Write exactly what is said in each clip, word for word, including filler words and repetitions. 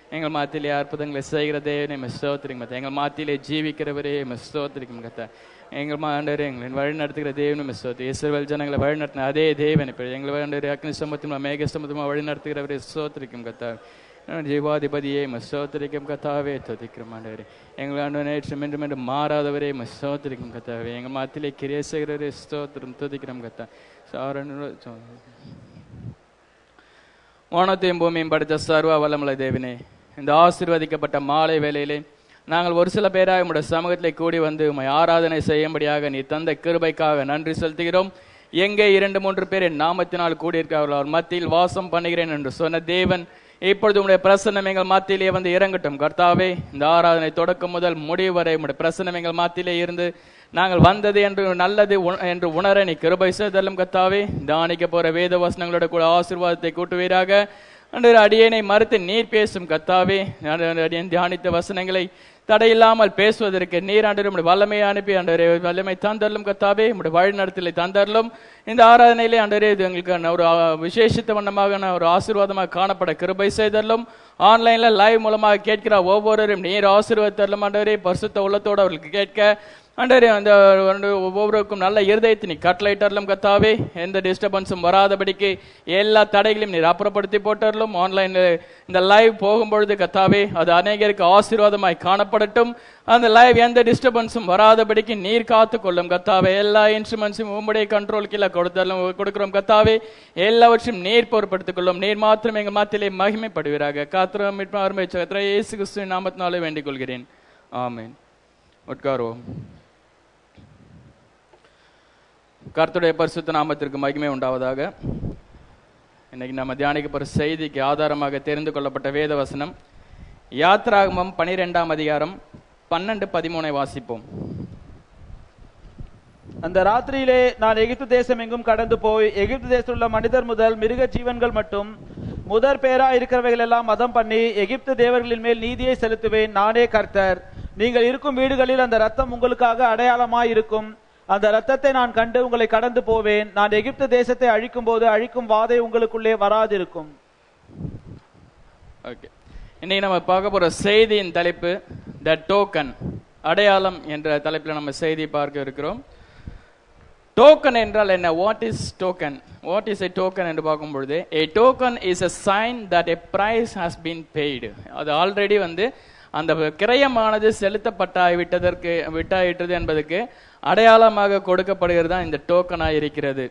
எங்கள் மாத்திலே அற்புதங்களை செய்கிறதே நம்ம ஸ்தோத்திரிக்கும் கத்தா. எங்கள் மாத்திலே ஜீவிக்கிறவரே நம்ம ஸ்தோத்திரிக்கும் கத்தா. எங்கள் ஆண்டவரே எங்களை வழி நடத்துகிற தேவன் நம்ம ஸ்தோத்திரி. இஸ்ரவேல் ஜனங்களை வழி நடத்தின அதே தேவன் இப்போ எங்களை ஆண்டவரே அக்னி ஸ்தம்பத்தின் மேக ஸ்தம்பத்தின் வழி நடத்துகிறவரே ஸ்தோத்திரிக்கும் கத்தா. ஜீவாதிபதியே ஸ்தோத்திரிக்கும் கத்தாவே துதிக்கிறோம் ஆண்டவரே. எங்கள் ஆண்டவரே நேற்று மீண்டும் மீண்டும் மாறாதவரே ஸ்தோத்திரிக்கும் கத்தாவே. எங்கள் மாத்திலே கிரியை செய்கிறவரே ஸ்தோத்திரம் துதிக்கிறோம் கத்தா. வானத்தையும் பூமியும் படைத்த சர்வ வல்லமுள்ள தேவனே, இந்த ஆசீர்வதிக்கப்பட்ட மாலை வேளையிலே நாங்கள் ஒரு சில பேராக உம்முடைய சமூகத்திலே கூடி வந்து உம்மை ஆராதனை செய்யும்படியாக நீ தந்த கிருபைக்காக நன்றி செலுத்துகிறோம். எங்கே இரண்டு மூன்று பேர் என் நாமத்தினால் கூடியிருக்கிறார்கள் அவர் மத்தியில் வாசம் பண்ணுகிறேன் என்று சொன்ன தேவன், இப்பொழுது உம்முடைய பிரசன்னம் எங்கள் மத்தியிலே வந்து இறங்கட்டும் கர்த்தாவே. இந்த ஆராதனை தொடக்கம் முதல் முடிவு வரை உம்முடைய பிரசன்னம் எங்கள் மத்தியிலே இருந்து நாங்கள் வந்தது என்று நல்லது என்று உணர நீ கிருபை செய்தல்லும் கர்த்தாவே. தியானிக்க போற வேத வசனங்களோட கூட ஆசீர்வாதத்தை கூட்டுவீராக. அன்று அடியேனை மறுத்து நீர் பேசும் கர்த்தாவே. அடியேன் தியானித்த வசனங்களை தடையில்லாமல் பேசுவதற்கு நீர் ஆண்டு உடைய வல்லமையை அனுப்பி ஆண்டவரே வல்லமை தந்தரலும் கர்த்தாவே. உடைய வழி நடத்தலை தந்தரலும். இந்த ஆராதனையிலே ஆண்டவரே இது எங்களுக்கு ஒரு விசேஷித்த வண்ணமாக ஒரு ஆசீர்வாதமாக காணப்பட கிருபை செய்தரலும். ஆன்லைன்ல லைவ் மூலமாக கேட்கிற ஒவ்வொருவரும் நீர் ஆசீர்வாதத்தரலும் ஆண்டவரே. பரிசுத்த உள்ளத்தோடு அவர்களுக்கு கேட்க ஆண்டவரே அந்த ஒவ்வொருவருக்கும் நல்ல இருதயத்தை நீ கட்டளையிட்டரலும் கர்த்தாவே. எந்த டிஸ்டர்பன்ஸும் வராதபடிக்கு எல்லா தடைகளையும் நீர் அப்புறப்படுத்தி போட்டரலும். ஆன்லைன்ல இந்த லைவ் போகும்பொழுது கர்த்தாவே அது அநேகருக்கு ஆசீர்வாதமாய் காணப்படட்டும். அந்த லைவ் எந்த டிஸ்டர்பன்ஸும் வராதபடிக்கு நீர் காத்து கொள்ளும் கர்த்தாவே. எல்லா இன்ஸ்ட்ருமெண்ட்ஸும் உம்முடைய கண்ட்ரோல் கீழே கொடுத்தாலும் கொடுக்கிறோம் கர்த்தாவே. எல்லாவற்றையும் நீர் பொறுப்படுத்திக் கொள்ளும். நீர் மாத்திரம் எங்கள் மாத்திலே மகிமைப்படுவீராக. காத்திரம் அருமை சகத்திர இயேசு கிறிஸ்துவின் நாமத்தினாலே வேண்டிக் கொள்கிறேன். ஆமென். உட்காருவோம். கர்த்தருடைய பரிசுத்த நாமத்திற்கு மகிமை உண்டாவதாக. இன்னைக்கு நம்ம தியானிக்க போற செய்திக்கு ஆதாரமாக தெரிந்து கொள்ளப்பட்ட வேத வசனம் யாத்ராகமம் பனிரெண்டாம் அதிகாரம் பன்னெண்டு பதிமூனை வாசிப்போம். அந்த ராத்திரியிலே நான் எகிப்து தேசம் எங்கும் கடந்து போய் எகிப்து தேசத்தில் உள்ள மனிதர் முதல் மிருக ஜீவன்கள் மட்டும் முதற் பேரா இருக்கிறவைகள் எல்லாம் மதம் பண்ணி எகிப்து தேவர்களின் மேல் நீதியை செலுத்துவேன். நானே கர்த்தர். நீங்கள் இருக்கும் வீடுகளில் அந்த ரத்தம் உங்களுக்காக அடையாளமாய் இருக்கும். அந்த ரத்தத்தை நான் கண்டு உங்களை கடந்து போவேன். நான் எகிப்து தேசத்தை அழிக்கும் போது அழிக்கும் வாதை உங்களுக்குள்ளே வராதிருக்கும். ஓகே, இன்னைக்கு நம்ம பார்க்க போற செய்தியின் தலைப்பு த டோக்கன், அடையாளம் என்ற தலைப்பில் நம்ம செய்தி பார்க்க இருக்கிறோம். டோக்கன் என்றால் என்ன? What is token? What is a token என்று பார்க்கும் பொழுது, a token is a sign that a price has been paid. அது ஆல்ரெடி வந்து அந்த கிரயமானது செலுத்தப்பட்டாய் விட்டதற்கு விட்டாயிட்டது என்பதற்கு அடையாளமாக கொடுக்கப்படுகிறது தான் இந்த டோக்கனாக இருக்கிறது.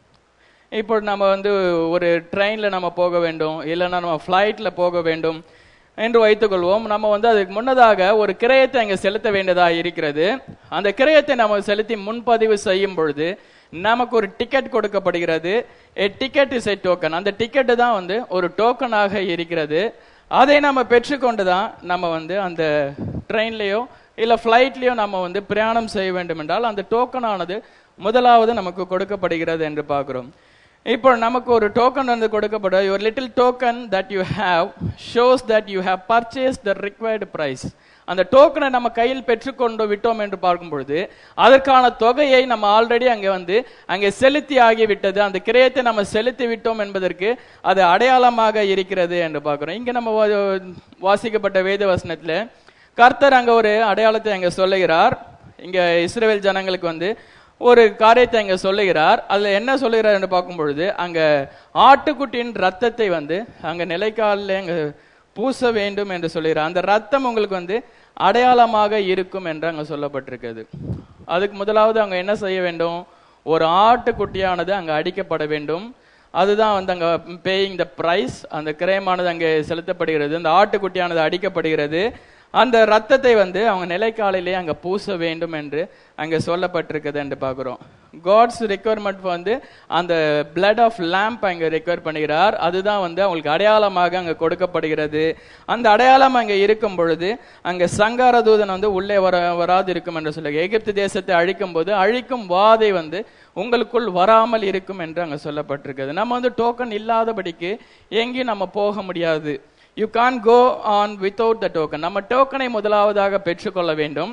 இப்போ நம்ம வந்து ஒரு ட்ரெயினில் நம்ம போக வேண்டும், இல்லைன்னா நம்ம ஃப்ளைட்டில் போக வேண்டும் என்று வைத்துக்கொள்வோம். நம்ம வந்து அதுக்கு முன்னதாக ஒரு கிரயத்தை அங்கே செலுத்த வேண்டியதாக இருக்கிறது. அந்த கிரயத்தை நம்ம செலுத்தி முன்பதிவு செய்யும் பொழுது நமக்கு ஒரு டிக்கெட் கொடுக்கப்படுகிறது. A ticket is a token. அந்த டிக்கெட்டு தான் வந்து ஒரு டோக்கனாக இருக்கிறது. அதை நம்ம பெற்றுக்கொண்டு தான் நம்ம வந்து அந்த ட்ரெயின்லேயோ இல்லை ஃப்ளைட்லேயோ நம்ம வந்து பிரயாணம் செய்ய வேண்டும் என்றால் அந்த டோக்கனானது முதலாவது நமக்கு கொடுக்கப்படுகிறது என்று பார்க்குறோம். இப்போ நமக்கு ஒரு டோக்கன் வந்து கொடுக்கப்பட, ஒரு little token that you have shows that you have purchase the required price. அந்த டோக்கனை நம்ம கையில் பெற்றுக்கொண்டு விட்டோம் என்று பார்க்கும் பொழுது அதற்கான தொகையை நம்ம ஆல்ரெடி அங்கே வந்து அங்கே செலுத்தி ஆகிவிட்டது. அந்த கிரயத்தை நம்ம செலுத்தி விட்டோம் என்பதற்கு அது அடையாளமாக இருக்கிறது என்று பார்க்கிறோம். இங்க நம்ம வாசிக்கப்பட்ட வேத வசனத்துல கர்த்தர் அங்க ஒரு அடையாளத்தை அங்க சொல்லுகிறார். இங்க இஸ்ரவேல் ஜனங்களுக்கு வந்து ஒரு காரியத்தை அங்க சொல்லுகிறார். அதுல என்ன சொல்லுகிறார் என்று பார்க்கும் பொழுது அங்க ஆட்டுக்குட்டியின் ரத்தத்தை வந்து அங்க நிலைக்காலில் அங்க பூச வேண்டும் என்று சொல்லுகிறார். அந்த ரத்தம் உங்களுக்கு வந்து அடையாளமாக இருக்கும் என்று அங்க சொல்லப்பட்டிருக்கிறது. அதுக்கு முதலாவது அங்க என்ன செய்ய வேண்டும்? ஒரு ஆட்டுக்குட்டியானது அங்க அடிக்கப்பட வேண்டும். அதுதான் வந்து அங்க பேயிங் த பிரைஸ். அந்த கிரயமானது அங்கே செலுத்தப்படுகிறது. அந்த ஆட்டுக்குட்டியானது அடிக்கப்படுகிறது. அந்த ரத்தத்தை வந்து அவங்க நிலைக்காலிலே அங்க பூச வேண்டும் என்று அங்க சொல்லப்பட்டிருக்கிறது என்று பார்க்கிறோம். காட்ஸ் ரெக்வயர்மெண்ட் வந்து அந்த பிளட் ஆஃப் லேம்ப் அங்க ரெக்வயர் பண்ணுகிறார். அதுதான் வந்து அவங்களுக்கு அடையாளமாக அங்க கொடுக்கப்படுகிறது. அந்த அடையாளம் அங்க இருக்கும் பொழுது அங்க சங்கார தூதன் வந்து உள்ளே வர வராது இருக்கும் என்று சொல்லி எகிப்து தேசத்தை அழிக்கும் போது அழிக்கும் வாதை வந்து உங்களுக்குள் வராமல் இருக்கும் என்று அங்க சொல்லப்பட்டிருக்கிறது. நம்ம வந்து டோக்கன் இல்லாதபடிக்கு எங்கேயும் நம்ம போக முடியாது. You can't go on without the token. நம்ம டோக்கனை முதலாவதாக பெற்றுக்கொள்ள வேண்டும்.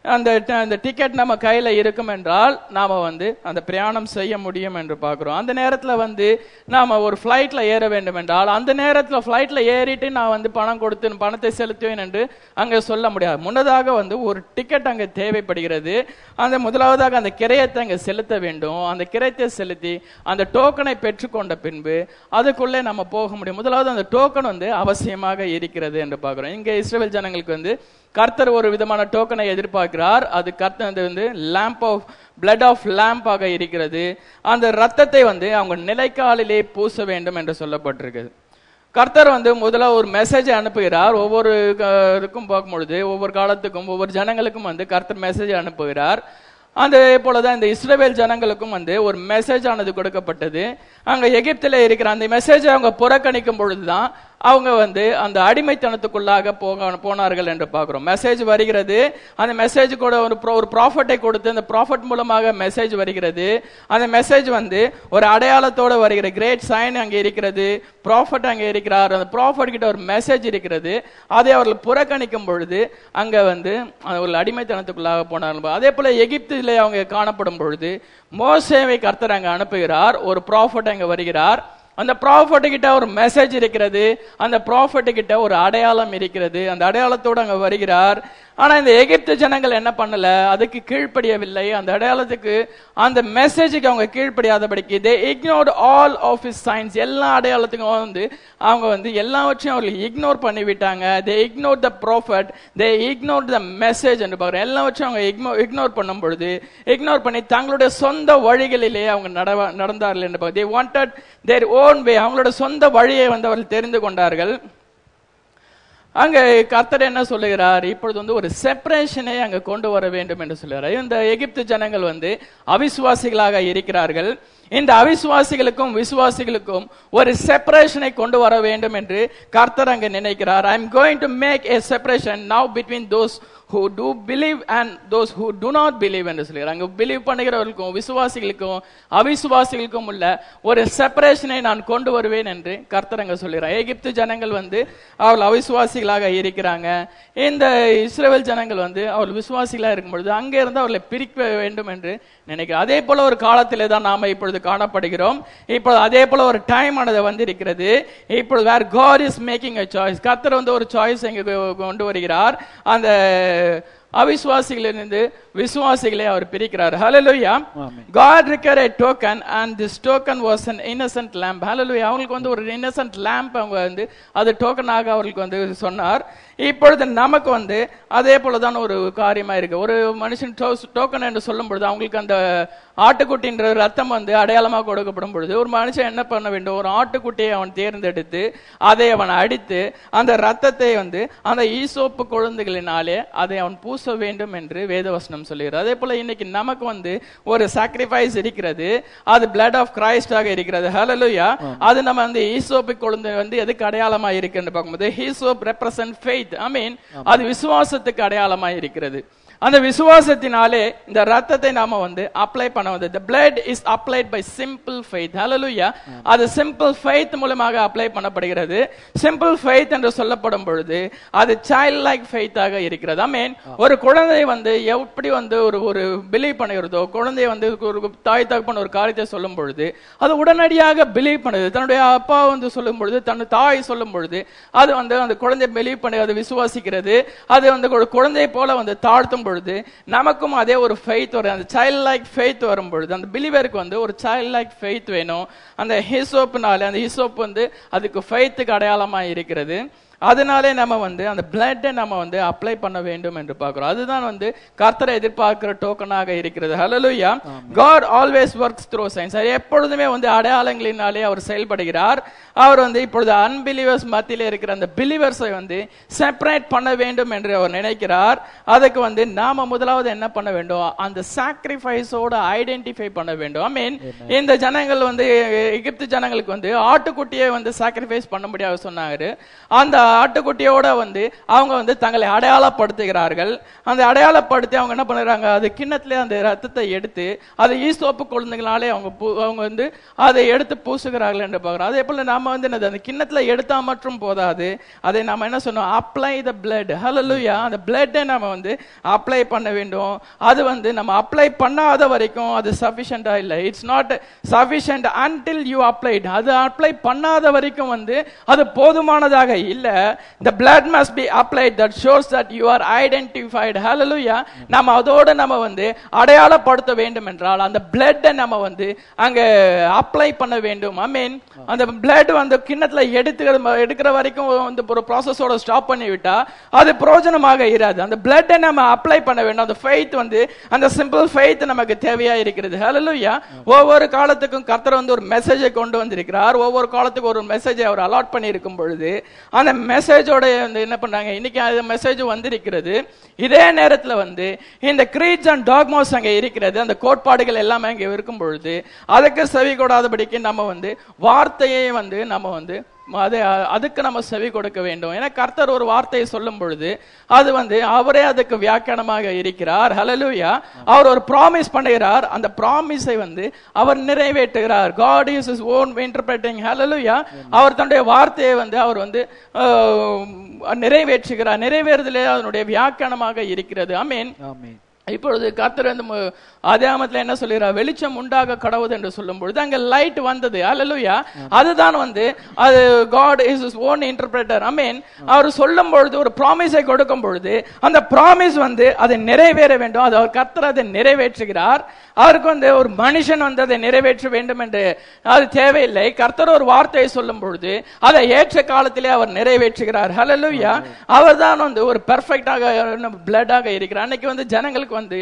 அந்த அந்த டிக்கெட் நம்ம கையில இருக்கும் என்றால் நாம வந்து அந்த பிரயாணம் செய்ய முடியும் என்று பார்க்கிறோம். அந்த நேரத்துல வந்து நாம ஒரு பிளைட்ல ஏற வேண்டும் என்றால் அந்த நேரத்துல பிளைட்ல ஏறிட்டு நான் வந்து பணம் கொடுத்து பணத்தை செலுத்துவேன் என்று அங்க சொல்ல முடியாது. முன்னதாக வந்து ஒரு டிக்கெட் அங்க தேவைப்படுகிறது. அந்த முதலாவதாக அந்த கிரயத்தை அங்க செலுத்த வேண்டும். அந்த கிரயத்தை செலுத்தி அந்த டோக்கனை பெற்றுக்கொண்ட பின்பு அதுக்குள்ளே நம்ம போக முடியும். முதலாவது அந்த டோக்கன் வந்து அவசியமாக இருக்கிறது என்று பார்க்கிறோம். இங்க இஸ்ரவேல் ஜனங்களுக்கு வந்து கர்த்தர் ஒரு விதமான டோக்கனை எதிர்பார்க்கிறார். அது கர்த்தர் வந்து lamb of blood of lamb ஆக இருக்கிறது. அந்த ரத்தத்தை வந்து அவங்க நிலைக்காலிலே பூச வேண்டும் என்று சொல்லப்பட்டிருக்கிறது. கர்த்தர் வந்து முதல்ல ஒரு மெசேஜ் அனுப்புகிறார். ஒவ்வொரு இதுக்கும் பார்க்கும் பொழுது ஒவ்வொரு காலத்துக்கும் ஒவ்வொரு ஜனங்களுக்கும் வந்து கர்த்தர் மெசேஜ் அனுப்புகிறார். அதே போலதான் இந்த இஸ்ரவேல் ஜனங்களுக்கும் வந்து ஒரு மெசேஜ் ஆனது கொடுக்கப்பட்டது. அங்க எகிப்தில இருக்கிற அந்த மெசேஜை அவங்க புறக்கணிக்கும் பொழுதுதான் அவங்க வந்து அந்த அடிமைத்தனத்துக்குள்ளாக போக போனார்கள் என்று பார்க்கிறோம். மெசேஜ் வருகிறது. அந்த மெசேஜ் கூட ஒரு ஒரு ப்ராஃபட்டை கொடுத்து அந்த ப்ராஃபட் மூலமாக மெசேஜ் வருகிறது. அந்த மெசேஜ் வந்து ஒரு அடையாளத்தோட வருகிற கிரேட் சைன் அங்கே இருக்கிறது. ப்ராஃபட் அங்கே இருக்கிறார். அந்த ப்ராஃபட் கிட்ட ஒரு மெசேஜ் இருக்கிறது. அதை அவர்கள் புறக்கணிக்கும் பொழுது அங்க வந்து ஒரு அடிமைத்தனத்துக்குள்ளாக போனார்கள். அதே போல எகிப்திலே அவங்க காணப்படும் பொழுது மோசேவை கர்த்தர் அங்க அனுப்புகிறார். ஒரு ப்ராஃபட் அங்க வருகிறார். அந்த ப்ராஃபட் கிட்ட ஒரு மெசேஜ் இருக்கிறது. அந்த ப்ராஃபட் கிட்ட ஒரு அடையாளம் இருக்கிறது. அந்த அடையாளத்தோடு அங்க வருகிறார். ஆனா இந்த எகிப்து ஜனங்கள் என்ன பண்ணல, அதுக்கு கீழ்ப்படியவில்லை. அந்த அடையாளத்துக்கு அந்த மெசேஜுக்கு அவங்க கீழ்ப்படியாதபடிக்கு they ignored all of his signs. எல்லா அடையாளத்துக்கும் வந்து அவங்க வந்து எல்லாவற்றையும் அவர்கள் இக்னோர் பண்ணிவிட்டாங்க. they ignored the prophet, they ignored the message என்று பார்க்கிறோம். எல்லாவற்றையும் அவங்க இக்னோர் பண்ணும் பொழுது இக்னோர் பண்ணி தங்களுடைய சொந்த வழிகளிலே அவங்க நடந்தார்கள் என்று பார்க்கிறோம். they wanted their own way. அவங்களோட சொந்த வழியை வந்து அவர்கள் தெரிந்து கொண்டார்கள். அங்க கர்த்தர் என்ன சொல்லுகிறார், இப்பொழுது வந்து ஒரு செப்பரேஷனை அங்க கொண்டு வர வேண்டும் என்று சொல்லுகிறார். இந்த எகிப்து ஜனங்கள் வந்து அவிசுவாசிகளாக இருக்கிறார்கள். இந்த அவிசுவாசிகளுக்கும் விசுவாசிகளுக்கும் ஒரு செப்பரேஷனை கொண்டு வர வேண்டும் என்று கர்த்தர் அங்க நினைக்கிறார். I am going to make a separation now between those who do believe and those who do not believe என்று சொல்கிறார். அங்க பிலீவ் பண்ணுகிறவர்களுக்கும் விசுவாசிகளுக்கும் அவிசுவாசிகளுக்கும் உள்ள ஒரு செப்பரேஷனை நான் கொண்டு வருவேன் என்று கர்த்தர் அங்க சொல்கிறார். எகிப்து ஜனங்கள் வந்து அவர்கள் அவிசுவாசிகளாக இருக்கிறாங்க. இந்த இஸ்ரவேல் ஜனங்கள் வந்து அவர்கள் விசுவாசிகளாக இருக்கும் பொழுது அங்கே இருந்து அவர்களை பிரிக்க வேண்டும் என்று நினைக்கிறார். அதே போல ஒரு காலத்திலே தான் நாம இப்பொழுது காணப்படுகிறோம். இப்பொழுது அதே போல ஒரு டைம் ஆனது வந்து இருக்கிறது. இப்பொழுது where God is making a choice. கர்த்தர் வந்து ஒரு சாய்ஸ் இங்க கொண்டு வருகிறார். அந்த அவிசுவாசிகளிலிருந்து விசுவாசிகளை அவர் பிரிக்கிறார். ஹல்லேலூயா. God required a token and this token was an innocent lamb. ஹல்லேலூயா. அவங்களுக்கு வந்து ஒரு innocent lamb அவங்க வந்து அது டோக்கனாக அவர்களுக்கு வந்து சொன்னார். இப்பொழுது நமக்கு வந்து அதே போலதான் ஒரு காரியமா இருக்கு. ஒரு மனுஷன் டோக்கன் என்று சொல்லும் பொழுது அவங்களுக்கு அந்த ஆட்டுக்குட்டின்ற ரத்தம் வந்து அடையாளமாக கொடுக்கப்படும் பொழுது ஒரு மனுஷன் என்ன பண்ண வேண்டும், ஒரு ஆட்டுக்குட்டியை அவன் தேர்ந்தெடுத்து அதை அவன் அடித்து அந்த ரத்தத்தை வந்து அந்த ஈசோப்பு குழந்தைகளினாலே அதை அவன் பூச வேண்டும் என்று வேதவசனம் சொல்லுகிறார். அதே போல இன்னைக்கு நமக்கு வந்து ஒரு சாக்ரிஃபைஸ் இருக்கிறது. அது பிளட் ஆஃப் கிரைஸ்டாக இருக்கிறது. ஹல்லேலூயா. அது நம்ம வந்து ஈசோப்பு குழந்தை வந்து எதுக்கு அடையாளமா இருக்குன்னு பார்க்கும்போது ஈசோப் ரெப்ரசன்ட் ஃபெய்த். ஐ மீன் அது விசுவாசத்துக்கு அடையாளமா இருக்கிறது. அந்த விசுவாசத்தினாலே இந்த ரத்தத்தை நாம வந்து அப்ளை பண்ண வந்து the blood is applied by simple faith. hallelujah. அது simple faith மூலமாக அப்ளை பண்ணப்படுகிறது. simple faith என்று சொல்லப்படும் பொழுது அது child like faith ஆக இருக்கிறது. I mean ஒரு குழந்தை வந்து எப்படி வந்து ஒரு ஒரு பிலீவ் பண்ணுகிறதோ, குழந்தை வந்து ஒரு தாய் தகப்பன் ஒரு காரியத்தை சொல்லும் பொழுது அது உடனடியாக பிலீவ் பண்ணுது. தன்னுடைய அப்பா வந்து சொல்லும் பொழுது, தன் தாய் சொல்லும் பொழுது அது வந்து அந்த குழந்தை பிலீவ் பண்ணி அது விசுவாசிக்கிறது. அது வந்து ஒரு குழந்தை போல வந்து தாழ்த்தும் பொழுது நமக்கும் அதே ஒரு ஃபெய்த் வரும். அந்த சைல்ட் லைக் ஃபெய்த் வரும் பொழுது அந்த பிலீவருக்கு வந்து ஒரு சைல்ட் லைக் ஃபெய்த் வேணும். அந்த ஹிசோப்னால அந்த ஹிசோப் வந்து அதுக்கு ஃபெய்த்துக்கு அடையாளமா இருக்கிறது. அதனாலே நம்ம வந்து அந்த பிளட்டை நம்ம வந்து அப்ளை பண்ண வேண்டும் என்று பார்க்கிறோம். அதுதான் வந்து கர்த்தரை எதிர்பார்க்கிற டோக்கனாக இருக்கிறது. ஹல்லேலூயா. God always works through signs. எப்பொழுதுமே வந்து அடையாளங்களினாலே அவர் செயல்படுகிறார். அவர் வந்து இப்பொழுது அன்பிலீவர்ஸ் மத்தியிலே இருக்கிற அந்த பிலீவர்ஸை வந்து செப்பரேட் பண்ண வேண்டும் என்று அவர் நினைக்கிறார். அதுக்கு வந்து நாம முதலாவது என்ன பண்ண வேண்டும், அந்த சாக்ரிஃபைஸோட ஐடென்டிஃபை பண்ண வேண்டும். ஐ மீன் இந்த ஜனங்கள் வந்து எகிப்து ஜனங்களுக்கு வந்து ஆட்டுக்குட்டியை வந்து சாக்ரிஃபைஸ் பண்ண முடியாது சொன்னாரு. அந்த ஆட்டுக்குட்டியோட வந்து அவங்க வந்து தங்களை அடையாளப்படுத்துகிறார்கள். அந்த அடையாளப்படுத்தி அவங்க என்ன பண்ணுறாங்க, அது கிண்ணத்திலே அந்த ரத்தத்தை எடுத்து அது ஈசோப்பு குழந்தைகளாலே அவங்க அவங்க வந்து அதை எடுத்து பூசுகிறார்கள் என்று பார்க்கிறோம். அதே போல நாம வந்து என்னது, அந்த கிண்ணத்துல எடுத்தா மட்டும் போதாது, அதை நாம என்ன சொன்னோம், அப்ளை த பிளட். ஹல்லேலூயா. அந்த பிளட்டை நாம வந்து அப்ளை பண்ண வேண்டும். அது வந்து நம்ம அப்ளை பண்ணாத வரைக்கும் அது சஃபிஷியண்டா இல்லை. It's not sufficient until you applied. அது அப்ளை பண்ணாத வரைக்கும் வந்து அது போதுமானதாக இல்லை. the blood must be applied that shows that you are identified. hallelujah. நம்ம அதோட நம்ம வந்து அடையாளப்படுத்த வேண்டும் என்றால் அந்த blood நம்ம வந்து அங்க அப்ளை பண்ண வேண்டும். ஐ மீன் அந்த blood வந்து கிண்ணத்துல எடுத்து எடுக்கிற வரைக்கும் வந்து ஒரு ப்ராசஸோட ஸ்டாப் பண்ணி விட்டா அது பிரயோஜனமாக இராது. அந்த blood நம்ம அப்ளை பண்ண வேண்டும். அந்த faith வந்து அந்த சிம்பிள் faith நமக்கு தேவையா இருக்கிறது. hallelujah. ஒவ்வொரு காலத்துக்கும் கர்த்தர் வந்து ஒரு மெசேஜை கொண்டு வந்திருக்கிறார். ஒவ்வொரு காலத்துக்கும் ஒரு மெசேஜை அவர் அலாட் பண்ணி இருக்கும் பொழுது அந்த மெசேஜோட என்ன பண்றாங்க, இன்னைக்கு அந்த மெசேஜ் வந்திருக்கிறது. இதே நேரத்தில் வந்து இந்த கிரீட்ஸ் அண்ட் டாக்மாஸ் அங்கே இருக்கிறது. அந்த கோட்பாடுகள் எல்லாமே அங்கே இருக்கும் பொழுது அதுக்கு செவி கொடாதபடிக்கு நம்ம வந்து வார்த்தையை வந்து நம்ம வந்து அதை அதுக்கு நம்ம செவி கொடுக்க வேண்டும். ஏன்னா கர்த்தர் ஒரு வார்த்தையை சொல்லும் பொழுது அது வந்து அவரே அதுக்கு வியாக்கியானமாக இருக்கிறார். ஹல்லேலூயா. அவர் ஒரு ப்ராமிஸ் பண்ணுகிறார். அந்த ப்ராமிஸை வந்து அவர் நிறைவேற்றுகிறார். God is his own interpreting. ஹல்லேலூயா. அவர் தன்னுடைய வார்த்தையை வந்து அவர் வந்து நிறைவேற்றுகிறார். நிறைவேறுதலே அதனுடைய வியாக்கியானமாக இருக்கிறது. ஆமென். ஆமென். இப்பொழுது கர்த்தர் வந்து ஆதியாகமத்தில் என்ன சொல்கிறார், வெளிச்சம் உண்டாக கடவுது என்று சொல்லும் பொழுது அங்க லைட் வந்தது. ஹல்லேலூயா. அதுதான் வந்து அது God is his own interpreter. I mean அவர் சொல்லும் பொழுது ஒரு ப்ராமிஸை கொடுக்கும் பொழுது அந்த ப்ராமிஸ் வந்து அதை நிறைவேற வேண்டும். அது அவர் கர்த்தர் அதை நிறைவேற்றுகிறார். அவருக்கு வந்து ஒரு மனுஷன் வந்து அதை நிறைவேற்ற வேண்டும் என்று அது தேவையில்லை. கர்த்தர் ஒரு வார்த்தையை சொல்லும் பொழுது அதை ஏற்ற காலத்திலே அவர் நிறைவேற்றுகிறார். ஹல்லேலூயா. அவர் தான் வந்து ஒரு பெர்ஃபெக்டாக பிளட்டாக இருக்கிறார். அன்னைக்கு வந்து ஜனங்களுக்கு வந்து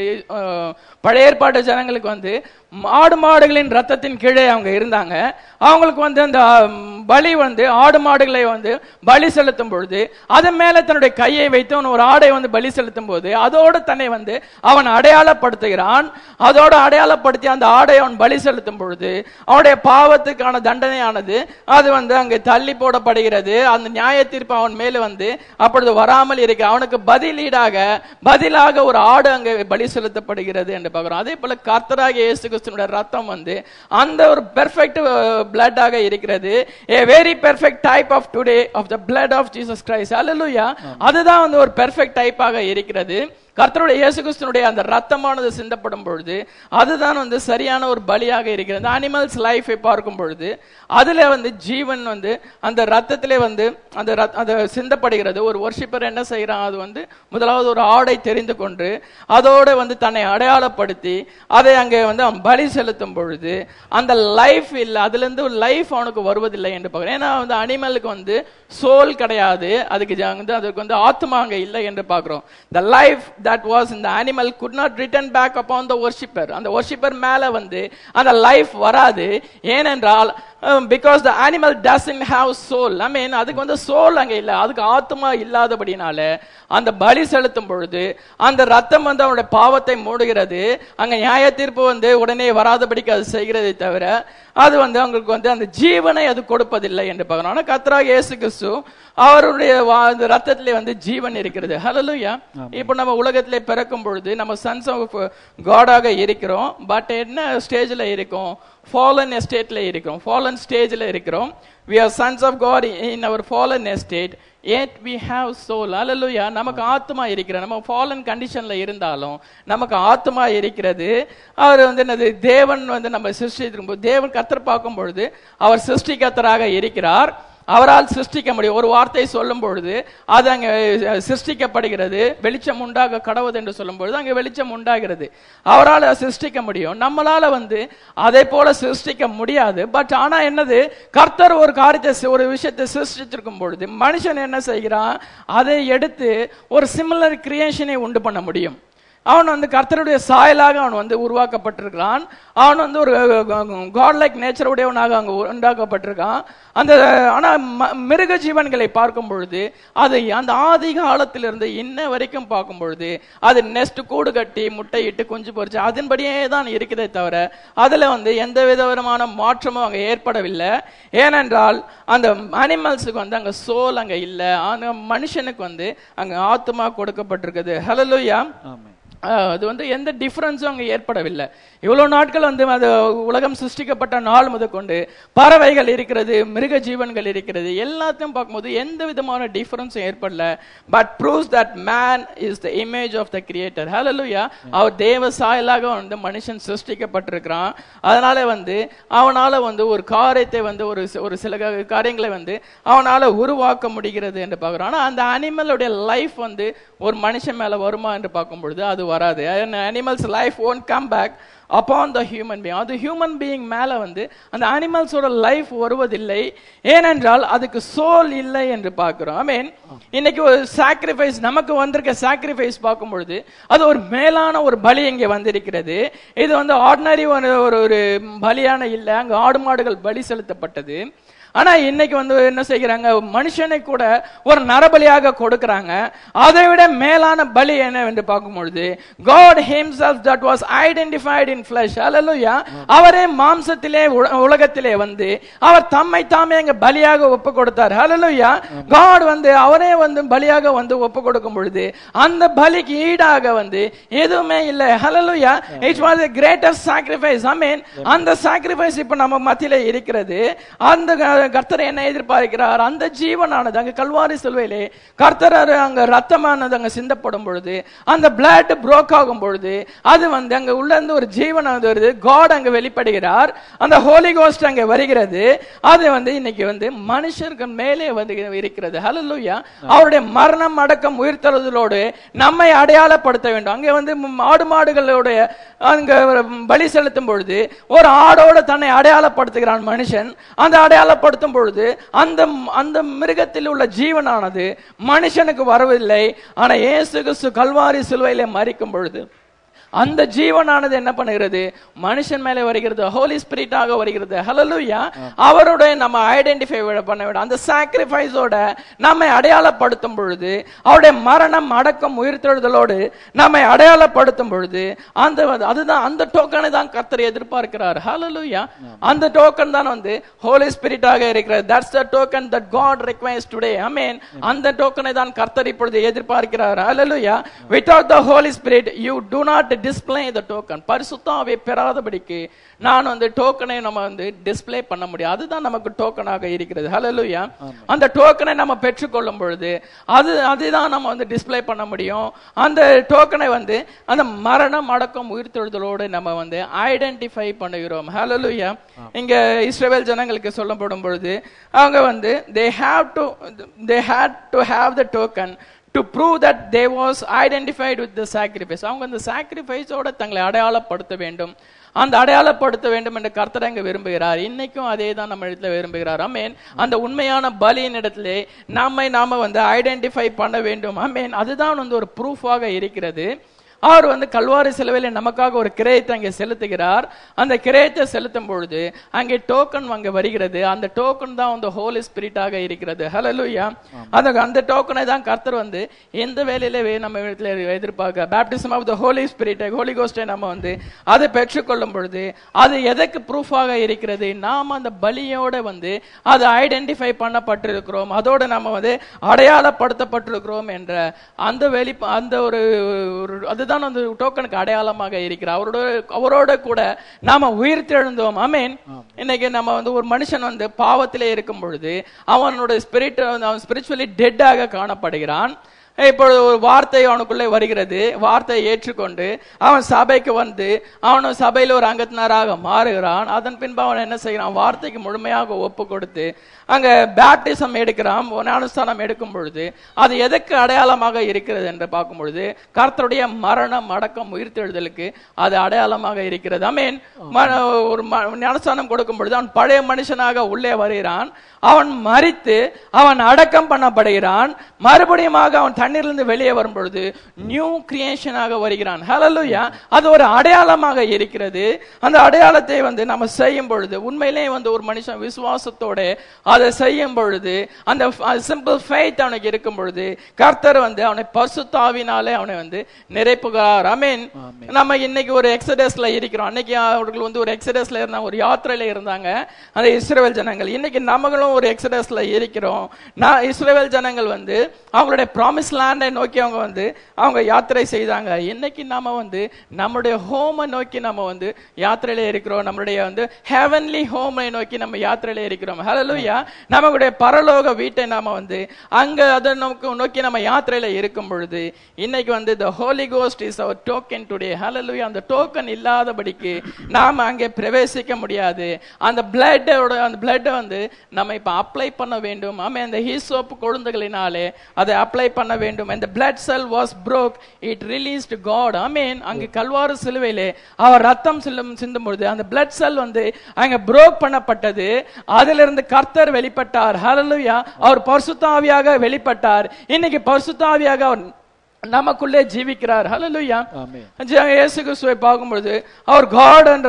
பழைய ஏற்பாட்டு ஜனங்களுக்கு வந்து ஆடு மாடுகளின் ரத்தத்தின் கீழே அவங்க இருந்தாங்க. அவங்களுக்கு வந்து அந்த பலி வந்து ஆடு மாடுகளை வந்து பலி செலுத்தும் பொழுது அதன் மேல தன்னுடைய கையை வைத்து அவன் ஒரு ஆடை வந்து பலி செலுத்தும் போது அதோடு தன்னை வந்து அவன் அடையாளப்படுத்துகிறான். அதோட அடையாளப்படுத்தி அந்த ஆடை அவன் பலி செலுத்தும் பொழுது அவனுடைய பாவத்துக்கான தண்டனையானது அது வந்து அங்கே தள்ளி போடப்படுகிறது. அந்த நியாய தீர்ப்பு அவன் மேல வந்து அப்பொழுது வராமல் இருக்க அவனுக்கு பதிலீடாக பதிலாக ஒரு ஆடு அங்கே பலி செலுத்தப்படுகிறது என்று பார்க்கிறோம். அதே போல கர்த்தராகிய இயேசு கிறிஸ்துவினுடைய ரத்தம் வந்து அந்த ஒரு பெர்ஃபெக்ட் பிளட் ஆக இருக்கிறது. a very perfect type of today of the blood of Jesus Christ. hallelujah. அதுதான் வந்து ஒரு பெர்ஃபெக்ட் டைப் ஆக இருக்கிறது. கர்த்தருடைய இயேசு கிறிஸ்துவினுடைய அந்த ரத்தமானது சிந்தப்படும் பொழுது அதுதான் வந்து சரியான ஒரு பலியாக இருக்கிறது. அனிமல்ஸ் லைஃபை பார்க்கும் பொழுது அதுல வந்து ஜீவன் வந்து அந்த ரத்தத்திலே வந்து அந்த அந்த சிந்தப்படுகிறது. ஒரு வொர்ஷிப்பர் என்ன செய்யறான், அது வந்து முதலாவது ஒரு ஆடை தெரிந்து கொண்டு அதோட வந்து தன்னை அடையாளப்படுத்தி அதை அங்கே வந்து அவன் பலி செலுத்தும் பொழுது அந்த லைஃப் இல்லை, அதுல இருந்து ஒரு லைஃப் அவனுக்கு வருவதில்லை என்று பார்க்கிறேன். ஏன்னா வந்து அனிமலுக்கு வந்து சோல் கிடையாது, அதுக்கு வந்து அதுக்கு வந்து ஆத்மா அங்கே இல்லை என்று பார்க்கிறோம். the life that was in the animal could not return back upon the worshipper. அந்த worshipper மேல வந்து அந்த லைஃப் வராது. ஏனென்றால் because the animal doesn't have soul. I mean அதுக்கு வந்து சோல் அங்க இல்ல, அதுக்கு ஆத்மா இல்லாதபடினால அந்த பலி செலுத்தும் பொழுது அந்த ரத்தம் வந்து அவனுடைய பாவத்தை மூடுகிறது. அங்க நியாய தீர்ப்பு வந்து உடனே வராதபடிக்கு அது செய்கிறதை தவிர அது வந்து அவங்களுக்கு வந்து அந்த ஜீவனை அது கொடுப்பதில்லை என்று பார்க்கணும். ஆனா கர்த்தராகிய இயேசு கிறிஸ்து அவருடைய ரத்தத்திலே வந்து ஜீவன் இருக்கிறது. ஹல்லேலூயா. இப்போ நம்ம உலகத்திலே பிறக்கும் பொழுது நம்ம சன்ஸ் ஆஃப் காடாக இருக்கிறோம். பட் என்ன ஸ்டேஜ்ல இருக்கோம், fallen estateல இருக்கிறோம், fallen ஸ்டேஜ்ல இருக்கிறோம். we are sons of God in our fallen estate, yet we have soul. hallelujah. நமக்கு ஆத்மா இருக்கிறது. நம்ம fallen கண்டிஷன்ல இருந்தாலும் நமக்கு ஆத்மா இருக்கிறது. அவர் வந்து என்னது, தேவன் வந்து நம்ம சிருஷ்டிக்கும் தேவன் கர்த்தர் பார்க்கும் பொழுது அவர் சிருஷ்டிகர்த்தராக இருக்கிறார். அவரால் சிருஷ்டிக்க முடியும். ஒரு வார்த்தை சொல்லும் பொழுது அது அங்கே சிருஷ்டிக்கப்படுகிறது. வெளிச்சம் உண்டாக கடவுது என்று சொல்லும் பொழுது அங்கே வெளிச்சம் உண்டாகிறது. அவரால் சிருஷ்டிக்க முடியும். நம்மளால வந்து அதை போல சிருஷ்டிக்க முடியாது. பட் ஆனா என்னது, கர்த்தர் ஒரு காரியத்தை ஒரு விஷயத்தை சிருஷ்டிச்சிருக்கும் பொழுது மனுஷன் என்ன செய்கிறான், அதை எடுத்து ஒரு சிமிலர் கிரியேஷனை உண்டு பண்ண முடியும். அவன் வந்து கர்த்தருடைய சாயலாக அவன் வந்து உருவாக்கப்பட்டிருக்கிறான். அவன் வந்து ஒரு காட் லைக் நேச்சருடையவனாக அங்க உண்டாக்கப்பட்டிருக்கான். அந்த ஆனா மிருக ஜீவன்களை பார்க்கும் பொழுது அது அந்த ஆதி காலத்திலிருந்து இன்ன வரைக்கும் பார்க்கும் பொழுது அது நெஸ்ட் கூடு கட்டி முட்டையிட்டு குஞ்சு பொறிச்சு அதன்படியே தான் இருக்குதே தவிர அதுல வந்து எந்த விதமான மாற்றமும் அங்க ஏற்படவில்லை. ஏனென்றால் அந்த அனிமல்ஸுக்கு வந்து அங்க சோல் அங்க இல்ல, அந்த மனுஷனுக்கு வந்து அங்க ஆத்மா கொடுக்கப்பட்டிருக்குது. ஹல்லேலூயா. அது வந்து எந்த டிஃபரன்ஸும் அங்க ஏற்படவில்லை. இவ்வளவு நாட்கள் வந்து அது உலகம் சிருஷ்டிக்கப்பட்ட நாள் முதற்கொண்டு பறவைகள் இருக்கிறது, மிருக ஜீவன்கள் இருக்கிறது, எல்லாத்தையும் பார்க்கும்போது எந்த விதமான டிஃபரன்ஸும் ஏற்படல. But proves that man is the image of the creator. Hallelujah. அவர் தேவ சாயலாக வந்து மனுஷன் சிருஷ்டிக்கப்பட்டிருக்கிறான். அதனால வந்து அவனால வந்து ஒரு காரியத்தை வந்து ஒரு ஒரு சில காரியங்களை வந்து அவனால உருவாக்க முடிகிறது என்று பார்க்கிறோம். ஆனா அந்த அனிமலுடைய லைஃப் வந்து ஒரு மனுஷன் மேல வருமா என்று பார்க்கும் பொழுது அது வராது. Animals life won't come back upon the human being. அது ஹியூமன் பீயிங் மேல வந்து அந்த அனிமல்ஸோட லைஃப் வருவதில்லை. ஏனென்றால் அதுக்கு சோல் இல்லை என்று பார்க்கிறோம். ஐ மீன் இன்னைக்கு ஒரு சாக்ரிஃபைஸ் நமக்கு வந்திருக்க சாக்ரிஃபைஸ் பார்க்கும் பொழுது அது ஒரு மேலான ஒரு பலி இங்கே வந்திருக்கிறது. இது வந்து ஆர்டினரி ஒரு ஒரு பலியான இல்லை, அங்க ஆடு மாடுகள் பலி செலுத்தப்பட்டது. ஆனா இன்னைக்கு வந்து என்ன செய்கிறாங்க, மனுஷனை கூட ஒரு நரபலியாக கொடுக்கறாங்க. அதை விட மேலான பலி என்ன என்று பார்க்கும் பொழுது God himself that was identified in flesh. Hallelujah. அவரே மாம்சத்திலே உலகத்திலே வந்து அவர் தம்மை தாமே அங்க பலியாக ஒப்பு கொடுத்தார். Hallelujah. God வந்து அவரே வந்து பலியாக வந்து ஒப்பு கொடுக்கும் பொழுது அந்த பலிக்கு ஈடாக வந்து எதுவுமே இல்லை. Hallelujah. It was the greatest sacrifice. I mean அந்த sacrifice இப்ப நம்ம மத்தியிலே இருக்கிறது. அந்த கர்த்தர் என்ன எதிர்பார்க்கிறார், அந்த ஜீவனானது அங்க கல்வாரி சிலுவையிலே கர்த்தர் அங்க ரத்தமானது அங்க சிந்தப்படும் பொழுது அந்த பிளட் புரோக் ஆகும் பொழுது அது வந்து அங்க உள்ள இருந்து ஒரு ஜீவனானது வருது. காட் அங்க வெளிப்படுகிறார், அந்த ஹோலி கோஸ்ட் அங்க வருகிறது. அது வந்து இன்னைக்கு வந்து மனுஷருக்கு மேலே வந்து இருக்கிறது. ஹல்லேலூயா. அவருடைய மரணம் அடக்கம் உயிர்த்தெழுதலோடு நம்மை அடையாளப்படுத்த வேண்டும். அங்க வந்து ஆடு மாடுகளோட அங்க பலி செலுத்தும் பொழுது ஒரு ஆடோட தன்னை அடையாளப்படுத்துகிறான் மனுஷன். அந்த அடையாளப்படுத்த பொழுது அந்த அந்த மிருகத்தில் உள்ள ஜீவனானது மனுஷனுக்கு வரவில்லை. ஆனா இயேசு கிறிஸ்து கல்வாரி சிலுவையிலே மரிக்கும் பொழுது அந்த ஜீவனானது என்ன பண்ணுகிறது, மனுஷன் மேலே வருகிறது, ஹோலி ஸ்பிரிட்டாக வருகிறது. ஹல்லேலூயா. அவருடைய நம்ம ஐடென்டிஃபை பண்ண வேண்டும். அந்த சாக்ரிஃபைஸோட நம்மை அடையாளப்படுத்தும் பொழுது அவருடைய மரணம் அடக்கம் உயிர்த்தெழுதலோடு நம்மை அடையாளப்படுத்தும் பொழுது அந்த அதுதான் அந்த டோக்கனை தான் கர்த்தர் எதிர்பார்க்கிறார். ஹல்லேலூயா. அந்த டோக்கன் தான் வந்து ஹோலி ஸ்பிரிட்டாக இருக்கிறது. That's the token that God requires today. Amen. அந்த டோக்கனை தான் கர்த்தர் இப்பொழுது எதிர்பார்க்கிறார். Hallelujah. Without the holy spirit you do not display the token. பரிசுத்த ஆவியை பெறாதபடிக்கு நான் வந்து டோக்கனை நம்ம வந்து டிஸ்ப்ளே பண்ண முடியும். அதுதான் நமக்கு டோக்கனாக இருக்கிறது. ஹல்லேலூயா. அந்த டோக்கனை நம்ம பெற்றுக்கொள்ளும் பொழுது அது அதுதான் நம்ம வந்து டிஸ்ப்ளே பண்ண முடியும். அந்த டோக்கனை வந்து அந்த மரணம் அடக்கம் உயிர்த்தெழுதலோடு நம்ம வந்து ஐடென்டிஃபை பண்ணுகிறோம். ஹல்லேலூயா. இங்க இஸ்ரவேல் ஜனங்களுக்கு சொல்லப்படும் பொழுது அவங்க வந்து they have to they had to have the token to prove that they was identified with the sacrifice. அவங்க அந்த சாக்ரிஃபைஸோட தங்களை அடையாளப்படுத்த வேண்டும். அந்த அடையாளப்படுத்த வேண்டும் என்று கர்த்தர் அங்க விரும்புகிறார். இன்னைக்கும் அதே தான் நம்ம இடத்துல விரும்புகிறார். ஆமென். அந்த உண்மையான பலியின் இடத்திலே நம்மை நாம வந்து ஐடென்டிஃபை பண்ண வேண்டும். ஆமென். அதுதான் வந்து ஒரு ப்ரூஃபாக இருக்கிறது. அவர் வந்து கல்வாரி சிலுவையில் நமக்காக ஒரு கிரயத்தை அங்கே செலுத்துகிறார். அந்த கிரயத்தை செலுத்தும் பொழுது அங்கே டோக்கன் அங்கே வருகிறது. அந்த டோக்கன் தான் வந்து ஹோலி ஸ்பிரிட்டாக இருக்கிறது. ஹல்லேலூயா. அந்த அந்த டோக்கனை தான் கர்த்தர் வந்து எந்த வேலையில நம்ம இடத்துல எதிர்பார்க்க baptism of the holy spirit holy கோஸ்டை நம்ம வந்து அதை பெற்றுக்கொள்ளும் பொழுது அது எதற்கு ப்ரூஃபாக இருக்கிறது, நாம் அந்த பலியோட வந்து அதை ஐடென்டிஃபை பண்ணப்பட்டிருக்கிறோம், அதோட நம்ம வந்து அடையாளப்படுத்தப்பட்டிருக்கிறோம் என்ற அந்த வெளி அந்த ஒரு அதுதான் அந்த டோக்கனுக்கு அடையாளமாக இருக்கிறார். அவரோட அவரோட கூட நாம உயிர்த்தெழுந்தோம். ஆமென். இன்னைக்கு நம்ம வந்து ஒரு மனுஷன் வந்து பாவத்திலே இருக்கும் பொழுது அவனோட ஸ்பிரிட் அவன் ஸ்பிரிச்சுவலி டெட்டாக காணப்படுகிறான். இப்பொழுது ஒரு வார்த்தை அவனுக்குள்ளே வருகிறது. வார்த்தையை ஏற்றுக்கொண்டு அவன் சபைக்கு வந்து அவனும் சபையில ஒரு அங்கத்தினராக மாறுகிறான். அதன் பின்பு அவன் என்ன செய்கிறான், வார்த்தைக்கு முழுமையாக ஒப்பு கொடுத்து அங்க பேப்டிசம் எடுக்கிறோம், ஞானஸ்தானம் எடுக்கும் பொழுது அது எதற்கு அடையாளமாக இருக்கிறது என்று பார்க்கும் பொழுது கர்த்தருடைய மரணம் அடக்கம் உயிர்த்தெழுதலுக்கு அது அடையாளமாக இருக்கிறது. ஆமென். ஒரு ஞானஸ்தானம் கொடுக்கும் பொழுது அவன் பழைய மனுஷனாக உள்ளே வருகிறான், அவன் மரித்து அவன் அடக்கம் பண்ணப்படுகிறான், மறுபடியும் அவன் தண்ணீரிலிருந்து வெளியே வரும் பொழுது நியூ கிரியேஷனாக வருகிறான். ஹல்லேலூயா. அது ஒரு அடையாளமாக இருக்கிறது. அந்த அடையாளத்தை வந்து நம்ம செய்யும் பொழுது உண்மையிலேயே வந்து ஒரு மனுஷன் விசுவாசத்தோட அதை செய்யும் பொழுது அந்த சிம்பிள் ஃபெய்த் அவனுக்கு இருக்கும் பொழுது கர்த்தர் வந்து அவனை பரிசுத்தாவினாலே அவனை வந்து நிரப்புகிறார். ஆமென். நம்ம இன்னைக்கு ஒரு எக்ஸடஸ்ல இருக்கிறோம். அன்னைக்கு அவர்கள் வந்து ஒரு எக்ஸடஸ்ல இருந்தாங்க, ஒரு யாத்திரையில இருந்தாங்க அந்த இஸ்ரவேல் ஜனங்கள். இன்னைக்கு நம்மளும் ஒரு எக்ஸடஸ்ல இருக்கிறோம். நான் இஸ்ரவேல் ஜனங்கள் வந்து அவங்களுடைய ப்ராமிஸ் லேண்டை நோக்கி அவங்க வந்து அவங்க யாத்திரை செய்தாங்க. இன்னைக்கு நாம வந்து நம்மளுடைய ஹோமை நோக்கி நம்ம வந்து யாத்திரையில இருக்கிறோம். நம்மளுடைய வந்து ஹெவன்லி ஹோமை நோக்கி நம்ம யாத்திரையில இருக்கிறோம். ஹல்லேலூயா. நம்மளுடைய பரலோக வீட்டை நாம வந்து அங்க அதை நமக்கு நோக்கி நம்ம யாத்திரையில இருக்கும் பொழுது இன்னைக்கு வந்து the Holy Ghost is our token today. ஹல்லேலூயா. அந்த டோக்கன் இல்லாதபடிக்கு நாம அங்கே பிரவேசிக்க முடியாது. அந்த பிளட் அந்த பிளட் வந்து நம்ம இப்ப அப்ளை பண்ண வேண்டும். ஆமே. அந்த ஹீசோப் கொழுந்துகளினாலே அதை அப்ளை பண்ண வேண்டும். and the blood cell was broke, it released God. ஆமென். அங்க கல்வாரி சிலுவையிலே அவர் ரத்தம் சிந்தும் பொழுது அந்த blood cell வந்து அங்க broke பண்ணப்பட்டது. அதிலிருந்து கர்த்தர் வெளிப்பட்டார். ஹல்லேலூயா. அவர் பரிசுத்த ஆவியாக வெளிப்பட்டார். இன்னைக்கு பரிசுத்த ஆவியாக அவர் நமக்குள்ளே ஜீவிக்கிறார். ஹல்லேலூயா. இயேசு கிறிஸ்துவை பார்க்கும்பொழுது அவர் காட் என்ற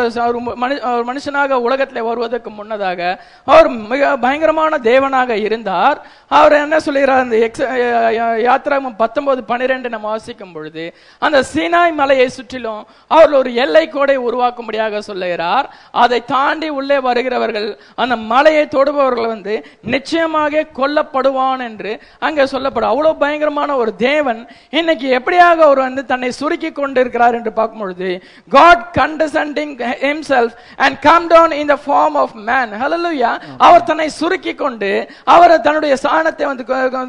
மனுஷனாக உலகத்திலே வருவதற்கு முன்னதாக அவர் மிக பயங்கரமான தேவனாக இருந்தார். அவர் என்ன சொல்லுகிறார், அந்த யாத்திராகமம் பத்தொன்பது பனிரெண்டு நம்ம வாசிக்கும் பொழுது அந்த சீனாய் மலையை சுற்றிலும் அவர் ஒரு எல்லை கோடை உருவாக்கும்படியாக சொல்லுகிறார். அதை தாண்டி உள்ளே வருகிறவர்கள் அந்த மலையை தொடுபவர்கள் வந்து நிச்சயமாக கொல்லப்படுவான் என்று அங்கே சொல்லப்படும். அவ்வளவு பயங்கரமான ஒரு தேவன் இன்னைக்கு எப்படியாக அவர் வந்து தன்னை சுருக்கி கொண்டிருக்கிறார் என்று பார்க்கும் பொழுது God condescending himself and come down in the form of man. Hallelujah. அவர் தன்னை சுருக்கி கொண்டு அவர் தன்னுடைய சாணத்தை வந்து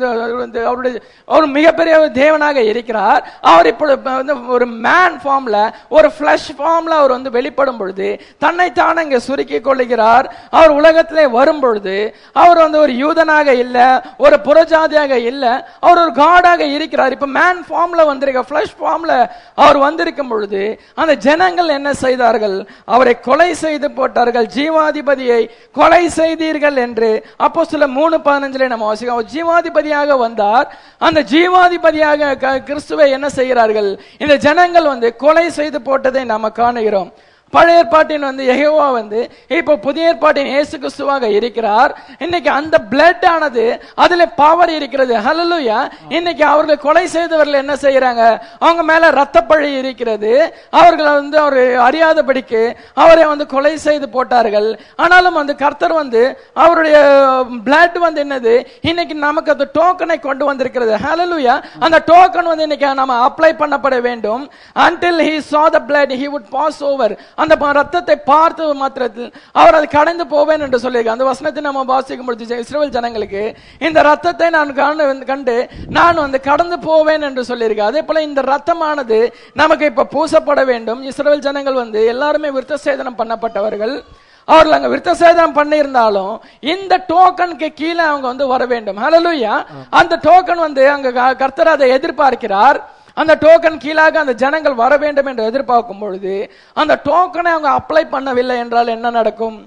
அவருடைய ஒரு மிகப்பெரிய தேவனாக இருக்கிறார். அவர் இப்பொழுது ஒரு மேன் ஃபார்ம்ல ஒரு ஃபிளஷ் ஃபார்ம்ல அவர் வந்து வெளிப்படும் பொழுது தன்னை தான் இங்கே சுருக்கி கொள்ளுகிறார். அவர் உலகத்திலே வரும் பொழுது அவர் வந்து ஒரு யூதனாக இல்ல, ஒரு புறஜாதியாக இல்ல, அவர் ஒரு காடாக இருக்கிறார். இப்ப மேன் ஃபார்ம்ல வந்திருக்க ஃபிளஷ் ஃபார்ம்ல அவர் வந்திருக்கும் பொழுது அந்த ஜனங்கள் என்ன செய்தார்கள், அவரை கொலை செய்து போட்டார்கள். ஜீவாதிபதியை கொலை செய்தீர்கள் என்று அப்போஸ்தலர் மூணு பதினஞ்சுல நம்ம வாசிக்கிறோம். ஜீவாதிபதியாக வந்தார். அந்த ஜீவாதிபதியாக கிறிஸ்துவை என்ன செய்கிறார்கள், இந்த ஜனங்கள் வந்து கொலை செய்து போட்டதை நாம காணுகிறோம். பழைய ஏற்பாட்டின் வந்து யெகோவா வந்து இப்போ புதிய ஏற்பாட்டின் இயேசு கிறிஸ்துவாக இருக்கிறார். இன்னைக்கு அந்த பிளட் ஆனது அதுல பவர் இருக்கிறது. ஹல்லேலூயா. இன்னைக்கு அவர்கள் கொலை செய்தவர்கள் என்ன செய்யறாங்க, அவங்க மேல ரத்தப்பழி இருக்கிறது. அவர்கள் வந்து அவர் அறியாதபடிக்கு அவரை வந்து கொலை செய்து போட்டார்கள். ஆனாலும் வந்து கர்த்தர் வந்து அவருடைய பிளட் வந்து என்னது, இன்னைக்கு நமக்கு அந்த டோக்கனை கொண்டு வந்திருக்கிறது. ஹல்லேலூயா. அந்த டோக்கன் வந்து இன்னைக்கு நாம அப்ளை பண்ணப்பட வேண்டும். until he saw the blood he would pass over. அந்த ரத்தத்தை பார்த்து மாத்திரத்தில் அவர் அதை கடந்து போவேன் என்று சொல்லியிருக்க அந்த வசனத்தை நம்ம வாசிக்கும் பொழுது இஸ்ரவேல் ஜனங்களுக்கு இந்த ரத்தத்தை நான் கண்டு நான் வந்து கடந்து போவேன் என்று சொல்லியிருக்க. அதே போல இந்த ரத்தமானது நமக்கு இப்ப பூசப்பட வேண்டும். இஸ்ரவேல் ஜனங்கள் வந்து எல்லாருமே விருத்த சேதனம் பண்ணப்பட்டவர்கள். அவர்கள் அங்க விருத்த சேதனம் பண்ணி இருந்தாலும் இந்த டோக்கனுக்கு கீழே அவங்க வந்து வர வேண்டும். ஹல்லேலூயா. அந்த டோக்கன் வந்து அங்க கர்த்தர் அதை எதிர்பார்க்கிறார். அந்த டோக்கன் கீழாக அந்த ஜனங்கள் வர வேண்டும் என்று எதிர்பார்க்கும் பொழுது அந்த டோக்கனை அவங்க அப்ளை பண்ணவில்லை என்றால் என்ன நடக்கும்,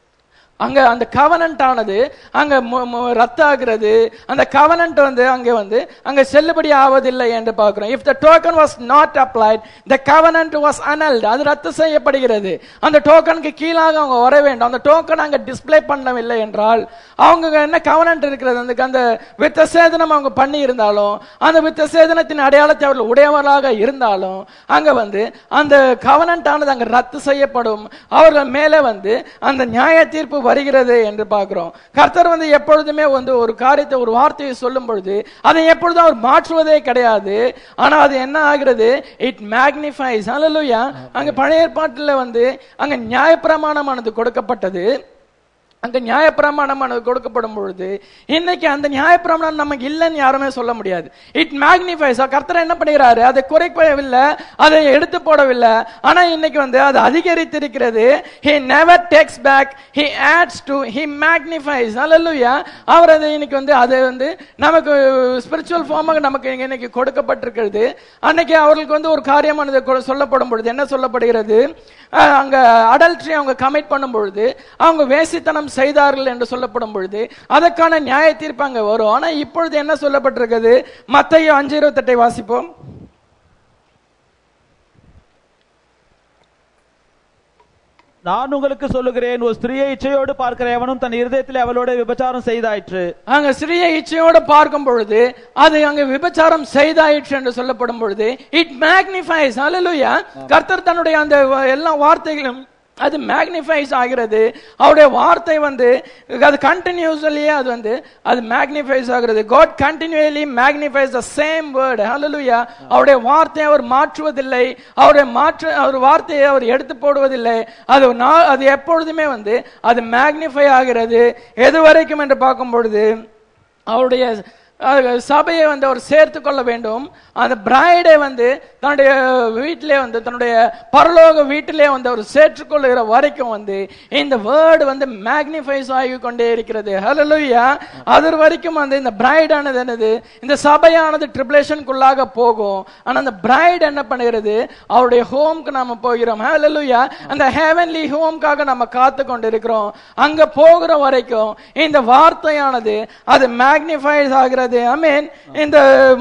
அங்க அந்த கவனன்ட் ஆனது அங்க ரத்து ஆகிறது. அந்த கவனன்ட் வந்து அங்க வந்து அங்க செல்லுபடி ஆவதில்லை என்று பார்க்கிறோம். if the token was not applied the covenant was annulled. அது ரத்து செய்யப்படுகிறது. அந்த டோக்கனுக்கு கீழாக அவங்க வர வேண்டும். அந்த டோக்கன் அங்க டிஸ்ப்ளே பண்ணவில்லை என்றால் அவங்க என்ன கவனன்ட் இருக்கிறது, அந்த அந்த விருத்த சேதனம் அவங்க பண்ணி இருந்தாலும் அந்த விருத்த சேதனத்தின் அடையாளத்தை அவர்கள் உடையவர்களாக இருந்தாலும் அங்க வந்து அந்த கவனன்ட் ஆனது அங்க ரத்து செய்யப்படும். அவர்கள் மேலே வந்து அந்த நியாய தீர்ப்பு வருகிறது என்று பார்க்கிறோம். கர்த்தர் வந்து எப்பொழுதுமே வந்து ஒரு காரியத்தை ஒரு வார்த்தையை சொல்லும் பொழுது அதை எப்பொழுதும் அவர் மாற்றுவதே கிடையாது. ஆனா அது என்ன ஆகிறது, இட் மேக்னிஃபைஸ். ஹல்லேலூயா. அங்க பழைய ஏற்பாட்டில் வந்து அங்க நியாயப்பிரமாணமானது கொடுக்கப்பட்டது. அங்க நியாயப்பிரமாணம் கொடுக்கப்படும் பொழுது இன்னைக்கு அந்த நியாயப்பிரமாணம் நமக்கு இல்லைன்னு யாருமே சொல்ல முடியாது. It magnifies. கர்த்தர் என்ன பண்ணுகிறாரு, அதை குறைக்கவில்லை, அதை எடுத்து போடவில்லை. ஆனா இன்னைக்கு வந்து அது அதிகரித்திருக்கிறது. he never takes back, he adds to, he magnifies. ஹல்லேலூயா. அவர் அதை இன்னைக்கு வந்து அதை வந்து நமக்கு ஸ்பிரிச்சுவல் ஃபார்மாக நமக்கு இன்னைக்கு கொடுக்கப்பட்டிருக்கிறது. அன்னைக்கு அவர்களுக்கு வந்து ஒரு காரியமானது சொல்லப்படும் பொழுது என்ன சொல்லப்படுகிறது, அங்க அடல்ட்ரி அவங்க கமிட் பண்ணும் பொழுது, அவங்க வேசித்தனம் செய்தார்கள் என்று சொல்லப்படும் பொழுது அதற்கான நியாய தீர்ப்பு அங்க வரும். ஆனா இப்பொழுது என்ன சொல்லப்பட்டிருக்கிறது, மத்தேயு அஞ்சு இருபத்தி எட்டை வாசிப்போம். நான் உங்களுக்கு சொல்லுகிறேன், ஒரு ஸ்திரியை இச்சையோடு பார்க்கிற எவனும் தன் இருதயத்தில் அவளோட விபச்சாரம் செய்தாயிற்று. அங்க ஸ்திரியை இச்சையோடு பார்க்கும் பொழுது அது அங்க விபச்சாரம் செய்தாயிற்று என்று சொல்லப்படும் பொழுது இட் மேக்னிஃபைஸ். ஹல்லேலூயா. கர்த்தர் தன்னுடைய அந்த எல்லா வார்த்தைகளும் அது மேக்னிஃபைஸ் ஆகிறது. அவருடைய வார்த்தை வந்து அது கண்டினியூஸ்லியே அது வந்து அது மேக்னிஃபைஸ் ஆகிறது. God continually magnifies the same word. Hallelujah. அவருடைய வார்த்தையை அவர் மாற்றுவதில்லை, அவருடைய மாற்று அவர் வார்த்தையை அவர் எடுத்து போடுவதில்லை. அது அது எப்பொழுதுமே வந்து அது மேக்னிஃபை ஆகிறது. எது வரைக்கும் என்று பார்க்கும் பொழுது அவருடைய சபையை வந்து அவர் சேர்த்து கொள்ள வேண்டும். அந்த பிரைடை வந்து தன்னுடைய வீட்டிலே வந்து தன்னுடைய பரலோக வீட்டிலே வந்து அவர் சேர்த்துக்கொள்ளுகிற வரைக்கும் வந்து இந்த வேர்டு வந்து மேக்னிஃபைஸ் ஆகி கொண்டே இருக்கிறது. ஹல்லேலூயா. அது வரைக்கும் வந்து இந்த பிரைடானது என்னது, இந்த சபையானது ட்ரிபுலேஷனுக்குள்ளாக போகும். ஆனா அந்த பிரைட் என்ன பண்ணுகிறது, அவருடைய ஹோம்க்கு நாம போகிறோம். ஹல்லேலூயா. அந்த ஹெவன்லி ஹோம்காக நம்ம காத்து கொண்டு இருக்கிறோம். அங்க போகிற வரைக்கும் இந்த வார்த்தையானது அது மேக்னிஃபைஸ் ஆகிறது. ஆமென். இந்த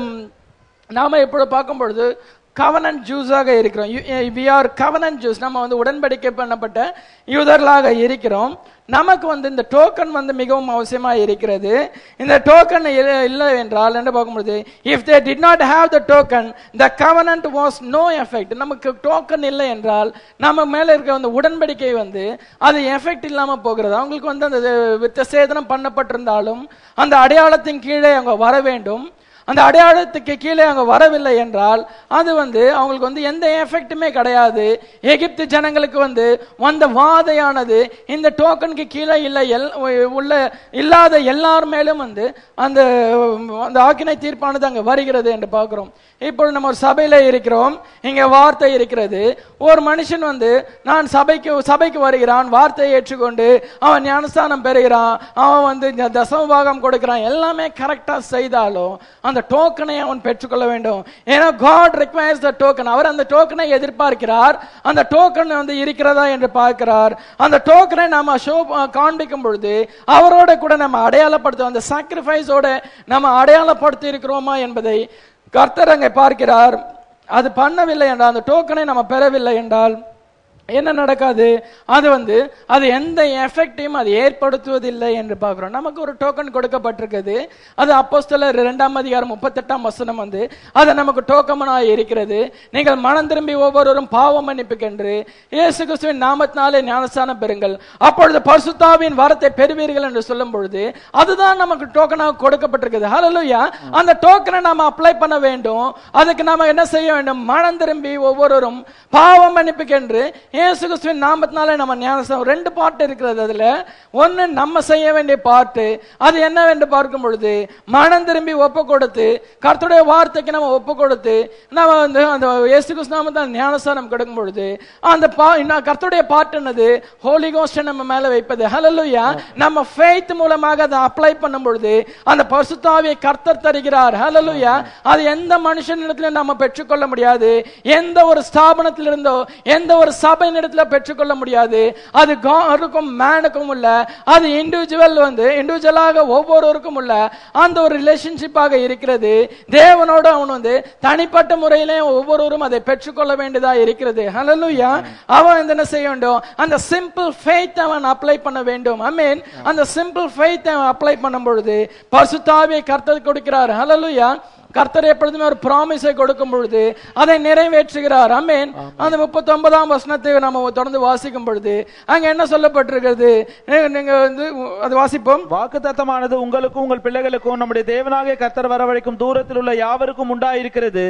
நாம இப்பொழுது பார்க்கும் பொழுது கவனன்ட் ஜூஸாக இருக்கிறோம். we are covenant Jews. நம்ம வந்து உடன்படிக்கை பண்ணப்பட்ட யூதர்களாக இருக்கிறோம். நமக்கு வந்து இந்த டோக்கன் வந்து மிகவும் அவசியமா இருக்கிறது. இந்த டோக்கன் இல்லை என்றால் என்ன பார்க்கும்போது, if they did not have the token, the covenant was no effect. நமக்கு டோக்கன் இல்லை என்றால் நம்ம மேல இருக்க அந்த உடன்படிக்கை வந்து அது எஃபெக்ட் இல்லாம போகிறது. அவங்களுக்கு வந்து அந்த விருத்த சேதனம் பண்ணப்பட்டிருந்தாலும் அந்த அடையாளத்தின் கீழே அவங்க வர வேண்டும். அந்த அடையாளத்துக்கு கீழே அவங்க வரவில்லை என்றால் அது வந்து அவங்களுக்கு வந்து எந்த எஃபெக்ட்டுமே கிடையாது. எகிப்து ஜனங்களுக்கு வந்து வந்த வாதையானது இந்த டோக்கனுக்கு கீழே இல்லை உள்ள இல்லாத எல்லார் மேலும் வந்து அந்த அந்த ஆக்கினை தீர்ப்பானது அங்க வருகிறது என்று பார்க்கிறோம். இப்பொழுது நம்ம ஒரு சபையில இருக்கிறோம், இங்க வார்த்தை இருக்கிறது. ஒரு மனுஷன் வந்து நான் சபைக்கு சபைக்கு வருகிறான், வார்த்தையை ஏற்றுக்கொண்டு அவன் ஞானஸ்தானம் பெறுகிறான், அவன் வந்து தசமபாகம் கொடுக்கிறான், எல்லாமே கரெக்டா செய்தாலும் அந்த டோக்கனை அவன் பெற்றுக்கொள்ள வேண்டும். ஏன்னா God requires the token. அவர் அந்த டோக்கனை எதிர்பார்க்கிறார். அந்த டோக்கன் வந்து இருக்கிறதா என்று பார்க்கிறார். அந்த டோக்கனை நாம ஷோ காண்பிக்கும் பொழுது அவரோட கூட நம்ம அடையாளப்படுத்த அந்த சாக்ரிஃபைஸோட நம்ம அடையாளப்படுத்தி இருக்கிறோமா என்பதை கர்த்தர் அங்கே பார்க்கிறார். அது பண்ணவில்லை என்றால், அந்த டோக்கனை நம்ம பெறவில்லை என்றால் என்ன நடக்காது, அது வந்து அது எந்த எஃபெக்டையும் அது ஏற்படுத்துவதில்லை என்று பார்க்கிறோம். நமக்கு ஒரு டோக்கன் கொடுக்கப்பட்டிருக்குது. அது அப்போஸ்தலர் இரண்டாம் அதிகாரம் முப்பத்தி எட்டாம் வசனம் வந்து அது நமக்கு டோக்கனாக இருக்கிறது. நீங்கள் மனம் திரும்பி ஒவ்வொருவரும் பாவ மன்னிப்புக்கென்று இயேசு கிறிஸ்துவின் நாமத்தினாலே ஞானஸ்தானம் பெறுங்கள், அப்பொழுது பரிசுத்தாவின் வரத்தை பெறுவீர்கள் என்று சொல்லும் பொழுது அதுதான் நமக்கு டோக்கனாக கொடுக்கப்பட்டிருக்குது. ஹல்லேலூயா. அந்த டோக்கனை நாம அப்ளை பண்ண வேண்டும். அதுக்கு நாம என்ன செய்ய வேண்டும், மனம் திரும்பி ஒவ்வொருவரும் பாவ மன்னிப்புக்கென்று இயேசு கிறிஸ்துவின் நாமத்தினாலே நம்ம ஞானஸ்தானம். ரெண்டு பார்ட் இருக்கிறது. அதுல ஒன்னு நம்ம செய்ய வேண்டிய பார்ட், அது என்னவென்று பார்க்கும் பொழுது மனம் திரும்பி ஒப்பு கொடுத்து கர்த்தருடைய வார்த்தைக்கு நம்ம ஒப்பு கொடுத்து நம்ம வந்து அந்த இயேசு கிறிஸ்து நாமத்தால் ஞானஸ்தானம் கொடுக்கும் பொழுது அந்த கர்த்தருடைய பார்ட் என்னது, ஹோலி கோஸ்ட் நம்ம மேல வைப்பது. ஹல்லேலூயா. நம்ம ஃபெய்த் மூலமாக அதை அப்ளை பண்ணும் பொழுது அந்த பரிசுத்த ஆவியை கர்த்தர் தருகிறார். ஹல்லேலூயா. அது எந்த மனுஷனிடத்திலும் நம்ம பெற்றுக்கொள்ள முடியாது, எந்த ஒரு ஸ்தாபனத்திலிருந்தோ எந்த ஒரு சபை இடத்துல பெற்றுக்கொள்ள முடியாது. அது காருக்கும் மேனுக்கும் உள்ள, அது இண்டிவிஜுவல் வந்து இண்டிவிஜுவலாக ஒவ்வொருவருக்கும் உள்ள அந்த ஒரு ரிலேஷன்ஷிப்பாக இருக்கிறது. தேவனோடு அவன் வந்து தனிப்பட்ட முறையிலே ஒவ்வொருவரும் அதை பெற்றுக்கொள்ள வேண்டியதா இருக்கிறது. ஹல்லேலூயா. அவன் என்ன செய்ய வேண்டும், அந்த சிம்பிள் ஃபெய்த் அவன் அப்ளை பண்ண வேண்டும். ஆமென். அந்த சிம்பிள் ஃபெய்த் அவன் அப்ளை பண்ணும் பொழுது பரிசுத்த ஆவியை கர்த்தர் கொடுக்கிறார். ஹல்லேலூயா. கர்த்தர் எப்பொழுதுமே ஒரு ப்ராமிஸை கொடுக்கும் பொழுது அதை நிறைவேற்றுகிறார். ஆமென். அந்த முப்பத்தி ஒன்பதாம் வசனத்தை நம்ம தொடர்ந்து வாசிக்கும் பொழுது அங்க என்ன சொல்லப்பட்டிருக்கிறது, நீங்க வந்து அது வாசிப்போம். வாக்குத்தத்தமானது உங்களுக்கும் உங்கள் பிள்ளைகளுக்கும் நம்முடைய தேவனாகிய கர்த்தர் வரவழைக்கும் தூரத்தில் உள்ள யாவருக்கும் உண்டாயிருக்கிறது.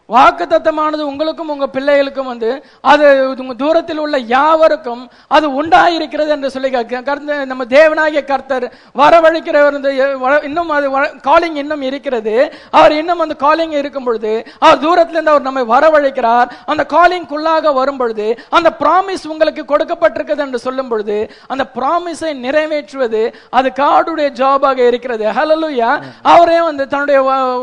வாக்குத்தத்தமானது உங்களுக்கும் உங்க பிள்ளைகளுக்கும் வந்து அது உங்க தூரத்தில் உள்ள யாவருக்கும் அது உண்டாயிருக்கிறது என்று சொல்லி கர்த்தர், நம்ம தேவனாகிய கர்த்தர் வரவழைக்கிறவர். இன்னும் அது காலிங் இன்னும் இருக்கிறது. அவர் இன்னும் அந்த காலிங் இருக்கும் பொழுது அவர் தூரத்திலிருந்து அவர் நம்மை வரவழைக்கிறார். அந்த காலிங்குள்ளாக வரும் பொழுது அந்த ப்ராமிஸ் உங்களுக்கு கொடுக்கப்பட்டிருக்கிறது என்று சொல்லும் பொழுது அந்த ப்ராமிஸை நிறைவேற்றுவது அது காடுடைய ஜாபாக இருக்கிறது. ஹல்லேலூயா. அவரே வந்து தன்னுடைய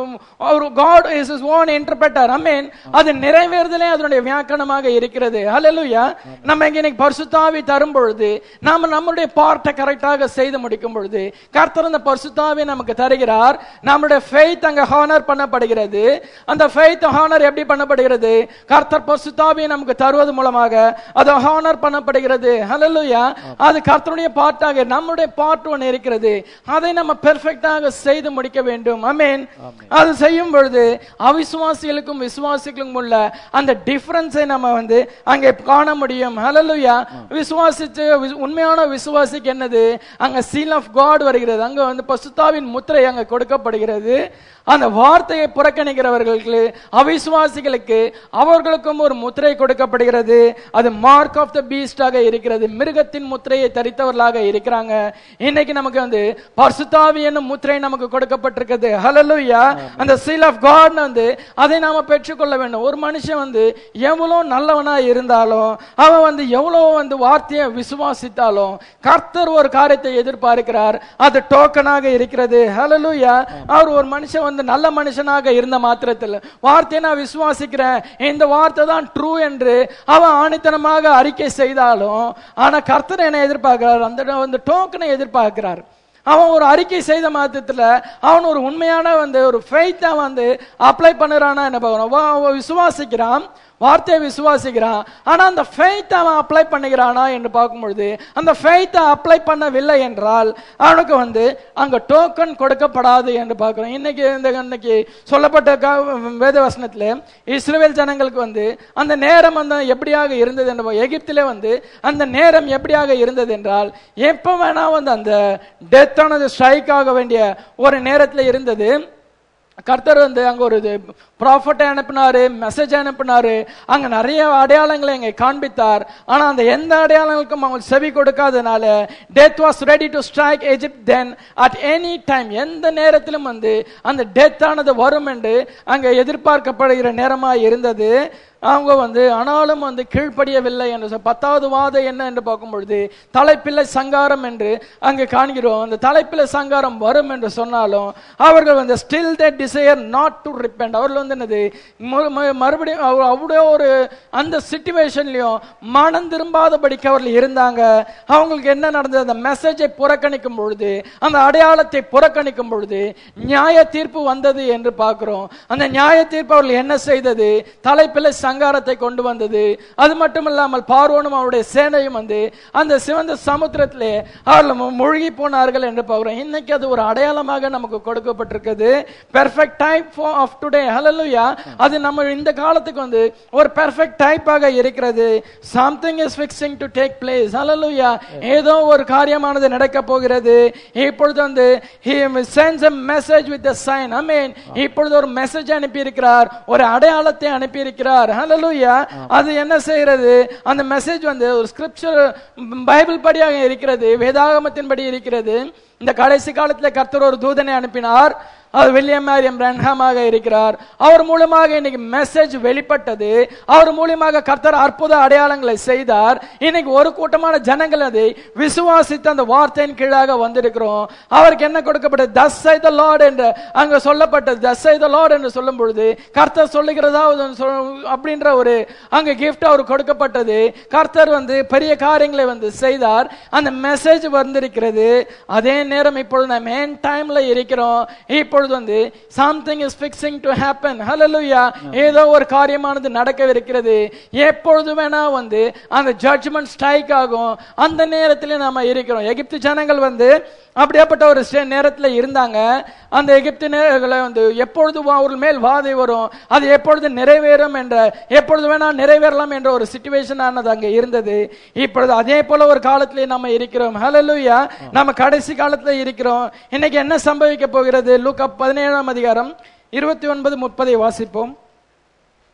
God is his own interpreter. ஆமென். அது நிறைவேறுதலே அதனுடைய வியாக்கணமாக இருக்கிறது. ஹல்லேலூயா. நம்ம இன்னைக்கு பரிசுத்த ஆவி தரும் பொழுது நாம நம்மளுடைய பார்ட்டை கரெக்டாக செய்து முடிக்கும் பொழுது கர்த்தர் அந்த பரிசுத்த ஆவியை நமக்கு தருகிறார். நம்மளுடைய faith அங்க ஹானர் பண்ணப்படுகிறது. அந்த faith ஹானர் எப்படி பண்ணப்படுகிறது? கர்த்தர் பரிசுத்த ஆவியை நமக்கு தருவது மூலமாக அது ஹானர் பண்ணப்படுகிறது. ஹல்லேலூயா. அது கர்த்தருடைய பார்ட்டாக நம்மளுடைய பார்ட் ஒன்று இருக்கிறது. அதை நம்ம பெர்ஃபெக்ட்டாக செய்து முடிக்க வேண்டும். ஆமென். அது செய்யும் பொழுது அவிசுவாசிகளுக்கும் விசுவாசிகளுக்கும் உள்ள அந்த டிஃபரன்ஸை நம்ம வந்து அங்கே காண முடியும். ஹல்லேலூயா. விசுவாசிச்சு உண்மையான விசுவாசிக்கு என்னது? அங்க சீல் ஆஃப் காட் வருகிறது. அங்க வந்து பரிசுத்தாவின் முத்திரை அங்க கொடுக்கப்படுகிறது. அந்த வார்த்தையை புறக்கணிக்கிறவர்களுக்கு அவிசுவாசிகளுக்கு அவர்களுக்கும் ஒரு முத்திரை கொடுக்கப்படுகிறது. அது மார்க் ஆஃப் த பீஸ்டாக இருக்கிறது. மிருகத்தின் முத்திரையை தரித்தவர்களாக இருக்கிறாங்க. இன்னைக்கு நமக்கு வந்து பரிசுத்தாவி என்னும் முத்திரை நமக்கு கொடுக்கப்பட்டிருக்கிறது. ஹல்லேலூயா. அந்த சீல் ஆஃப் காட் வந்து அதை நாம பெற்றுக்கொள்ள வேண்டும். ஒரு மனுஷன் வந்து எவ்வளவு நல்லவனா இருந்தாலும் அவன் வந்து எவ்வளவு வந்து வார்த்தையை விசுவாசித்தாலும் கர்த்தர் ஒரு காரியத்தை எதிர்பார்க்கிறார். அது டோக்கனாக இருக்கிறது. ஹல்லேலூயா. அவர் ஒரு மனுஷன் வந்து நல்ல மனுஷனாக இருந்த மாத்திரத்தில் வார்த்தையை நான் விசுவாசிக்கிறேன், இந்த வார்த்தை தான் ட்ரூ என்று அவன் ஆணித்தனமாக அறிக்கை செய்தாலும் ஆனா கர்த்தர் என்ன எதிர்பார்க்கிறார்? அந்த வந்து டோக்கனை எதிர்பார்க்கிறார். அவன் ஒரு அறிக்கை செய்த மாத்திரத்துல அவன் ஒரு உண்மையான வந்து ஒரு ஃபெய்த்தை வந்து அப்ளை பண்ணுறானா என்ன பார்க்கணும். விசுவாசிக்கிறான், வார்த்தையை விசுவாசிக்கிறான், ஆனா அந்த ஃபெய்த் அவன் அப்ளை பண்ணுகிறானா என்று பார்க்கும்பொழுது அந்த ஃபெய்த்தை அப்ளை பண்ணவில்லை என்றால் அவனுக்கு வந்து அங்க டோக்கன் கொடுக்கப்படாது என்று பார்க்கிறோம். இன்னைக்கு இந்த இன்னைக்கு சொல்லப்பட்ட வேத வசனத்துல இஸ்ரவேல் ஜனங்களுக்கு வந்து அந்த நேரம் வந்து எப்படியாக இருந்தது என்று, எகிப்திலே வந்து அந்த நேரம் எப்படியாக இருந்தது என்றால் எப்ப வேணா வந்து அந்த டெத் ஆனது ஸ்ட்ரைக் ஆக வேண்டிய ஒரு நேரத்தில் இருந்தது. கர்த்தர் வந்து அங்க ஒரு ப்ராஃபட்டை அனுப்பினாரு, மெசேஜ் அனுப்பினாரு, அங்க நிறைய அடையாளங்களை அங்க காண்பித்தார். ஆனா அந்த எந்த அடையாளங்களுக்கும் அவங்க செவி கொடுக்காதனால death was ready to strike Egypt then at any time. எந்த நேரத்திலும் வந்து அந்த டெத் ஆனது வரும் என்று அங்க எதிர்பார்க்கப்படுகிற நேரமாக இருந்தது. அவங்க வந்து ஆனாலும் வந்து கீழ்ப்படியவில்லை என்று பத்தாவது வாதை என்ன என்று பார்க்கும் பொழுது தலைப்பிள்ளை சங்காரம் என்று அங்கே காண்கிறோம். அந்த தலைப்பிள்ளை சங்காரம் வரும் என்று சொன்னாலும் அவர்கள் வந்து still they desire not to repent. அவர்கள் வந்து என்னது மறுபடியும் அவ்வளோ ஒரு அந்த சிச்சுவேஷன்லயும் மனம் திரும்பாதபடிக்கு அவர்கள் இருந்தாங்க. அவங்களுக்கு என்ன நடந்தது? அந்த மெசேஜை புறக்கணிக்கும் பொழுது, அந்த அடையாளத்தை புறக்கணிக்கும் பொழுது நியாய தீர்ப்பு வந்தது என்று பார்க்கிறோம். அந்த நியாய தீர்ப்பு அவர்கள் என்ன செய்தது? தலைப்பிள்ளை சங்காரத்தை கொண்டு வந்தது. அது மட்டுமல்லாமல் பார்வோனும் அவருடைய சேனையும் வந்து அந்த சிவந்த சமுத்திரத்திலே அவர்கள் மூழ்கி போனார்கள் என்று பார்க்கிறோம். இன்னைக்கு அது ஒரு அடையாளமாக நமக்கு கொடுக்கப்பட்டிருக்கிறது. Perfect type of today. Hallelujah. அது நம்ம இந்த காலத்துக்கு வந்து ஒரு பெர்ஃபெக்ட் டைப்பாக இருக்கிறது. something is fixing to take place. ஹல்லேலூயா. ஏதோ ஒரு காரியமானது நடக்க போகிறது. இப்பொழுது வந்து he sends a message with a sign. ஆமென். இப்பொழுது ஒரு மெசேஜ் அனுப்பி இருக்கிறார், ஒரு அடையாளத்தை அனுப்பி இருக்கிறார். ஹல்லேலூயா. அது என்ன செய்கிறது? அந்த மெசேஜ் வந்து ஒரு ஸ்கிரிப்சர் பைபிள் படியாக இருக்கிறது, வேதாகமத்தின் படி இருக்கிறது. இந்த கடைசி காலத்தில் கர்த்தர் ஒரு தூதனை அனுப்பினார். அவர் வில்லியம் மேரியம் பிரன்ஹாமாக இருக்கிறார். அவர் மூலமாக இன்னைக்கு மெசேஜ் வெளிப்பட்டது. அவர் மூலமாக கர்த்தர் அற்புத அடையாளங்களை செய்தார். இன்னைக்கு ஒரு கூட்டமான ஜனங்கள் அதை விசுவாசித்து அந்த வார்த்தையின் கீழாக வந்திருக்கிறோம். அவருக்கு என்ன கொடுக்கப்பட்டது? thus saith the Lord என்று அங்க சொல்லப்பட்டது. thus saith the Lord என்று சொல்லும் பொழுது கர்த்தர் சொல்லுகிறதா அப்படின்ற ஒரு அங்க கிஃப்ட் அவர் கொடுக்கப்பட்டது. கர்த்தர் வந்து பெரிய காரியங்களை வந்து செய்தார். அந்த மெசேஜ் வந்திருக்கிறது. அதே நேரம் இப்பொழுது நம்ம என் டைம்ல இருக்கிறோம். இப்பொழுது வந்து something is fixing to happen. hallelujah. ஏதோ ஒரு காரியமானது நடக்கவிருக்கிறது. எப்பொழுது வேணா வந்து அந்த ஜட்ஜ்மென்ட் ஸ்ட்ரைக் ஆகும். அந்த நேரத்தில் நாம இருக்கிறோம். எகிப்து ஜனங்கள் வந்து அப்படியேப்பட்ட ஒரு நேரத்தில் இருந்தாங்க. அந்த எகிப்தியர்களை வந்து எப்பொழுது அவர்கள் மேல் வாதை வரும், அது எப்பொழுது நிறைவேறும் என்ற, எப்பொழுது வேணா நிறைவேறலாம் என்ற ஒரு சிச்சுவேஷன் ஆனது அங்க இருந்தது. இப்பொழுது அதே போல ஒரு காலத்திலே நம்ம இருக்கிறோம். ஹல்லேலூயா. நம்ம கடைசி காலத்துல இருக்கிறோம். இன்னைக்கு என்ன சம்பவிக்க போகிறது? லூக்கா பதினேழாம் அதிகாரம் இருபத்தி ஒன்பது முப்பதை வாசிப்போம்.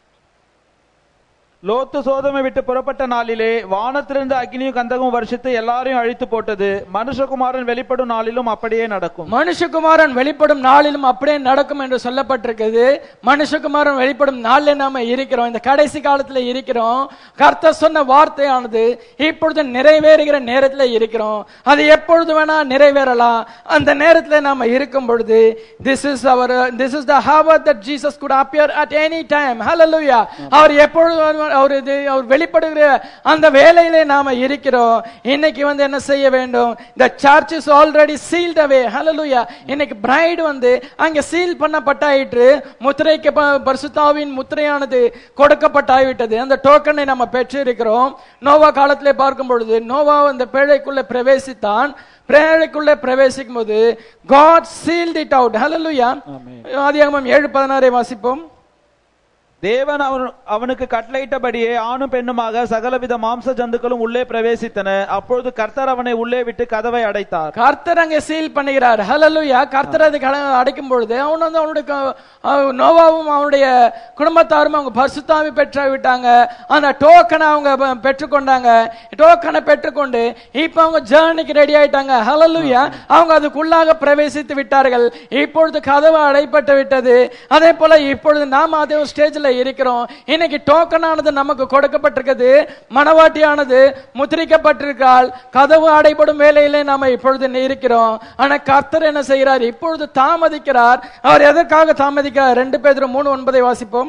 லோத்து சோதமை விட்டு புறப்பட்ட நாளிலே வானத்திலிருந்து அக்னியும் கந்தகமும் வருஷித்து எல்லாரையும் அழித்து போட்டது. மனுஷகுமாரன் வெளிப்படும் நாளிலும் அப்படியே நடக்கும். மனுஷகுமாரன் வெளிப்படும் நாளிலும் அப்படியே நடக்கும் என்று சொல்லப்பட்டிருக்குது. மனுஷகுமாரன் வெளிப்படும் நாளில் நாம இருக்கிறோம், இந்த கடைசி காலத்துல இருக்கிறோம். கர்த்தர் சொன்ன வார்த்தையானது இப்பொழுது நிறைவேறுகிற நேரத்துல இருக்கிறோம். அது எப்பொழுது வேணா நிறைவேறலாம். அந்த நேரத்துல நாம இருக்கும் பொழுது this is our this is the hour that Jesus could appear at any time. Hallelujah. அவர் எப்பொழுது அவர் அவர் வெளிப்படுகிற அந்த வேளையிலே நாம இருக்கிறோம். இன்னைக்கு வந்து என்ன செய்ய வேண்டும்? the church is already sealed away. Hallelujah. இன்னைக்கு பிரைட் வந்து அங்க சீல் பண்ணப்பட்டாயிற்று. முத்திரைக்கு பரிசுத்தாவின் முத்திரையானது கொடுக்கப்பட்டாய்விட்டது. அந்த டோக்கனை நம்ம பெற்று இருக்கிறோம். நோவா காலத்திலே பார்க்கும் பொழுது நோவா அந்த பேழைக்குள்ள பிரவேசித்தான். பிரேழைக்குள்ளே பிரவேசிக்கும் போது God sealed it out. Hallelujah. ஆதியாகமம் ஏழு பதினாறை வாசிப்போம். தேவன் அவனுக்கு கட்டளையிட்டபடியே ஆணும் பெண்ணுமாக சகலவித மாம்ச ஜந்துக்களும் உள்ளே பிரவேசித்தன. அப்பொழுது கர்த்தர் அவனை உள்ளே விட்டு கதவை அடைத்தார். கர்த்தர் அங்கே சீல் பண்ணுகிறார். ஹல்லேலூயா. கர்த்தர் அது அடைக்கும் பொழுது அவன் வந்து அவனுடைய நோவாவும் அவனுடைய குடும்பத்தாரும் அவங்க பரிசுத்தாவி பெற்று விட்டாங்க. அந்த டோக்கனை அவங்க பெற்றுக்கொண்டாங்க. டோக்கனை பெற்றுக்கொண்டு இப்ப அவங்க ஜர்னிக்கு ரெடி ஆயிட்டாங்க. ஹல்லேலூயா. அவங்க அதுக்குள்ளாக பிரவேசித்து விட்டார்கள். இப்பொழுது கதவு அடைப்பட்டு விட்டது. அதே போல இப்பொழுது நாம அதே ஸ்டேஜ்ல இருக்கிறோம். இன்னைக்கு டோக்கனானது நமக்கு கொடுக்கப்பட்டிருக்கிறது. மனவாட்டியானது முத்திரிக்கப்பட்டிருக்கால். கதவு அடைபடும் வேலையிலே நாம இப்பொழுது இருக்கிறோம். ஆனா கர்த்தர் என்ன செய்கிறார்? இப்பொழுது தாமதிக்கிறார். அவர் எதற்காக தாமதிக்கிறார்? ரெண்டு பேதுரு மூணு ஒன்பதை வாசிப்போம்.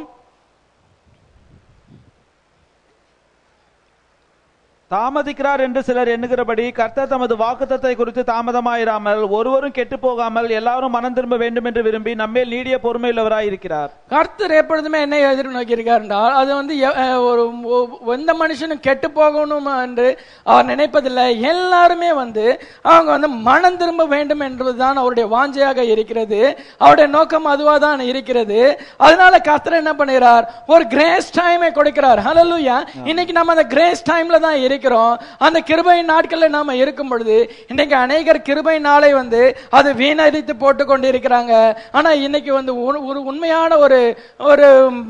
தாமதிக்கிறார் என்று சிலர் எண்ணுகிறபடி கர்த்தர் தமது வாக்குத்தத்தை குறித்து தாமதமாயிராமல் ஒருவரும் கெட்டு போகாமல் எல்லாரும் மனம் திரும்ப வேண்டும் என்று விரும்பி நம்மேல் நீடிய பொறுமையுள்ளவராய் இருக்கிறார். கர்த்தர் எப்பொழுதுமே என்ன எதிர்நோக்கி இருக்கார் என்றால் அது வந்து ஒரு எந்த மனுஷனும் கெட்டு போகணும் என்று அவர் நினைப்பதில்லை. எல்லாருமே வந்து அவங்க வந்து மனம் திரும்ப வேண்டும் என்பதுதான் அவருடைய வாஞ்சையாக இருக்கிறது. அவருடைய நோக்கம் அதுவா தான் இருக்கிறது. அதனால கர்த்தர் என்ன பண்ணுகிறார்? ஒரு கிரேஸ் டைமை கொடுக்கிறார். ஹல்லேலூயா. இன்னைக்கு நம்ம அந்த கிரேஸ் டைம்ல தான் இருக்கிறோம். அந்த கிருபை நாட்கள்ல நாம இருக்கும் பொழுது இன்னைக்கு அநேகர் கிருபை நாளை வந்து அது வீணடித்து போட்டு கொண்டு இருக்கிறாங்க. ஆனா இன்னைக்கு வந்து ஒரு உண்மையான ஒரு ஒரு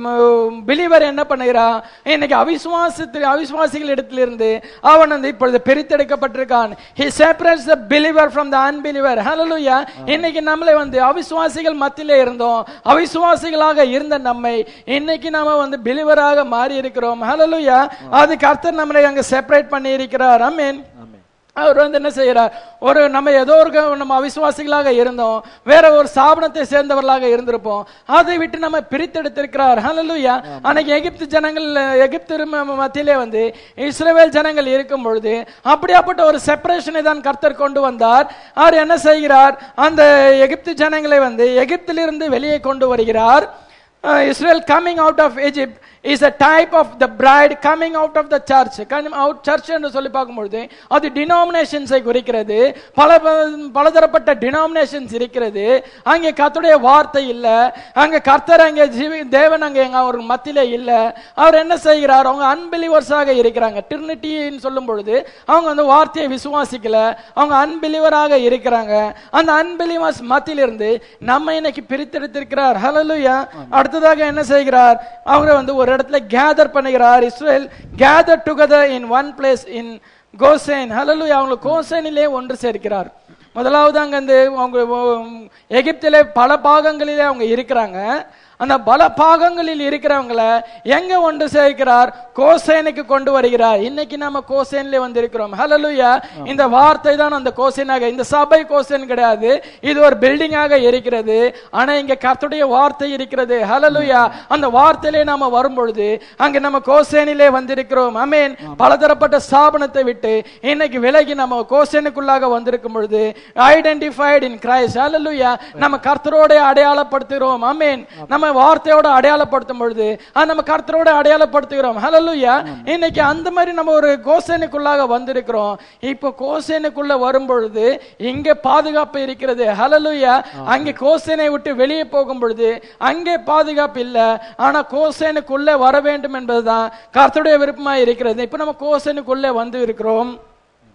பிலீவர் என்ன பண்ணுகிறான்? இன்னைக்கு அவிசுவாசத்தில் அவிசுவாசிகள் இடத்திலிருந்து அவன் வந்து இப்பொழுது பிரித்தெடுக்கப்பட்டிருக்கான். he separates the believer from the unbeliever. hallelujah. இன்னைக்கு நம்மளை வந்து அவிசுவாசிகள் மத்தியிலே இருந்தோம். அவிசுவாசிகளாக இருந்த நம்மை இன்னைக்கு நாம வந்து பிலீவராக மாறி இருக்கிறோம். hallelujah. அது கர்த்தர் நம்மளை அங்க செப்பரேட் பண்ணி இருக்கிறார். ஆமென். அவர் வந்து என்ன செய்யறார்? ஒரு நம்ம ஏதோ ஒரு நம்ம அவிசுவாசிகளாக இருந்தோம், வேற ஒரு ஸ்தாபனத்தை சேர்ந்தவர்களாக இருந்திருப்போம். அதை விட்டு நம்ம பிரித்தெடுத்திருக்கிறார். ஹல்லேலூயா. அன்னைக்கு எகிப்து ஜனங்கள் எகிப்து மத்தியிலே வந்து இஸ்ரவேல் ஜனங்கள் இருக்கும் பொழுது அப்படியாப்பட்ட ஒரு செப்பரேஷனை தான் கர்த்தர் கொண்டு வந்தார். அவர் என்ன செய்கிறார்? அந்த எகிப்து ஜனங்களை வந்து எகிப்திலிருந்து வெளியே கொண்டு வருகிறார். Israel coming out of Egypt is a type of the bride coming out of the church. coming out church என்று சொல்லி பார்க்கும்போது அது டினாமினேஷன்ஸை குறிக்கிறது. பல பலதரப்பட்ட டினாமினேஷன்ஸ் இருக்கிறது. அங்கே கர்த்தருடைய வார்த்தை இல்ல, அங்க கர்த்தர் அங்கே தேவன் அங்கே அவர் மத்தியிலே இல்ல. அவர் என்ன செய்கிறார்? அவங்க அன்பிலீவர்ஸாக இருக்கிறாங்க. ட்ரினிட்டின்னு சொல்லும் பொழுது அவங்க அந்த வார்த்தையை விசுவாசிக்கல, அவங்க அன்பிலீவராக இருக்கிறாங்க. அந்த அன்பிலீவர்ஸ் மத்தியிலிருந்து நம்ம இன்னைக்கு பிரித்தெடுத்திருக்கிறார். ஹல்லேலூயா. அடுத்ததாக என்ன செய்கிறார்? அவங்க வந்து ஒரு இடத்துல கேதர் பண்ணுகிறார். Israel gather together in one place in Goshen. Hallelujah. அவங்க கோசேனிலே ஒன்று சேர்க்கிறார். முதலாவது அங்க வந்து அவங்க எகிப்திலே பல பாகங்களிலே அவங்க இருக்கிறாங்க. அந்த பல பாகங்களில் இருக்கிறவங்களை எங்க ஒன்று சேர்க்கிறார்? கோசேனுக்கு கொண்டு வருகிறார். இன்னைக்கு நாம கோசேன்ல வந்து இருக்கிறோம். ஹல்லேலூயா. இந்த வார்த்தை தான் அந்த கோசேனாக. இந்த சபை கோசேன் கிடையாது, இது ஒரு பில்டிங்காக இருக்கிறது. ஆனா இங்க கர்த்தருடைய வார்த்தை இருக்கிறது. ஹல்லேலூயா. அந்த வார்த்தையிலே நாம வரும் பொழுது அங்க நம்ம கோசேனிலே வந்திருக்கிறோம். ஆமென். பலதரப்பட்ட ஸ்தாபனத்தை விட்டு இன்னைக்கு விலகி நம்ம கோசேனுக்குள்ளாக வந்திருக்கும் பொழுது ஐடென்டிஃபைட் இன் கிரைஸ்ட். ஹல்லேலூயா. நம்ம கர்த்தரோட அடையாளப்படுத்துகிறோம். ஆமென். நம்ம வார்த்தையோட அடையாளப்படுத்தும் பொழுது நம்ம கர்த்தரோட அடையாளப்படுத்துகிறோம். ஹல்லேலூயா. இன்னைக்கு அந்த மாதிரி நம்ம ஒரு கோசேனுக்குள்ளாக வந்திருக்கிறோம். இப்போ கோசேனுக்குள்ள வரும் பொழுது இங்க பாதுகாப்பு இருக்கிறது. ஹல்லேலூயா. அங்கே கோசேனை விட்டு வெளியே போகும் பொழுது அங்கே பாதுகாப்பு இல்ல. ஆனா கோசேனுக்குள்ள வர வேண்டும் என்பதுதான் கர்த்தருடைய விருப்பமா இருக்கிறது. இப்போ நம்ம கோசேனுக்குள்ள வந்து இருக்கிறோம்.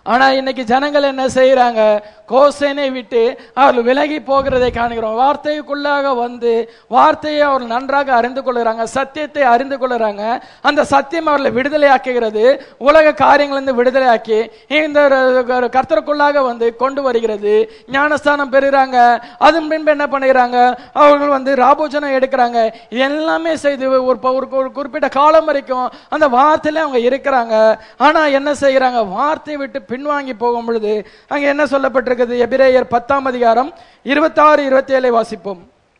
ஆனா இன்னைக்கு ஜனங்கள் என்ன செய்யறாங்க? கோசேனை விட்டு அவர்கள் விலகி போகிறதை காணுகிறோம். வார்த்தைக்குள்ளாக வந்து வார்த்தையை அவர்கள் நன்றாக அறிந்து கொள்கிறாங்க, சத்தியத்தை அறிந்து கொள்கிறாங்க. அந்த சத்தியம் அவர்களை விடுதலை ஆக்குகிறது, உலக காரியங்களிலிருந்து விடுதலை ஆக்கி இந்த கர்த்தருக்குள்ளாக வந்து கொண்டு வருகிறது. ஞானஸ்தானம் பெறுகிறாங்க. அதன் பின்பு என்ன பண்ணுகிறாங்க? அவர்கள் வந்து ராபோஜனம் எடுக்கிறாங்க. எல்லாமே செய்து ஒரு ஒரு குறிப்பிட்ட காலம் வரைக்கும் அந்த வார்த்தையில அவங்க இருக்கிறாங்க. ஆனா என்ன செய்யறாங்க? வார்த்தையை விட்டு பின்வாங்கி போகும் பொழுது அங்க என்ன சொல்லப்பட்டிருக்கிறது? எபிரேயர் பத்தாம் அதிகாரம் இருபத்தி ஆறு இருபத்தி ஏழை வாசிப்போம்.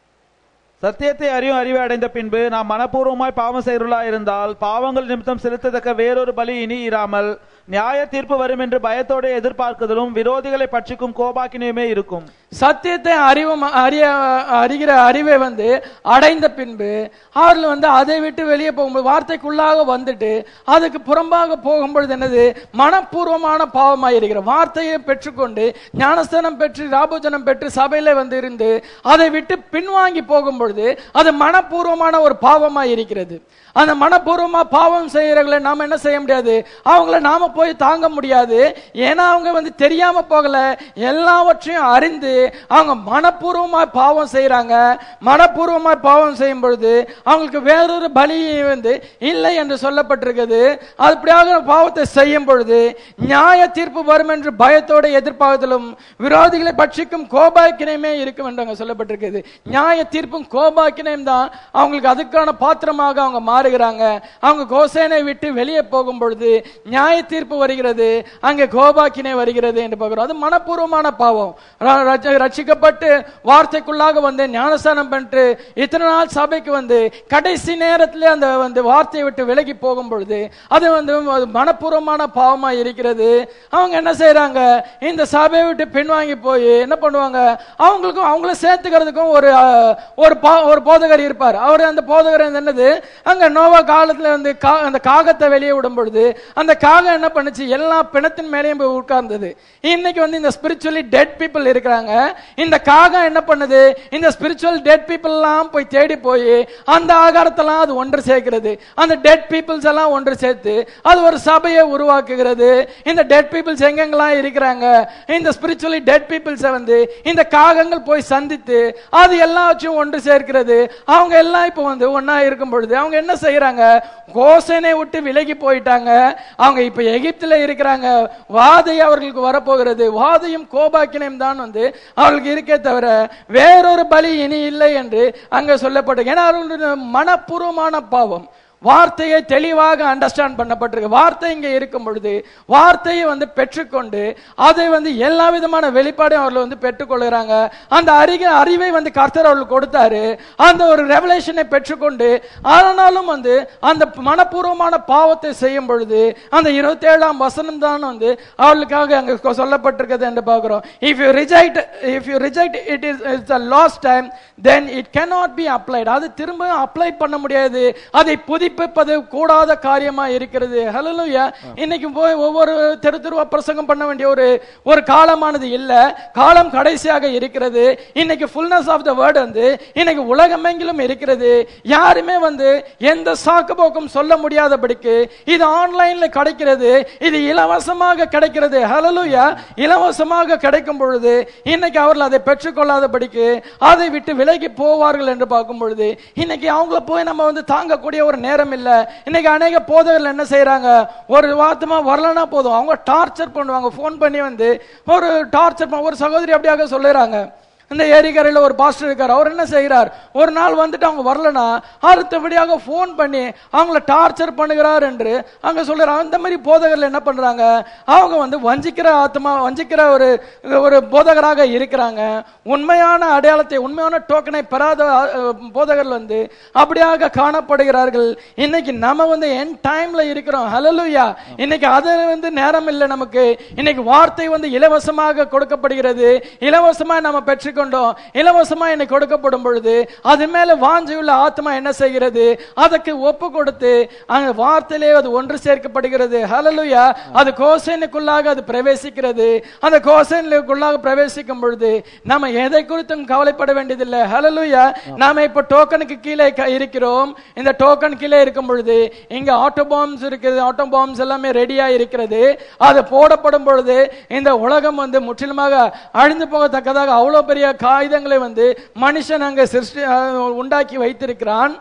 சத்தியத்தை அறியும் அறிவை அடைந்த பின்பு நாம் மனப்பூர்வமாய் பாவம் செய்கிறா இருந்தால் பாவங்கள் நிமித்தம் செலுத்தத்தக்க வேறொரு பலி இனி இராமல் நியாய தீர்ப்பு வரும் என்று பயத்தோடு எதிர்பார்க்குதலும் விரோதிகளை பட்சிக்கும் கோபாக்கினையுமே இருக்கும். சத்தியத்தை அறிவும் அறிய அறிகிற அறிவை வந்து அடைந்த பின்பு அவர்கள் வந்து அதை விட்டு வெளியே போகும்போது வார்த்தைக்குள்ளாக வந்துட்டு அதுக்கு புறம்பாக போகும்பொழுது என்னது? மனப்பூர்வமான பாவமாக இருக்கிற வார்த்தையை பெற்றுக்கொண்டு ஞானஸ்தானம் பெற்று ராபோஜனம் பெற்று சபையில வந்து இருந்து அதை விட்டு பின்வாங்கி போகும்பொழுது அது மனப்பூர்வமான ஒரு பாவமாக இருக்கிறது. அந்த மனப்பூர்வமா பாவம் செய்யறவங்களை நாம என்ன செய்ய முடியாது? அவங்கள நாம போய் தாங்க முடியாது. ஏன்னா அவங்க வந்து தெரியாம போகல, எல்லாவற்றையும் அறிந்து அவங்க மனப்பூர்வமா பாவம் செய்யறாங்க. மனப்பூர்வமா பாவம் செய்யும் பொழுது அவங்களுக்கு வேறொரு பலி வந்து இல்லை என்று சொல்லப்பட்டிருக்கிறது. அப்படியாக பாவத்தை செய்யும் பொழுது நியாய தீர்ப்பு வரும் என்று பயத்தோடு எதிர்பார்த்தலும் விரோதிகளை பட்சிக்கும் கோபாக்கினையுமே இருக்கும் என்று அங்க சொல்லப்பட்டிருக்கிறது. நியாய தீர்ப்பும் கோபாக்கினையும் தான் அவங்களுக்கு அதுக்கான பாத்திரமாக அவங்க மாறுகிறாங்க. அவங்க கோசேனை விட்டு வெளியே போகும் பொழுது நியாய தீர்ப்பு வருகிறது, அங்கே கோபாக்கினை வருகிறது என்று பார்க்கிறோம். அது மனப்பூர்வமான பாவம். ரட்சிக்கப்பட்டு வார்த்தைக்குள்ளாக வந்து ஞானஸ்தானம் பெற்று இத்தனை நாள் சபைக்கு வந்து கடைசி நேரத்தில் அந்த வந்து வார்த்தையை விட்டு விலகி போகும் பொழுது அது வந்து மனப்பூர்வமான பாவமா இருக்கிறது. அவங்க என்ன செய்யறாங்க? இந்த சபையை விட்டு பின்வாங்கி போய் என்ன பண்ணுவாங்க? அவங்களுக்கும் அவங்கள சேர்த்துக்கிறதுக்கும் ஒரு ஒரு போதகர் இருப்பார். அவர் அந்த போதகர் என்னது? அங்க நோவா காலத்துல வந்து அந்த காகத்தை வெளியே விடும் பொழுது அந்த காகம் என்ன பண்ணுச்சு? எல்லா பிணத்தின் மேலேயும் போய் உட்கார்ந்தது. இன்னைக்கு வந்து இந்த ஸ்பிரிச்சுவலி டெட் பீப்புள் இருக்கிறாங்க. இந்த காகம் என்ன பண்ணுது? இந்த ஸ்பிரிச்சுவல் டெட் பீப்புள் எல்லாம் போய் தேடி போய் அந்த ஆகாரத்தெல்லாம் அது ஒன்று சேர்க்கிறது. அந்த டெட் பீப்புள்ஸ் எல்லாம் ஒன்று சேர்த்து அது ஒரு சபையை உருவாக்குகிறது. இந்த டெட் பீப்புள்ஸ் எங்கெங்கெல்லாம் இருக்கிறாங்க, இந்த ஸ்பிரிச்சுவலி டெட் பீப்புள்ஸை வந்து இந்த காகங்கள் போய் சந்தித்து அது எல்லாத்தையும் ஒன்று சேர்க்கிறது. அவங்க எல்லாம் இப்போ வந்து ஒன்னா இருக்கும் பொழுது அவங்க என்ன செய்யறாங்க? கோசேனை விட்டு விலகி போயிட்டாங்க. அவங்க இப்ப எகிப்துல இருக்கிறாங்க. வாதை அவர்களுக்கு வரப்போகிறது. வாதையும் கோபாக்கினையும் தான் வந்து அவர்களுக்கு இருக்கே தவிர வேறொரு பலி இனி இல்லை என்று அங்க சொல்லப்பட்டது. ஏன்னா அவர்களுடைய மனப்பூர்வமான பாவம். வார்த்தையை தெளிவாக அண்டர்ஸ்டாண்ட் பண்ணப்பட்டிருக்கு. வார்த்தை இங்க இருக்கும் பொழுது வார்த்தையை வந்து பெற்றுக்கொண்டு அதை வந்து எல்லா விதமான வெளிப்பாடையும் அவர்கள் வந்து பெற்றுக்கொள்கிறாங்க. அந்த அறிக அறிவை வந்து கர்த்தர் அவர்களுக்கு கொடுத்தாரு. அந்த ஒரு ரெவலேஷனை பெற்றுக்கொண்டு ஆனாலும் வந்து அந்த மனப்பூர்வமான பாவத்தை செய்யும் பொழுது அந்த இருபத்தி ஏழாம் வசனம் தான் வந்து அவர்களுக்காக அங்க சொல்லப்பட்டிருக்கிறது என்று பார்க்கிறோம். If you reject if you reject it is it's a lost time, then it cannot be applied. அது திரும்ப அப்ளை பண்ண முடியாது. அதை புதி புதுப்பிப்பது கூடாத காரியமா இருக்கிறது. ஹல்லேலூயா. இன்னைக்கு போய் ஒவ்வொரு தெரு தெருவா பிரசங்கம் பண்ண வேண்டிய ஒரு ஒரு காலமானது இல்ல. காலம் கடைசியாக இருக்கிறது. இன்னைக்கு ஃபுல்னஸ் ஆஃப் த வேர்ட் வந்து இன்னைக்கு உலகமெங்கிலும் இருக்கிறது. யாருமே வந்து எந்த சாக்கு போக்கும் சொல்ல முடியாதபடிக்கு இது ஆன்லைன்ல கிடைக்கிறது. இது இலவசமாக கிடைக்கிறது. ஹல்லேலூயா. இலவசமாக கிடைக்கும் பொழுது இன்னைக்கு அவர்கள் அதை பெற்றுக்கொள்ளாதபடிக்கு அதை விட்டு விலகி போவார்கள் என்று பார்க்கும் பொழுது இன்னைக்கு அவங்கள போய் நம்ம வந்து தாங்கக்கூடிய ஒரு நேரம் இல்ல. இன்னைக்கு அநேக போதகர்கள் என்ன செய்யறாங்க, ஒரு வார்த்தமா வரலன்னா போதும் அவங்க டார்ச்சர் பண்ணுவாங்க. போன் பண்ணி வந்து ஒரு டார்ச்சர், ஒரு சகோதரி அப்படியாக சொல்லுறாங்க, இந்த ஏரிக்கரையில் ஒரு பாஸ்டர் இருக்கார், அவர் என்ன செய்கிறார், ஒரு நாள் வந்துட்டு அவங்க வரலனா அடுத்தபடியாக போன் பண்ணி அவங்கள டார்ச்சர் பண்ணுகிறார் என்று அங்க சொல்றாங்க. அந்த மாதிரி போதகர்கள் என்ன பண்றாங்க, அவங்க வந்து வஞ்சிக்கிற ஆத்மா வஞ்சிக்கிற ஒரு ஒரு போதகராக இருக்கிறாங்க. உண்மையான அடையாளத்தை உண்மையான டோக்கனை பெறாத போதகர்கள் வந்து அப்படியாக காணப்படுகிறார்கள். இன்னைக்கு நம்ம வந்து என் டைம்ல இருக்கிறோம். ஹல்லேலூயா. இன்னைக்கு அது வந்து நேரம் இல்லை நமக்கு. இன்னைக்கு வார்த்தை வந்து இலவசமாக கொடுக்கப்படுகிறது. இலவசமா நம்ம பெற்றுக்கொள்ள பெற்றுக்கொண்டோம், இலவசமா எனக்கு கொடுக்கப்படும் பொழுது அது மேல வாஞ்சியுள்ள ஆத்மா என்ன செய்கிறது? அதற்கு ஒப்பு கொடுத்து அங்க வார்த்தையிலே அது ஒன்று சேர்க்கப்படுகிறது. ஹல்லேலூயா. அது கோசேனுக்குள்ளாக அது பிரவேசிக்கிறது. அந்த கோசேனுக்குள்ளாக பிரவேசிக்கும் பொழுது நம்ம எதை குறித்தும் கவலைப்பட வேண்டியதில்லை. ஹல்லேலூயா. நாம இப்ப டோக்கனுக்கு கீழே இருக்கிறோம். இந்த டோக்கன் கீழே இருக்கும் பொழுது இங்க ஆட்டோ பாம்ஸ் இருக்குது, ஆட்டோ பாம்ஸ் எல்லாமே ரெடியா இருக்கிறது. அது போடப்படும் பொழுது இந்த உலகம் வந்து முற்றிலுமாக அழிந்து போகத்தக்கதாக அவ்வளவு பெரிய காகிதங்களை வந்து மனுஷன் அங்க சிருஷ்டி உண்டாக்கி வைத்திருக்கிறான்.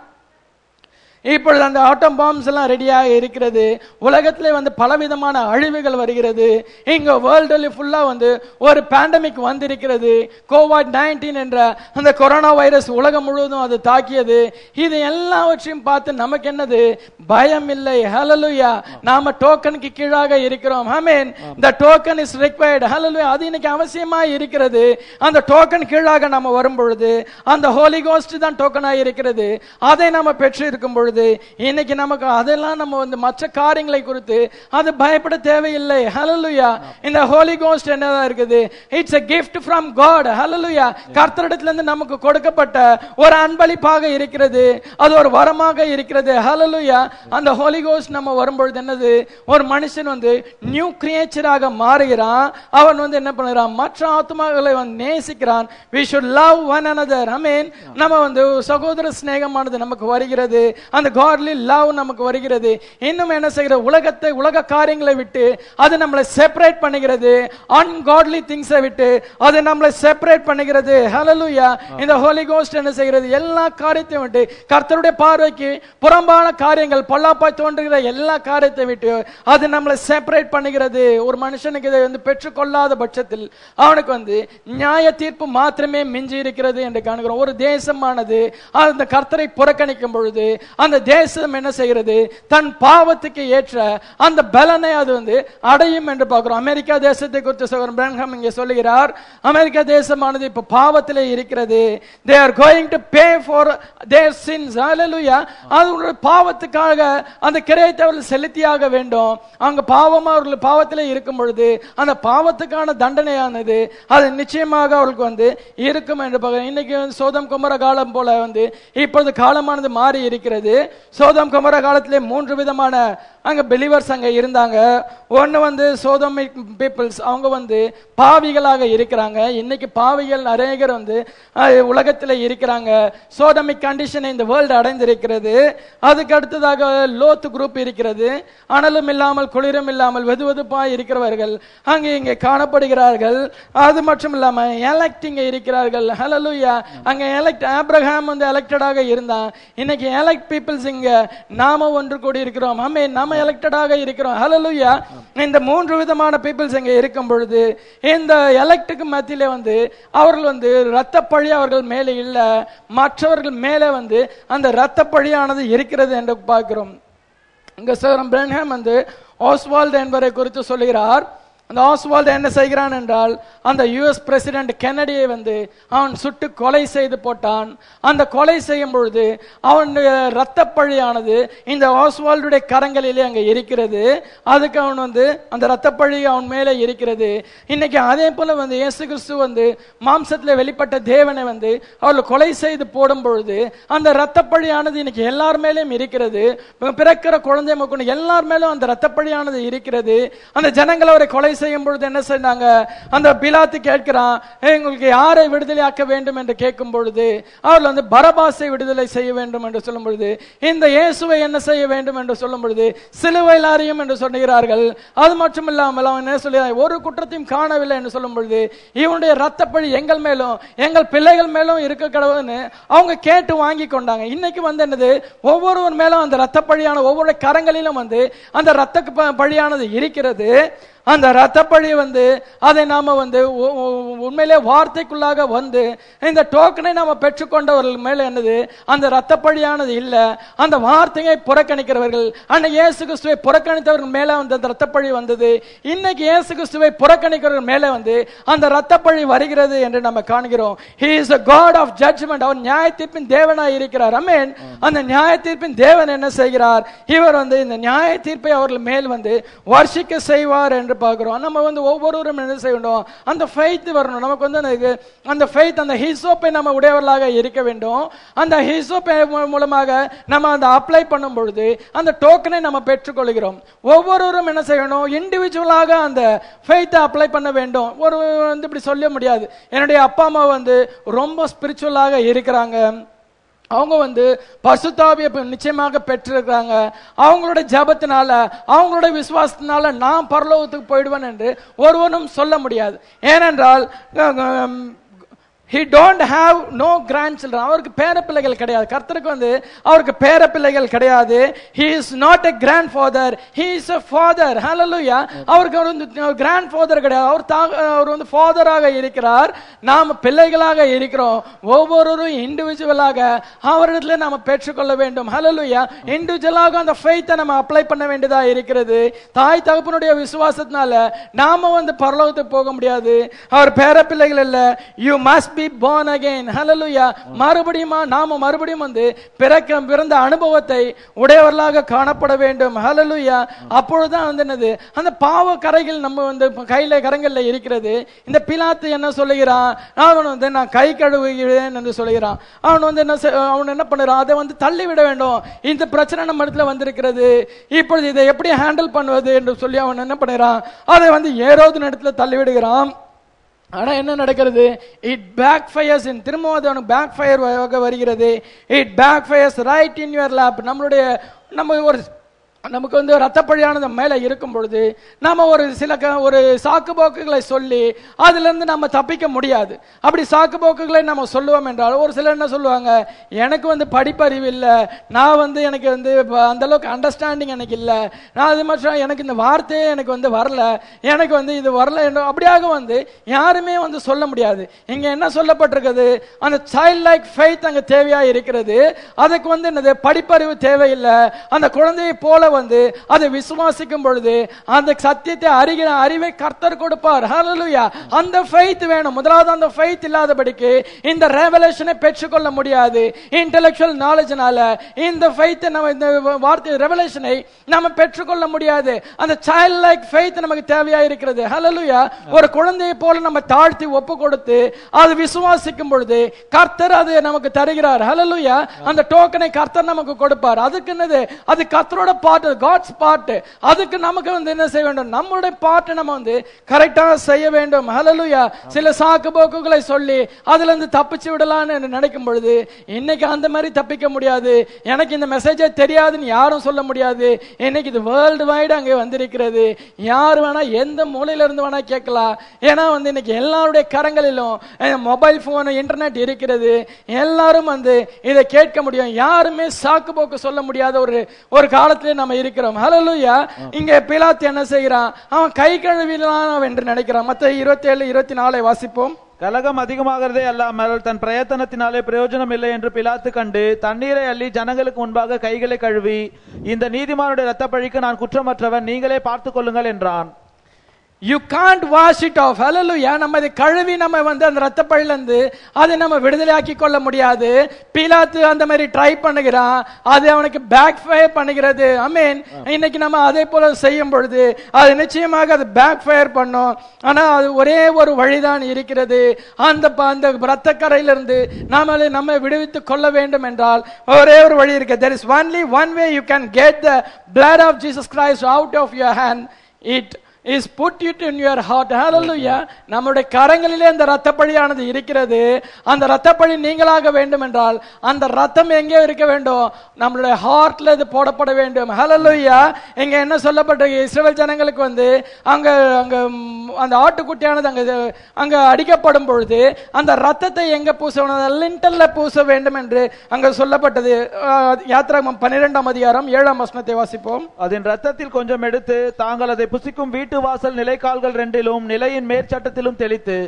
இப்பொழுது அந்த ஆட்டம் பாம்ஸ் எல்லாம் ரெடியாக இருக்கிறது. உலகத்திலே வந்து பலவிதமான அழிவுகள் வருகிறது. இங்க வேர்ல்டுல ஃபுல்லா வந்து ஒரு பேண்டமிக் வந்திருக்கிறது. கோவிட் நைன்டீன் என்ற அந்த கொரோனா வைரஸ் உலகம் முழுவதும் அது தாக்கியது. இது எல்லாவற்றையும் பார்த்து நமக்கு என்னது? பயம் இல்லை. ஹல்லேலூயா. நாம டோக்கனுக்கு கீழாக இருக்கிறோம். ஆமென். the token is required. ஹல்லேலூயா. அது இன்னைக்கு அவசியமா இருக்கிறது. அந்த டோக்கன் கீழாக நாம வரும் பொழுது அந்த ஹோலி கோஸ்ட் தான் டோக்கனாக இருக்கிறது. அதை நாம பெற்று இருக்கும் பொழுது இன்னைக்கு நமக்கு அதெல்லாம் நம்ம வந்து மற்ற காரியங்களை குறித்து அது பயப்பட தேவையில்லை. ஹல்லேலூயா. இந்த ஹோலி கோஸ்ட் என்னதா இருக்குது? It's a gift from God. Hallelujah. கர்த்தரிடத்திலிருந்து நமக்கு கொடுக்கப்பட்ட ஒரு அன்பளிப்பாக இருக்கிறது. அது ஒரு வரமாக இருக்கிறது. ஹல்லேலூயா. அந்த ஹோலி கோஸ்ட் நம்ம வரும்பொழுது என்னது? ஒரு மனுஷன் வந்து நியூ கிரியேச்சராக மாறுகிறான். அவன் வந்து என்ன பண்ணுறான்? மற்ற ஆத்மாக்களை வந்து நேசிக்கிறான். we should love one another. ஆமென். நம்ம வந்து சகோதர சிநேகமானது நமக்கு வருகிறது. அந்த godly love நமக்கு வருகிறது. இன்னும் என்ன செய்கிற? உலகத்தை உலக காரியங்களை விட்டு அது நம்மளை செப்பரேட் பண்ணுகிறது. ungodly things விட்டு அது நம்மளை செப்பரேட் பண்ணுகிறது. ஹல்லேலூயா. இந்த ஹோலி கோஸ்ட் என்ன செய்கிறது? எல்லா காரியத்தையும் விட்டு கர்த்தருடைய பார்வைக்கு புறம்பான காரியங்கள் பொல்லாப்பாய் தோன்றுகிற எல்லா காரியத்தை விட்டு அது நம்மளை செப்பரேட் பண்ணுகிறது. ஒரு மனுஷனுக்கு இதை வந்து பெற்றுக்கொள்ளாத பட்சத்தில் அவனுக்கு வந்து நியாய தீர்ப்பு மாத்திரமே மிஞ்சி இருக்கிறது என்று காணுகிறோம். ஒரு தேசமானது அந்த கர்த்தரை புறக்கணிக்கும் பொழுது அந்த தேசம் என்ன செய்கிறது? தன் பாவத்துக்கு ஏற்ற அந்த பலனை அது வந்து அடையும் என்று பார்க்கிறோம். அமெரிக்கா தேசத்தை குறித்து சகோதரன் பிரான்ஹாம் இங்கே சொல்லுகிறார். அமெரிக்கா தேசமானது இப்ப பாவத்திலே இருக்கிறது. they are going to pay for their sins. hallelujah. அவர்களுடைய பாவத்துக்காக அந்த கிரயத்தை அவர்கள் செலுத்தியாக வேண்டும். அங்க பாவம் அவர்கள் பாவத்திலே இருக்கும் பொழுது அந்த பாவத்துக்கான தண்டனையானது அது நிச்சயமாக அவர்களுக்கு வந்து இருக்கும் என்று பார்க்கிறோம். இன்னைக்கு சோதம் குமர காலம் போல வந்து இப்பொழுது காலமானது மாறி இருக்கிறது. சோதம் குமர காலத்திலே மூன்று விதமான அங்க பிலீவர்ஸ் அங்க இருந்தாங்க. ஒன்னு வந்து சோதோமிக் பீப்புள்ஸ், அவங்க வந்து பாவிகளாக இருக்கிறாங்க. இன்னைக்கு பாவிகள் அநேகர் வந்து உலகத்தில் இருக்கிறாங்க. சோதோமிக் கண்டிஷனை இந்த வேர்ல்டு அடைந்திருக்கிறது. அதுக்கு அடுத்ததாக லோத் குரூப் இருக்கிறது. அனலும் இல்லாமல் குளிரும் இல்லாமல் வெது வெதுப்பாய் இருக்கிறவர்கள் அங்கே இங்கே காணப்படுகிறார்கள். அது மட்டும் இல்லாம எலெக்ட் இங்க இருக்கிறார்கள். ஹல்லேலூயா. அங்க எலெக்ட் ஆபிரகாம் வந்து எலெக்டடாக இருந்தான். இன்னைக்கு எலெக்ட் பீப்புள்ஸ் இங்க நாம ஒன்று கூடி இருக்கிறோம். ஆமே, நாம எலெக்டடாக இருக்கிறோம். ஹல்லேலூயா. இந்த மூன்று விதமான பீப்புள்ஸ் இங்க இருக்கும் பொழுது இந்த எலெக்டுக்கு மத்தியிலே வந்து அவர்கள் வந்து இரத்த பழி அவர்கள் மேலே இல்ல, மற்றவர்கள் மேலே வந்து அந்த இரத்த பழியானது இருக்கிறது என்று பார்க்கிறோம். இங்க சகோதரன் பிரான்ஹாம் வந்து ஆஸ்வால்ட் என்பவரை குறித்து சொல்கிறார். அந்த ஆஸ்வால்ட் என்ன செய்கிறான் என்றால் அந்த யுஎஸ் பிரசிடென்ட் கென்னடியை வந்து அவன் சுட்டு கொலை செய்து போட்டான். அந்த கொலை செய்யும் பொழுது அவனுடைய இரத்த பழியானது இந்த ஆஸ்வால்டுடைய கரங்களிலே அங்கே இருக்கிறது. அதுக்கு அவன் வந்து அந்த இரத்த பழி அவன் மேலே இருக்கிறது. இன்னைக்கு அதே போல வந்து இயேசு கிறிஸ்து வந்து மாம்சத்தில் வெளிப்பட்ட தேவனை வந்து அவர்கள் கொலை செய்து போடும் பொழுது அந்த இரத்த பழியானது இன்னைக்கு எல்லார் மேலேயும் இருக்கிறது. பிறக்கிற குழந்தை மக்கள் எல்லார் மேலும் அந்த இரத்த பழியானது இருக்கிறது. அந்த ஜனங்கள் அவரை கொலை செய்யும் பொழுது என்ன செய்தாங்க? அந்த பிலாத்து கேட்கிறான், உங்களுக்கு யாரை விடுதலை ஆக்க வேண்டும் என்று கேட்கும் பொழுது அவர்கள் வந்து பரபாசை விடுதலை செய்ய வேண்டும் என்று சொல்லும் பொழுது இந்த இயேசுவை என்ன செய்ய வேண்டும் என்று சொல்லும் பொழுது சிலுவையில் அறையும் என்று சொல்லுகிறார்கள். அது மட்டும் இல்லாமல் அவன் என்ன சொல்லுகிறான்? ஒரு குற்றத்தையும் காணவில்லை என்று சொல்லும் பொழுது இவனுடைய இரத்த பழி எங்கள் மேலும் எங்கள் பிள்ளைகள் மேலும் இருக்க கடவுள்னு அவங்க கேட்டு வாங்கி கொண்டாங்க. இன்னைக்கு வந்து என்னது? ஒவ்வொருவர் மேலும் அந்த இரத்த பழியான ஒவ்வொரு கரங்களிலும் வந்து அந்த இரத்த பழியானது இருக்கிறது. அந்த இரத்தப்பழி வந்து அதை நாம வந்து உண்மையிலே வார்த்தைக்குள்ளாக வந்து இந்த டோக்கனை நாம பெற்றுக்கொண்டவர்கள் மேல என்னது? அந்த இரத்தப்பழியானது இல்ல. அந்த வார்த்தையை புறக்கணிக்கிறவர்கள், அந்த இயேசு கிறிஸ்துவை புறக்கணித்தவர்கள் மேல வந்து அந்த இரத்தப்பழி வந்தது. இன்னைக்கு இயேசு கிறிஸ்துவை புறக்கணிக்கிறவர்கள் மேல வந்து அந்த இரத்தப்பழி வருகிறது என்று நம்ம காண்கிறோம். He is a God of judgment. அவர் நியாய தீர்ப்பின் தேவனாய் இருக்கிறார். ஆமென். அந்த நியாய தீர்ப்பின் தேவன் என்ன செய்கிறார்? இவர் வந்து இந்த நியாய தீர்ப்பை அவர்கள் மேல் வந்து வர்ஷிக்க செய்வார் என்று என்று பார்க்கிறோம். நம்ம வந்து ஒவ்வொருவரும் என்ன செய்யணும், அந்த ஃபெய்த் வரணும். நமக்கு வந்து அந்த ஃபெய்த், அந்த ஹிசோப்பை நம்ம உடையவர்களாக இருக்க வேண்டும். அந்த ஹிசோப்பை மூலமாக நம்ம அந்த அப்ளை பண்ணும் பொழுது அந்த டோக்கனை நம்ம பெற்றுக்கொள்கிறோம். ஒவ்வொருவரும் என்ன செய்யணும், இண்டிவிஜுவலாக அந்த ஃபெய்த்தை அப்ளை பண்ண வேண்டும். ஒரு வந்து இப்படி சொல்ல முடியாது, என்னுடைய அப்பா அம்மா வந்து ரொம்ப ஸ்பிரிச்சுவலாக இருக்கிறாங்க, அவங்க வந்து பரிசுத்தாவியை நிச்சயமாக பெற்றிருக்கிறாங்க, அவங்களுடைய ஜபத்தினால அவங்களுடைய விசுவாசத்தினால நான் பரலோகத்துக்கு போயிடுவேன் என்று ஒருவனும் சொல்ல முடியாது. ஏனென்றால் he don't have no grandchildren, அவருக்கு பேர பிள்ளைகள் கிடையாது. கர்த்தருக்கு வந்து அவருக்கு பேர பிள்ளைகள் கிடையாது. he is not a grandfather, he is a father. hallelujah. அவருக்கு வந்து grandfather கிடையாது, அவர் அவர் வந்து ஃபாதராக இருக்கிறார். நாம் பிள்ளைகளாக இருக்கிறோம். ஒவ்வொருவரும் இண்டிவிஜுவலாக அவரிடத்துல நாம பெற்றுக்கொள்ள வேண்டும். hallelujah. இண்டிவிஜுவலாக அந்த ஃபெய்த்தை நம்ம அப்ளை பண்ண வேண்டியதா இருக்கிறது. தாய் தகப்பனுடைய விசுவாசத்தினால நாம வந்து பரலோகத்துக்கு போக முடியாது. அவர் பேர பிள்ளைகள் இல்ல. you must be born again. hallelujah. மறுபடியும் நாம மறுபடியும் வந்து பிறக்க பிறந்த அனுபவத்தை உடையவர்களாக காணப்பட வேண்டும். hallelujah. அப்பொழுதுதான் வந்து என்னது, அந்த பாவ கரைகள் நம்ம வந்து கையில கரங்கள்ல இருக்கிறது. இந்த பிலாத்து என்ன சொல்லுகிறான், அவன் வந்து நான் கை கழுவுகிறேன் என்று சொல்லுகிறான். அவன் வந்து என்ன அவன் என்ன பண்ணுறான், அதை வந்து தள்ளி விட வேண்டும். இந்த பிரச்சனை நம்ம இடத்துல வந்திருக்கிறது, இப்பொழுது இதை எப்படி ஹேண்டில் பண்ணுவது என்று சொல்லி அவன் என்ன பண்ணுறான், அதை வந்து ஏரோது இடத்துல தள்ளி விடுகிறான். ஆனா என்ன நடக்கிறது, இட் பேக் ஃபயர்ஸ் இன் திரும்ப அது அவனுக்கு பேக் ஃபயர் வருகிறது. It backfires right in your lap. நம்மளுடைய நம்ம ஒரு நமக்கு வந்து ரத்தப்பழியானது மேல இருக்கும் பொழுது நாம ஒரு சில ஒரு சாக்கு போக்குகளை சொல்லி அதுல இருந்து நம்ம தப்பிக்க முடியாது. அப்படி சாக்கு போக்குகளை நம்ம சொல்லுவோம் என்றால், ஒரு சிலர் என்ன சொல்லுவாங்க, எனக்கு வந்து படிப்பறிவு இல்லை, நான் வந்து எனக்கு வந்து அந்த அளவுக்கு அண்டர்ஸ்டாண்டிங் எனக்கு இல்லை, நான் அது மட்டும் எனக்கு இந்த வார்த்தையே எனக்கு வந்து வரல, எனக்கு வந்து இது வரல என்று அப்படியாக வந்து யாருமே வந்து சொல்ல முடியாது. இங்க என்ன சொல்லப்பட்டிருக்கிறது, அந்த சைல்ட் லைக் ஃபெய்த் அங்க தேவையா இருக்கிறது. அதுக்கு வந்து என்னது, படிப்பறிவு தேவையில்லை. அந்த குழந்தையை போல வந்து அதை விசுவாசிக்கும் பொழுது அந்த சத்தியத்தை அறிகிற அறிவை கர்த்தர் கொடுப்பார். ஹல்லேலூயா. அந்த ஃபெய்த் வேணும். முதலாவது அந்த ஃபெய்த் இல்லாதபடிக்கு இந்த ரெவலேஷனை பெற்றுக்கொள்ள முடியாது. இன்டெலெக்சுவல் நாலேஜ்னால இந்த ஃபெய்த் நம்ம இந்த வார்த்தை ரெவலேஷனை நம்ம பெற்றுக்கொள்ள முடியாது. அந்த சைல்ட் லைக் ஃபெய்த் நமக்கு தேவையா இருக்கிறது. ஹல்லேலூயா. ஒரு குழந்தையை போல நம்ம தாழ்த்தி ஒப்பு கொடுத்து அது விசுவாசிக்கும் பொழுது கர்த்தர் அது நமக்கு தருகிறார். ஹல்லேலூயா. அந்த டோக்கனை கர்த்தர் நமக்கு கொடுப்பார். அதுக்கு என்னது, அது கர்த்தரோட பார்ட், காட்ஸ் பார்ட். அதுக்கு நமக்கு வந்து என்ன செய்ய வேண்டும், நம்மளுடைய பார்ட் நம்ம வந்து கரெக்டாக செய்ய வேண்டும். ஹல்லேலூயா. சில சாக்கு போக்குகளை சொல்லி அதுல இருந்து தப்பிச்சு விடலாம்னு நினைக்கும் பொழுது இன்னைக்கு அந்த மாதிரி தப்பிக்க முடியாது. எனக்கு இந்த மெசேஜே தெரியாதுன்னு யாரும் சொல்ல முடியாது. இன்னைக்கு இது வேர்ல்டு வைடு அங்கே வந்திருக்கிறது. யார் வேணா எந்த மூலையில இருந்து வேணா கேட்கலாம். ஏன்னா வந்து இன்னைக்கு எல்லாருடைய கரங்களிலும் மொபைல் போன், இன்டர்நெட் இருக்கிறது. எல்லாரும் வந்து இதை கேட்க முடியும். யாருமே சாக்கு போக்கு சொல்ல முடியாத ஒரு ஒரு காலத்திலே நம்ம இருக்கிறோம். ஹல்லேலூயா. இங்க பிலாத்து என்ன செய்கிறான், அவன் கை கழுவினான் என்று நினைக்கிறான். மத்தேயு இருபத்தி ஏழு இருபத்தி நாலு வாசிப்போம். கலகம் அதிகமாகிறதே அல்லாமல் தன் பிரயத்தனத்தினாலே பிரயோஜனம் இல்லை என்று பிலாத்து கண்டு தண்ணீரை அள்ளி ஜனங்களுக்கு முன்பாக கைகளை கழுவி, இந்த நீதிமானுடைய இரத்த பழிக்கு நான் குற்றமற்றவன், நீங்களே பார்த்துக் கொள்ளுங்கள் என்றான். You can't wash it off. Hallelujah. நம்ம இதை கழுவி நம்ம வந்து அந்த ரத்த பழியிலிருந்து அதை நம்ம விடுதலையாக்கி கொள்ள முடியாது. பிலாத்து அந்த மாதிரி ட்ரை பண்ணுகிறான், அது அவனுக்கு பேக் ஃபயர் பண்ணுகிறது. ஆமென். இன்னைக்கு நம்ம அதே போல செய்யும் பொழுது அது நிச்சயமாக அது பேக் ஃபயர் பண்ணும். ஆனா அது ஒரே ஒரு வழிதான் இருக்கிறது. அந்த அந்த ரத்த கரையிலிருந்து நாம நம்ம விடுவித்துக் கொள்ள வேண்டும் என்றால் ஒரே ஒரு வழி இருக்கு. There is only one way you can get the blood of Jesus Christ out of your hand. It is put it in your heart. Hallelujah. நம்முடைய கரங்களிலே அந்த இரத்தப்பழியானது இருக்கிறது. அந்த இரத்தப்பழி நீங்களாக வேண்டும் என்றால் அந்த ரத்தம் எங்கே இருக்க வேண்டும், நம்மளுடைய ஹார்ட்ல இது போடப்பட வேண்டும். Hallelujah. இங்க என்ன சொல்லப்பட்டிருக்கு, இஸ்ரவேல் ஜனங்களுக்கு வந்து அங்க அங்க அந்த ஆட்டுக்குட்டியானது அங்க அங்க அடிக்கப்படும் பொழுது அந்த ரத்தத்தை எங்க பூச வேண்டும், லிண்டல்ல பூச வேண்டும் என்று அங்க சொல்லப்பட்டது. யாத்திராகமம் பன்னிரண்டாம் அதிகாரம் ஏழாம் வசனத்தை வாசிப்போம். அதன் ரத்தத்தில் கொஞ்சம் எடுத்து தாங்கள் அதை புசிக்கும் வீட்டு வாசல் நிலைக்கால்கள் ரெண்டிலும் நிலையின் மேற்சட்டத்திலும் தெளித்து.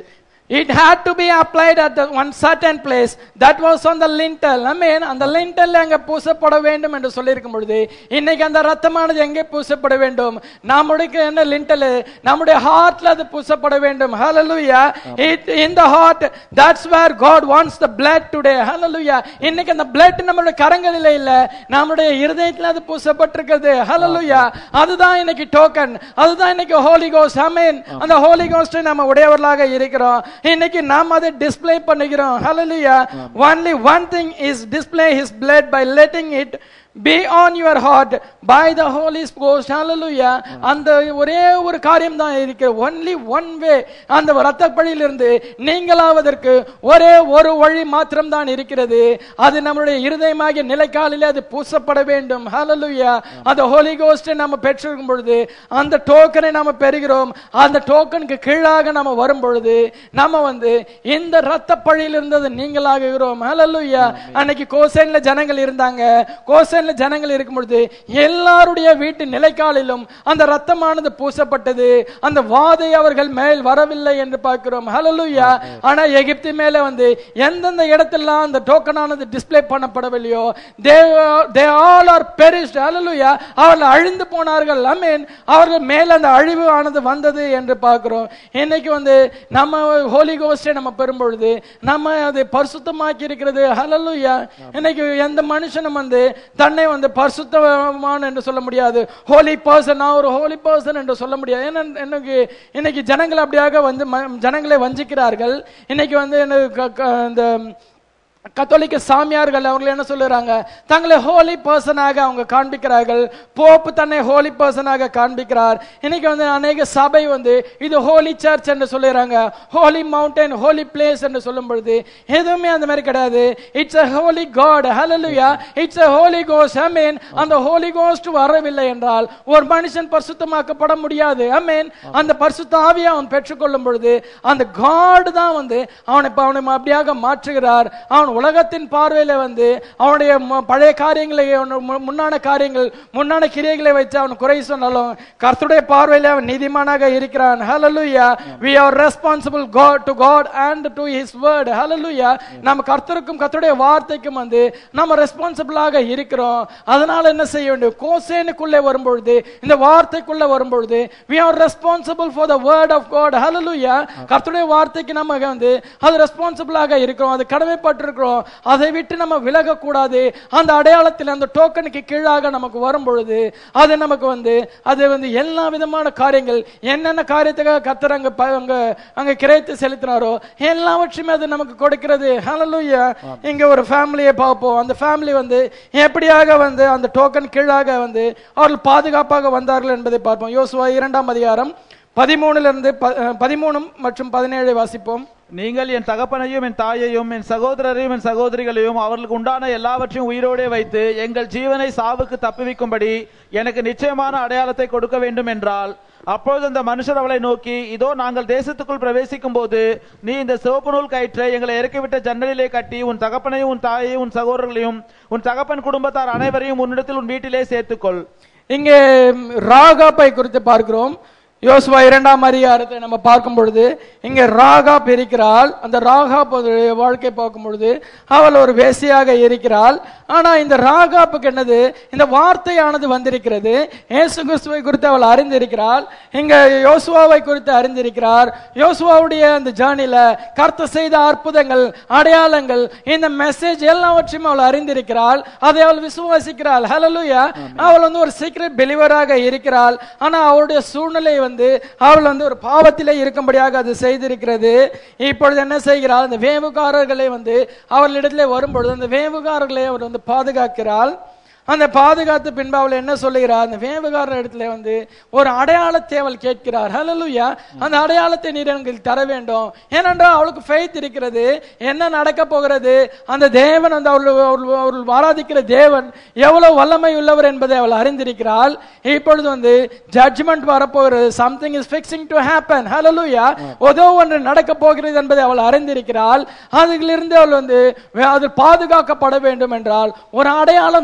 It had to be applied at the one certain place that was on the lintel. I mean, அந்த lintel அங்க பூசப்பட வேண்டும் என்று சொல்லி இருக்கும் பொழுது இன்னைக்கு அந்த ரத்தமானது எங்கே பூசப்பட வேண்டும்? நம்முடைய என்ன lintel, நம்முடைய ஹார்ட்ல அது பூசப்பட வேண்டும். Hallelujah. It in the heart, that's where God wants the blood today. Hallelujah. இன்னைக்கு அந்த blood நம்முடைய கரங்களில இல்ல, நம்முடைய இருதயத்துல அது பூசப்பட்டிருக்கிறது. Hallelujah. அதுதான் இன்னைக்கு டோக்கன், அதுதான் இன்னைக்கு Holy Ghost. Amen. அந்த Holy Ghost நம்ம உடையவர்களாக இருக்கிறோம். இன்னைக்கு நாம் அதை டிஸ்ப்ளே பண்ணுகிறோம். Hallelujah. Only one thing is display his blood by letting it be on your heart by the Holy Ghost. Hallelujah. அந்த ஒரே ஒரு காரியம் தான் இருக்கு. only one way. அந்த இரத்தப்பழியிலிருந்து நீங்களாவதற்கு ஒரே ஒரு வழி மாத்திரம் தான் இருக்கிறது. அது நம்முடைய இருதயமாகிய நிலைக்காலிலே அது பூசப்பட வேண்டும். Hallelujah. அந்த Holy Ghost நம்ம பெற்றிருக்கும் பொழுது அந்த டோக்கனை நாம பெறுகிறோம். அந்த டோக்கனுக்கு கீழாக நாம வரும் பொழுது நம்ம வந்து இந்த இரத்தப்பழியிலிருந்து அது நீங்களாகிறோம். Hallelujah. அன்னைக்கு கோசேன்ல ஜனங்கள் இருந்தாங்க. கோசேன் ஜனங்கள் இருக்கும் பொழுது எல்லாருடைய வீட்டு நிலைக்காலிலும் அந்த ரத்தமானது பூசப்பட்டது. அந்த வாதை அவர்கள் மேல் வரவில்லை என்று பார்க்கிறோம். ஹல்லேலூயா. ஆனா எகிப்து மேல வந்து எந்தெந்த இடத்தெல்லாம் அந்த டோக்கனானது டிஸ்ப்ளே பண்ணப்படவில்லையோ they they all are perished. Hallelujah. அவர்கள் அழிந்து போனார்கள். ஆமென். அவர்கள் மேல அந்த அழிவு ஆனது வந்தது என்று பார்க்கிறோம். இன்னைக்கு வந்து நம்ம ஹோலி கோஸ்டை நம்ம பெறும் பொழுது நம்ம அதை பரிசுத்தமாக்கி இருக்கிறது. ஹல்லேலூயா. இன்னைக்கு எந்த மனுஷனும் வந்து தன்னை வந்து பரிசுத்தவான் என்று சொல்ல முடியாது. ஹோலி பர்சன், நான் ஒரு ஹோலி பர்சன் என்று சொல்ல முடியாது. எனக்கு இன்னைக்கு ஜனங்கள் அப்படியாக வந்து ஜனங்களை வஞ்சிக்கிறார்கள். இன்னைக்கு வந்து இந்த கத்தோலிக்க சாமியார்கள் அவர்கள் என்ன சொல்லுறாங்க, தங்களை ஹோலி பர்சனாக அவங்க காண்பிக்கிறார்கள். போப்பு தன்னை ஹோலி பர்சனாக காண்பிக்கிறார். இன்னைக்கு வந்து அநேக சபை வந்து இது ஹோலி சர்ச் என்று சொல்லுறாங்க, ஹோலி மவுண்டன், ஹோலி பிளேஸ் என்று சொல்லும் பொழுது எதுவுமே அந்த மாதிரி கிடையாது. It's a holy God. Hallelujah. It's a holy ghost. Amen. அந்த ஹோலி கோஸ்ட் வரவில்லை என்றால் ஒரு மனுஷன் பரிசுத்தமாக்கப்பட முடியாது. Amen. அந்த பரிசுத்த ஆவியை அவன் பெற்றுக்கொள்ளும் பொழுது அந்த God தான் வந்து அவனை அவனை அப்படியாக மாற்றுகிறார். அவன் உலகத்தின் பார்வையில வந்து அவனுடைய பழைய காரியங்களை, முன்னான காரியங்கள், முன்னான கிரியைகளை வச்சு அவன் குறை சொன்னாலும் கர்த்தருடைய பார்வையில அவன் நீதிமானாக இருக்கிறான். Hallelujah. We are responsible God to God and to his word. Hallelujah. நம்ம கர்த்தருக்கும் கர்த்தருடைய வார்த்தைக்கும் வந்து நம்ம ரெஸ்பான்சிபிளாக இருக்கிறோம். அதனால என்ன செய்ய வேண்டும், கோசேனுக்குள்ளே வரும்பொழுது, இந்த வார்த்தைக்குள்ள வரும்பொழுது we are responsible for the word of God. Hallelujah. கர்த்தருடைய வார்த்தைக்கு நம்ம வந்து அது ரெஸ்பான்சிபிளாக இருக்கிறோம், அது கடமைப்பட்டிருக்கிறோம். அதை விட்டு நம்ம விலக கூடாது. அந்த அடையாளத்தில் அந்த டோக்கனுக்கு கீழாக நமக்கு வரும் பொழுது அது நமக்கு வந்து அது வந்து எல்லா விதமான காரியங்கள், என்னென்ன காரியத்துக்காக கர்த்தர் அங்க அங்க அங்க கிரயத்தை செலுத்தினாரோ எல்லாவற்றையுமே அது நமக்கு கொடுக்கிறது. ஹல்லேலூயா. இங்க ஒரு ஃபேமிலியை பார்ப்போம். அந்த ஃபேமிலி வந்து எப்படியாக வந்து அந்த டோக்கன் கீழாக வந்து அவர்கள் பாதுகாப்பாக வந்தார்கள் என்பதை பார்ப்போம். யோசுவா இரண்டாம் அதிகாரம் பதிமூணுல இருந்து பதிமூணு மற்றும் பதினேழை வாசிப்போம். நீங்கள் என் தகப்பனையும் என் தாயையும் என் சகோதரரையும் என் சகோதரிகளையும் அவர்களுக்கு உண்டான எல்லாவற்றையும் உயிரோடே வைத்து எங்கள் ஜீவனை சாவுக்கு தப்புவிக்கும்படி எனக்கு நிச்சயமான அடையாளத்தை கொடுக்க வேண்டும் என்றால், அப்பொழுது அந்த மனுஷர் அவளை நோக்கி, இதோ நாங்கள் தேசத்துக்குள் பிரவேசிக்கும் போது நீ இந்த சிவப்பு நூல் கயிற்றை எங்களை இறக்கிவிட்ட ஜன்னலிலே கட்டி உன் தகப்பனையும் உன் தாயையும் உன் சகோதரர்களையும் உன் தகப்பன் குடும்பத்தார் அனைவரையும் உன்னிடத்தில் உன் வீட்டிலே சேர்த்துக்கொள். இங்கே ராகாப்பை குறித்து பார்க்கிறோம். யோசுவா இரண்டாம் அதிகாரத்தை நம்ம பார்க்கும் பொழுது இங்க ராகாப் இருக்கிறாள். அந்த ராகாப் வாழ்க்கை பார்க்கும் பொழுது அவள் ஒரு வேசியாக இருக்கிறாள். ஆனா இந்த ராகாப்புக்கு என்னது, இந்த வார்த்தையானது வந்திருக்கிறது. இயேசு கிறிஸ்துவை குறித்து அவள் அறிந்திருக்கிறாள். இங்க யோசுவாவை குறித்து அறிந்திருக்கிறார். யோசுவாவுடைய அந்த ஜர்னில கர்த்தர் செய்த அற்புதங்கள், அடையாளங்கள், இந்த மெசேஜ் எல்லாவற்றையும் அவள் அறிந்திருக்கிறாள். அதை அவள் விசுவாசிக்கிறாள். ஹல்லேலூயா. அவள் வந்து ஒரு சீக்ரெட் பிலீவராக இருக்கிறாள். ஆனா அவளுடைய சூழ்நிலை வந்து அவள் வந்து ஒரு பாவத்திலே இருக்கும்படியாக அது செய்திருக்கிறது. இப்பொழுது என்ன செய்கிறாள், அந்த வேவுகாரர்களை வந்து அவர்களிடத்திலே வரும்பொழுது அந்த வேவுகாரர்களை அவர் வந்து பாதுகாக்கிறாள். அந்த பாதுகாத்து பின்பு அவள் என்ன சொல்லுகிறார், அந்த வேவுகாரர் இடத்துல வந்து ஒரு அடையாளத்தை அவள் கேட்கிறார். ஹல்லேலூயா. அந்த அடையாளத்தை நீர் எனக்கு தர வேண்டும். ஏனென்றால் அவளுக்கு ஃபெய்த் இருக்கிறது, என்ன நடக்க போகிறது, அந்த தேவன் வந்து அவள் அவள் ஆராதிக்கிற தேவன் எவ்வளவு வல்லமை உள்ளவர் என்பதை அவள் அறிந்திருக்கிறாள். இப்பொழுது வந்து ஜட்ஜ்மெண்ட் வரப்போகிறது, something is fixing to happen. Hallelujah. ஏதோ ஒன்று நடக்க போகிறது என்பதை அவள் அறிந்திருக்கிறாள். அதிலிருந்து அவள் வந்து அது பாதுகாக்கப்பட வேண்டும் என்றால் ஒரு அடையாளம் தேவைப்படும்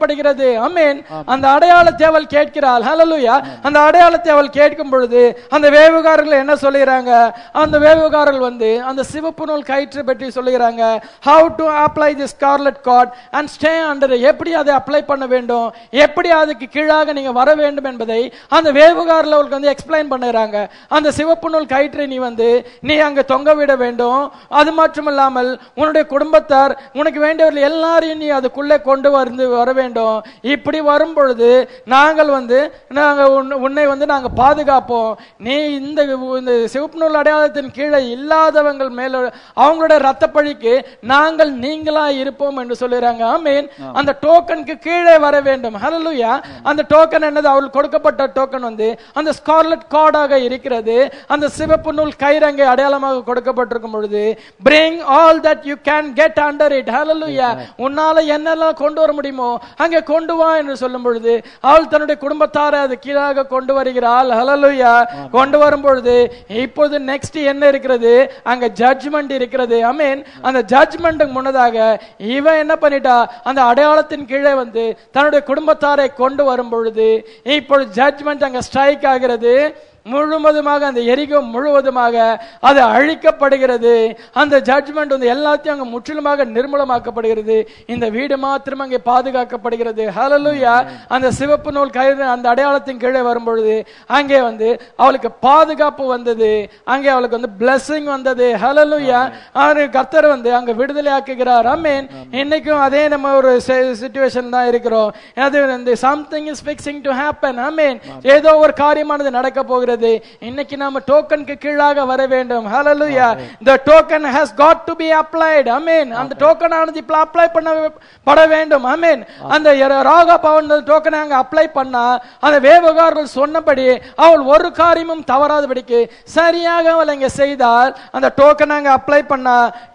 அழிக்கப்படுகிறது. ஆமென். அந்த அடையாளத்தை அவள் கேட்கிறாள். ஹல்லேலூயா. அந்த அடையாளத்தை அவள் கேட்கும் பொழுது அந்த வேவுகாரர்கள் என்ன சொல்லுகிறாங்க? அந்த வேவுகாரர்கள் வந்து அந்த சிவப்பு நூல் கயிற்று பற்றி சொல்லுகிறாங்க. how to apply the scarlet cord and stay under, எப்படி அதை அப்ளை பண்ண வேண்டும், எப்படி அதுக்கு கீழாக நீங்க வர வேண்டும் என்பதை அந்த வேவுகாரர்கள் அவங்களுக்கு வந்து எக்ஸ்பிளைன் பண்ணுறாங்க. அந்த சிவப்பு நூல் கயிற்றை நீ வந்து நீ அங்க தொங்க விட வேண்டும். அது மட்டுமல்லாமல் உன்னுடைய குடும்பத்தார் உனக்கு வேண்டியவர்கள் எல்லாரையும் நீ அதுக்குள்ளே கொண்டு வந்து வர வேண்டும். இப்படி வரும் பொழுது நாங்கள் வந்து நாங்க உன்னை வந்து நாங்க பாதுகாப்போம். நீ இந்த சிவப்பு நூல் அடையாளத்தின் கீழே இல்லாதவங்கள் மேல அவங்களோட ரத்த பழிக்கு நாங்கள் நீங்களா இருப்போம் என்று சொல்லுறாங்க. ஆமென். அந்த டோக்கனுக்கு கீழே வர வேண்டும். ஹல்லேலூயா. அந்த டோக்கன் என்னது? அவளுக்கு கொடுக்கப்பட்ட டோக்கன் வந்து அந்த ஸ்கார்லெட் கார்டாக இருக்கிறது. அந்த சிவப்பு நூல் கயிறங்கே அடையாளமாக கொடுக்கப்பட்டிருக்கும் பொழுது bring all that you can get under it. hallelujah. உன்னால என்னெல்லாம் கொண்டு வர முடியுமோ அங்கே கொண்டு வா என்று சொல்லும் பொழுது அவள் தன்னுடைய குடும்பத்தாரை அது கீழாக கொண்டு வருகிறாள். hallelujah. கொண்டு வரும் பொழுது இப்போது நெக்ஸ்ட் என்ன இருக்கிறது? அங்க ஜட்ஜ்மெண்ட் இருக்கிறது. ஆமென். அந்த ஜட்ஜ்மெண்ட்டுக்கு முன்னதாக இவன் என்ன பண்ணிட்டா? அந்த அடையாளத்தின் கீழே வந்து தன்னுடைய குடும்பத்தாரை கொண்டு வரும் பொழுது இப்பொழுது ஜட்ஜ்மெண்ட் அங்க ஸ்ட்ரைக் ஆகிறது. முழுவதுமாக அந்த எரிகோ முழுவதுமாக அது அழிக்கப்படுகிறது. அந்த ஜட்ஜ்மெண்ட் வந்து எல்லாத்தையும் அங்க முற்றிலுமாக நிர்மூலமாக்கப்படுகிறது. இந்த வீடு மாத்திரம் அங்கே பாதுகாக்கப்படுகிறது. ஹல்லேலூயா. அந்த சிவப்பு நூல் கயிறு அந்த அடையாளத்தின் கீழே வரும்பொழுது அங்கே வந்து அவளுக்கு பாதுகாப்பு வந்தது. அங்கே அவளுக்கு வந்து பிளெஸிங் வந்தது. ஹல்லேலூயா. கர்த்தர் வந்து அங்க விடுதலை ஆக்குகிறார். ஆமென். இன்னைக்கும் அதே நம்ம ஒரு சிச்சுவேஷன் தான் இருக்கிறோம். அது வந்து something is fixing to happen. ஆமென். ஏதோ ஒரு காரியமானது நடக்க போகிறது. இன்னைக்கு நாம டோக்கனுக்கு கீழாக வர வேண்டும். ஹல்லேலூயா. the token has got to be applied. ஆமென். அந்த டோக்கன் ஆனது இப்ப அப்ளை பண்ணப்பட வேண்டும். ஆமென். அந்த ராகாப் அந்த டோக்கனை அங்க அப்ளை பண்ணா அந்த வேவுகாரர்கள் சொன்னபடி அவள் ஒரு காரியமும் தவறாதபடிக்கு சரியாக அவள் அங்க செய்தால் அந்த டோக்கன் அங்க அப்ளை பண்ணா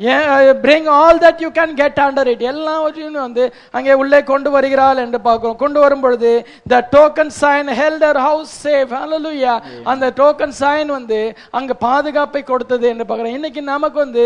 bring all that you can get under it எல்லாவற்றையும் வந்து அங்கே உள்ளே கொண்டு வருகிறாள் என்று பார்க்கிறோம். கொண்டு வரும் பொழுது the token sign held her house safe. hallelujah. அந்த டோக்கன் சைன் வந்து அங்க பாதுகாப்பை கொடுத்தது என்று பார்க்கிறோம். இன்னைக்கு நமக்கு வந்து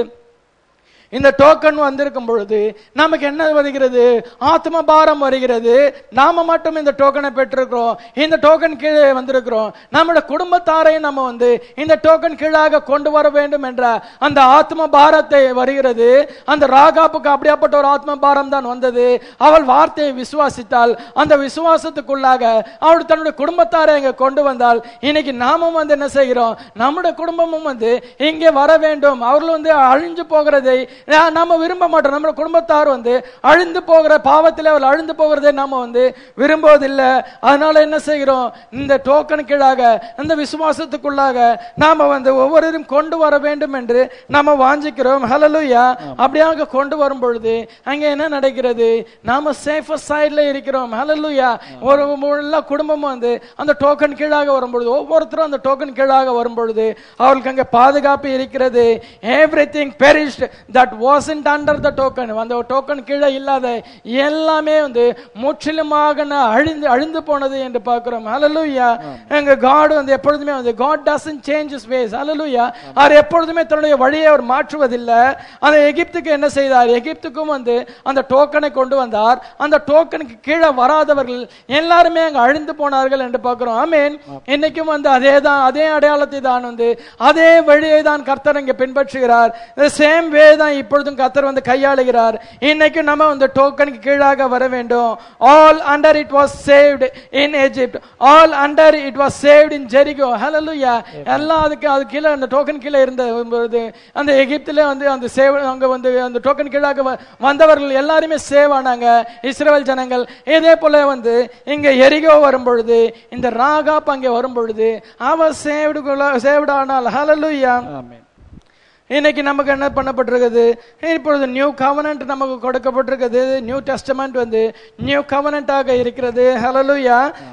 இந்த டோக்கன் வந்திருக்கும் பொழுது நமக்கு என்ன வருகிறது? ஆத்ம பாரம் வருகிறது. நாம மட்டும் இந்த டோக்கனை பெற்றிருக்கிறோம். இந்த டோக்கன் கீழே வந்திருக்கிறோம். நம்முடைய குடும்பத்தாரை நம்ம வந்து இந்த டோக்கன் கீழாக கொண்டு வர வேண்டும் என்ற அந்த ஆத்ம பாரத்தை வருகிறது. அந்த ராகாப்புக்கு அப்படியாப்பட்ட ஒரு ஆத்ம பாரம் தான் வந்தது. அவள் வார்த்தையை விசுவாசித்தால் அந்த விசுவாசத்துக்குள்ளாக அவள் தன்னுடைய குடும்பத்தாரை இங்க கொண்டு வந்தால் இன்னைக்கு நாமும் வந்து என்ன செய்கிறோம்? நம்முடைய குடும்பமும் வந்து இங்கே வர வேண்டும். அவர்கள் வந்து அழிஞ்சு போகிறதை நாம விரும்ப மாட்டோம். நம்ம குடும்பத்தார் வந்து அழிந்து போகிற பாவத்தில் அவள் அழிந்து போகிறதை நாம வந்து விரும்புவதில்லை. அதனால என்ன செய்கிறோம்? இந்த டோக்கன் கீழாக இந்த விசுவாசத்துக்குள்ளாக நாம வந்து ஒவ்வொருவரும் கொண்டு வர வேண்டும் என்று நாம வாஞ்சிக்கிறோம். ஹல்லேலூயா. அப்படியாக கொண்டு வரும் பொழுது அங்க என்ன நடக்கிறது? நாம சேஃபர் சைட்ல இருக்கிறோம். ஹல்லேலூயா. ஒரு எல்லா குடும்பமும் வந்து அந்த டோக்கன் கீழாக வரும்பொழுது ஒவ்வொருத்தரும் அந்த டோக்கன் கீழாக வரும்பொழுது அவர்களுக்கு அங்க பாதுகாப்பு இருக்கிறது. Everything perished that wasn't under the token. அந்த டோக்கன் கீழே இல்லாத எல்லாமே வந்து முற்றிலுமாக அழிந்து அழிந்து போனது என்று பார்க்கிறோம். ஹல்லேலூயா. எங்க காட் வந்து எப்பொழுதுமே வந்து God doesn't change his ways. ஹல்லேலூயா. அவர் எப்பொழுதுமே தன்னுடைய வழியை அவர் மாற்றுவதில்லை. அந்த எகிப்துக்கு என்ன செய்தார்? எகிப்துக்கும் வந்து அந்த டோக்கனை கொண்டு வந்தார். அந்த டோக்கனுக்கு கீழே வராதவர்கள் எல்லாருமே அங்க அழிந்து போனார்கள் என்று பார்க்கிறோம். ஆமென். இன்னைக்கும் வந்து அதே தான் அதே அடையாளத்தை தான் வந்து அதே வழியை தான் கர்த்தர் இங்கே பின்பற்றுகிறார். the same way தான் இப்பொழுதும் கர்த்தர் வந்து கையாளுகிறார். இன்னைக்கு நம்ம வந்து டோக்கனுக்கு கீழாக வர வேண்டும். all under it was saved in Egypt, all under it was saved in Jericho. hallelujah. எல்லாம் அதுக்கு அது கீழே அந்த டோக்கன் கீழே இருந்த அந்த எகிப்திலே வந்து அந்த சேவ் அங்க வந்து அந்த டோக்கன் கீழாக வந்தவர்கள் எல்லாருமே சேவ் ஆனாங்க இஸ்ரவேல் ஜனங்கள். இதே போல வந்து இங்க எரிகோ வரும் பொழுது இந்த ராகாப் அங்கே வரும் பொழுது அவ சேவ்டு சேவ்டு ஆனால். ஹல்லேலூயா. ஆமென். இன்னைக்கு நமக்கு என்ன பண்ணப்பட்டிருக்குது? இப்பொழுது நியூ கவனன்ட் நமக்கு கொடுக்கப்பட்டிருக்குது. நியூ டெஸ்டமெண்ட் வந்து நியூ கவனன்டாக இருக்கிறது. Hallelujah.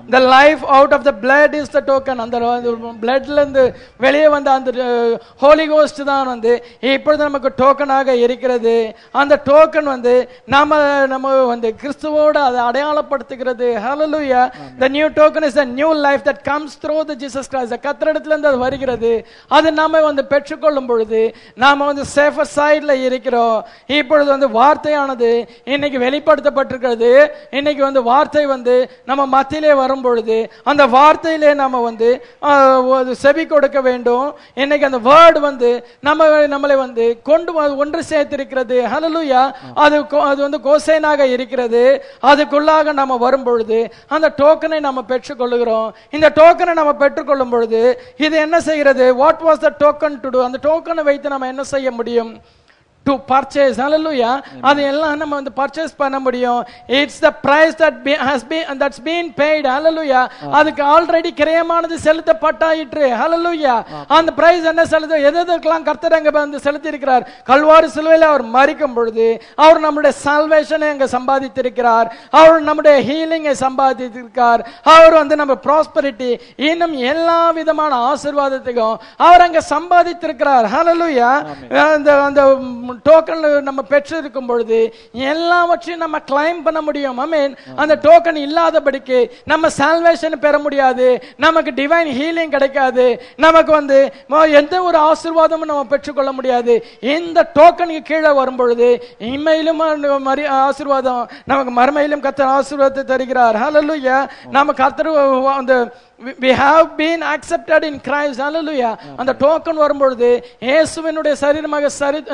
the life out of the blood is the token. அந்த bloodல இருந்து வெளியே வந்த அந்த ஹோலி கோஸ்ட் தான் வந்து இப்பொழுது நமக்கு டோக்கனாக இருக்கிறது. அந்த டோக்கன் வந்து நாம நம்ம வந்து கிறிஸ்துவோட அதை அடையாளப்படுத்துகிறது. ஹalleluya. the new token is the new life that comes through the Jesus Christ. கர்த்தரிடத்துல இருந்து அது வருகிறது. அது நாம வந்து பெற்றுக்கொள்ளும் பொழுது நாம வந்து சேஃபர் சைடுல இருக்கிறோம். இப்பொழுது வந்து வார்த்தையானது இன்னைக்கு வெளிப்படுத்தப்பட்டிருக்கிறது. இன்னைக்கு வந்து வார்த்தை வந்து நம்ம மத்தியிலே வரும் பொழுது அந்த வார்த்தையிலே நாம வந்து செவி கொடுக்க வேண்டும். இன்னைக்கு அந்த வேர்ட் வந்து நம்ம நம்மளை வந்து கொண்டு ஒன்று சேர்த்திருக்கிறது. ஹalleluya. அது அது வந்து கோசேனாக இருக்கிறது. அதுக்குள்ளாக நம்ம வரும் பொழுது அந்த டோக்கனை நம்ம பெற்றுக்கொள்கிறோம். இந்த டோக்கனை நம்ம பெற்றுக்கொள்ளும் பொழுது இது என்ன செய்கிறது? What was the token to do? அந்த டோக்கனை வைத்து நம்ம என்ன செய்ய முடியும்? to purchase. Hallelujah. அது எல்லாம் நம்ம வந்து பர்ச்சேஸ் பண்ண முடியும். It's the price that be, has been and that's been paid. Hallelujah. அதுக்கு ஆல்ரெடி கிரயமானது செலுத்தப்பட்டாயிற்று. Hallelujah. அந்த பிரைஸ் என்ன செலுத்த எதற்கெல்லாம் கர்த்தர் அங்க வந்து செலுத்தி இருக்கிறார்? கல்வாரி சிலுவையில் அவர் மரிக்கும் பொழுது அவர் நம்முடைய சால்வேஷனை அங்க சம்பாதித்திருக்கிறார். அவர் நம்முடைய ஹீலிங்கை சம்பாதித்திருக்கிறார். அவர் வந்து நம்ம ப்ராஸ்பரிட்டி இன்னும் எல்லா விதமான ஆசீர்வாதத்தையும் அவர் அங்க சம்பாதித்திருக்கிறார். Hallelujah. அந்த அந்த டோக்கன் நம்ம பெற்றிருக்கும் பொழுது எல்லாவற்றையும் நம்ம கிளைம் பண்ண முடியும். ஆமென். அந்த டோக்கன் இல்லாதபடிக்கு நம்ம சால்வேஷன் பெற முடியாது. நமக்கு டிவைன் ஹீலிங் கிடைக்காது. நமக்கு வந்து எந்த ஒரு ஆசீர்வாதமும் நம்ம பெற்றுக்கொள்ள முடியாது. இந்த டோக்கனுக்கு கீழே வரும் பொழுது இம்மையிலும் ஆசீர்வாதம் நமக்கு மறுமையிலும் கர்த்தர் ஆசீர்வாதத்தை தருகிறார். ஹalleluya. நம்ம கர்த்தர் அந்த we have been accepted in Christ. Hallelujah. அந்த டோக்கன் வரும் பொழுது இயேசுவினுடைய சரீரமாக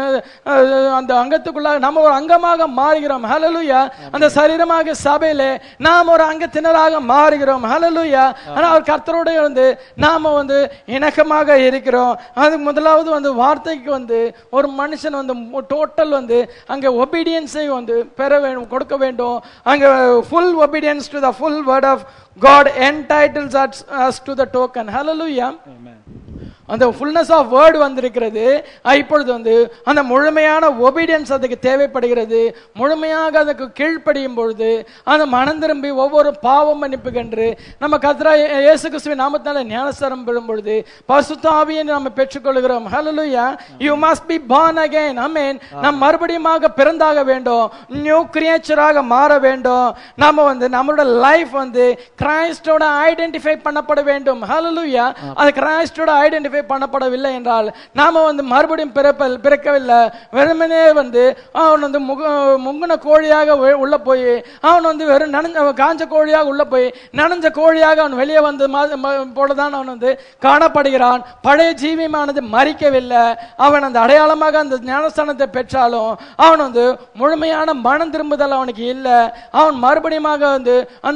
அந்த அங்கத்துக்குள்ள நம்ம ஒரு அங்கமாக மாறுகிறோம். ஹalleluya. அந்த சரீரமாக சபையிலே நாம் ஒரு அங்கத்தினராக மாறுகிறோம். ஹalleluya. ஆனா அவர் கர்த்தரோட வந்து நாம வந்து இணக்கமாக இருக்கிறோம். அது முதலாவது வந்து வார்த்தைக்கு வந்து ஒரு மனுஷன் வந்து டோட்டல் வந்து அங்க ஒபீடியன்ஸை வந்து பெற வேண்டும், கொடுக்க வேண்டும். அங்க full obedience to the full word of God entitles us, us to the token. Hallelujah. Amen. அந்த ஃபுல்னஸ் ஆஃப் வேர்ட் வந்திருக்கிறது. இப்பொழுது வந்து அந்த முழுமையான ஒபீடியன்ஸ் அதுக்கு தேவைப்படுகிறது. முழுமையாக அதுக்கு கீழ்ப்படியும் பொழுது அந்த மனம் திரும்பி ஒவ்வொரு பாவம் மன்னிப்புகென்று நம்ம கர்த்தராகிய இயேசு கிறிஸ்துவின் நாமத்தினால ஞானஸ்நானம் பெறும் பொழுது பரிசுத்த ஆவியை நம்ம பெற்றுக்கொள்கிறோம். ஹalleluya. You must be born again. ஆமென். நாம் மறுபடியும் பிறந்தாக வேண்டும். நியூ கிரியேச்சராக மாற வேண்டும். நாம வந்து நம்மளோட லைஃப் வந்து கிறிஸ்டோட ஐடென்டிஃபை பண்ணப்பட வேண்டும். ஹalleluya. அது கிறிஸ்டோட ஐடென்டிஃபை பண்ணப்படவில்லை என்றால் நாம வந்து மறுபடியும் பிறப்பல் பிறக்கவில்லை. வெறுமனே வந்து அவன் வந்து முங்குன கோழியாக உள்ள போய் அவன் வந்து வெறும் நனைஞ்ச காஞ்ச கோழியாக உள்ள போய் நனைஞ்ச கோழியாக அவன் வெளியே வந்து போலதான் அவன் வந்து காணப்படுகிறான். பழைய ஜீவியமானது மறிக்கவில்லை. அவன் அந்த அடையாளமாக அந்த ஞானஸ்தானத்தை பெற்றாலும் அவன் வந்து முழுமையான மனம் திரும்புதல் அவனுக்கு இல்லை. அவன் மறுபடியும் வந்து அந்த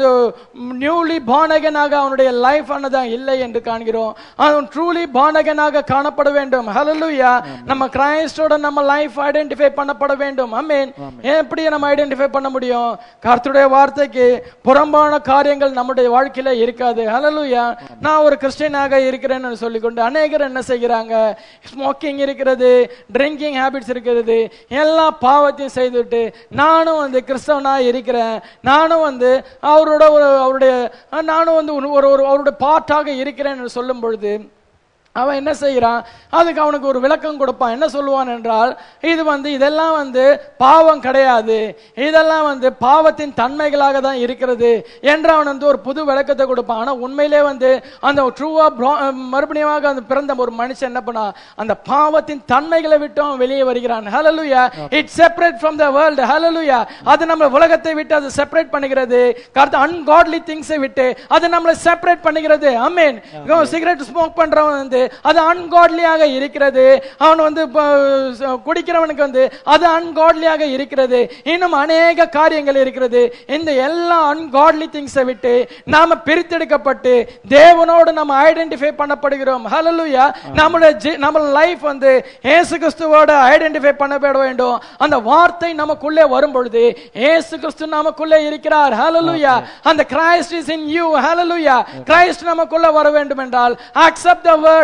நியூலி பார்ன் அகைனாக அவனுடைய லைஃப் ஆனதான் இல்லை என்று காண்கிறோம். அவன் ட்ரூலி பார்ன் அகைனாக காணப்பட வேண்டும். ஹalleluya. நம்ம கிறிஸ்டோட நம்ம லைஃப் ஐடென்டிஃபை பண்ணப்பட வேண்டும். ஆமென். எப்படி நம்ம ஐடென்டிஃபை பண்ண முடியும்? கர்த்தருடைய வார்த்தைக்கு புறம்பான காரியங்கள் நம்முடைய வாழ்க்கையில இருக்காது. ஹalleluya. நான் ஒரு கிறிஸ்டியனாக இருக்கிறேன்னு சொல்லிக்கொண்டு அநேகர் என்ன செய்கிறாங்க? ஸ்மோக்கிங் இருக்கிறது, ட்ரிங்கிங் ஹேபிட்ஸ் இருக்கிறது, எல்லா பாவத்தையும் செய்துவிட்டு நானும் வந்து கிறிஸ்தவனா இருக்கிறேன், நானும் வந்து அவரோட அவருடைய நானும் வந்து ஒரு அவருடைய பார்ட்டாக இருக்கிறேன் சொல்லும் பொழுது அவன் என்ன செய்யறான்? அதுக்கு அவனுக்கு ஒரு விளக்கம் கொடுப்பான். என்ன சொல்லுவான் என்றால், இது வந்து இதெல்லாம் வந்து பாவம் கிடையாது, இதெல்லாம் வந்து பாவத்தின் தன்மைகளாக தான் இருக்கிறது என்று அவன் வந்து ஒரு புது விளக்கத்தை கொடுப்பான். ஆனா உண்மையிலே வந்து அந்த ட்ரூவா மறுபடியும் அந்த பிறந்த ஒரு மனுஷன் என்ன பண்ணா? அந்த பாவத்தின் தன்மைகளை விட்டு அவன் வெளியே வருகிறான். ஹalleluya. It separate from the world. ஹalleluya. அது நம்ம உலகத்தை விட்டு அது செப்பரேட் பண்ணுகிறது. கர்த்த அன்காட்லி திங்ஸை விட்டு அது நம்மளை செப்பரேட் பண்ணுகிறது. ஆமென். சிகரெட் ஸ்மோக் பண்றவன் வந்து அது அன்காட்லியாக இருக்கிறது. அவன் வந்து குடிக்கிறவனுக்கு வந்து அது அன்காட்லியாக இருக்கிறது. இன்னும் அநேக காரியங்கள் இருக்கிறது. இந்த எல்லா அன்காட்லி திங்ஸை விட்டு நாம பிரித்தெடுக்கப்பட்டு தேவனோடு நம்ம ஐடென்டிஃபை பண்ணப்படுகிறோம். ஹalleluya. நம்மளுடைய நம்ம லைஃப் வந்து இயேசு கிறிஸ்துவோட ஐடென்டிஃபை பண்ணப்பட வேண்டும். அந்த வார்த்தை நமக்குள்ளே வரும் பொழுது இயேசு கிறிஸ்து நமக்குள்ளே இருக்கிறார். ஹalleluya. அந்த கிரைஸ்ட் இஸ் இன் யூ. ஹalleluya. கிரைஸ்ட் நமக்குள்ள வர வேண்டும் என்றால் accept the word.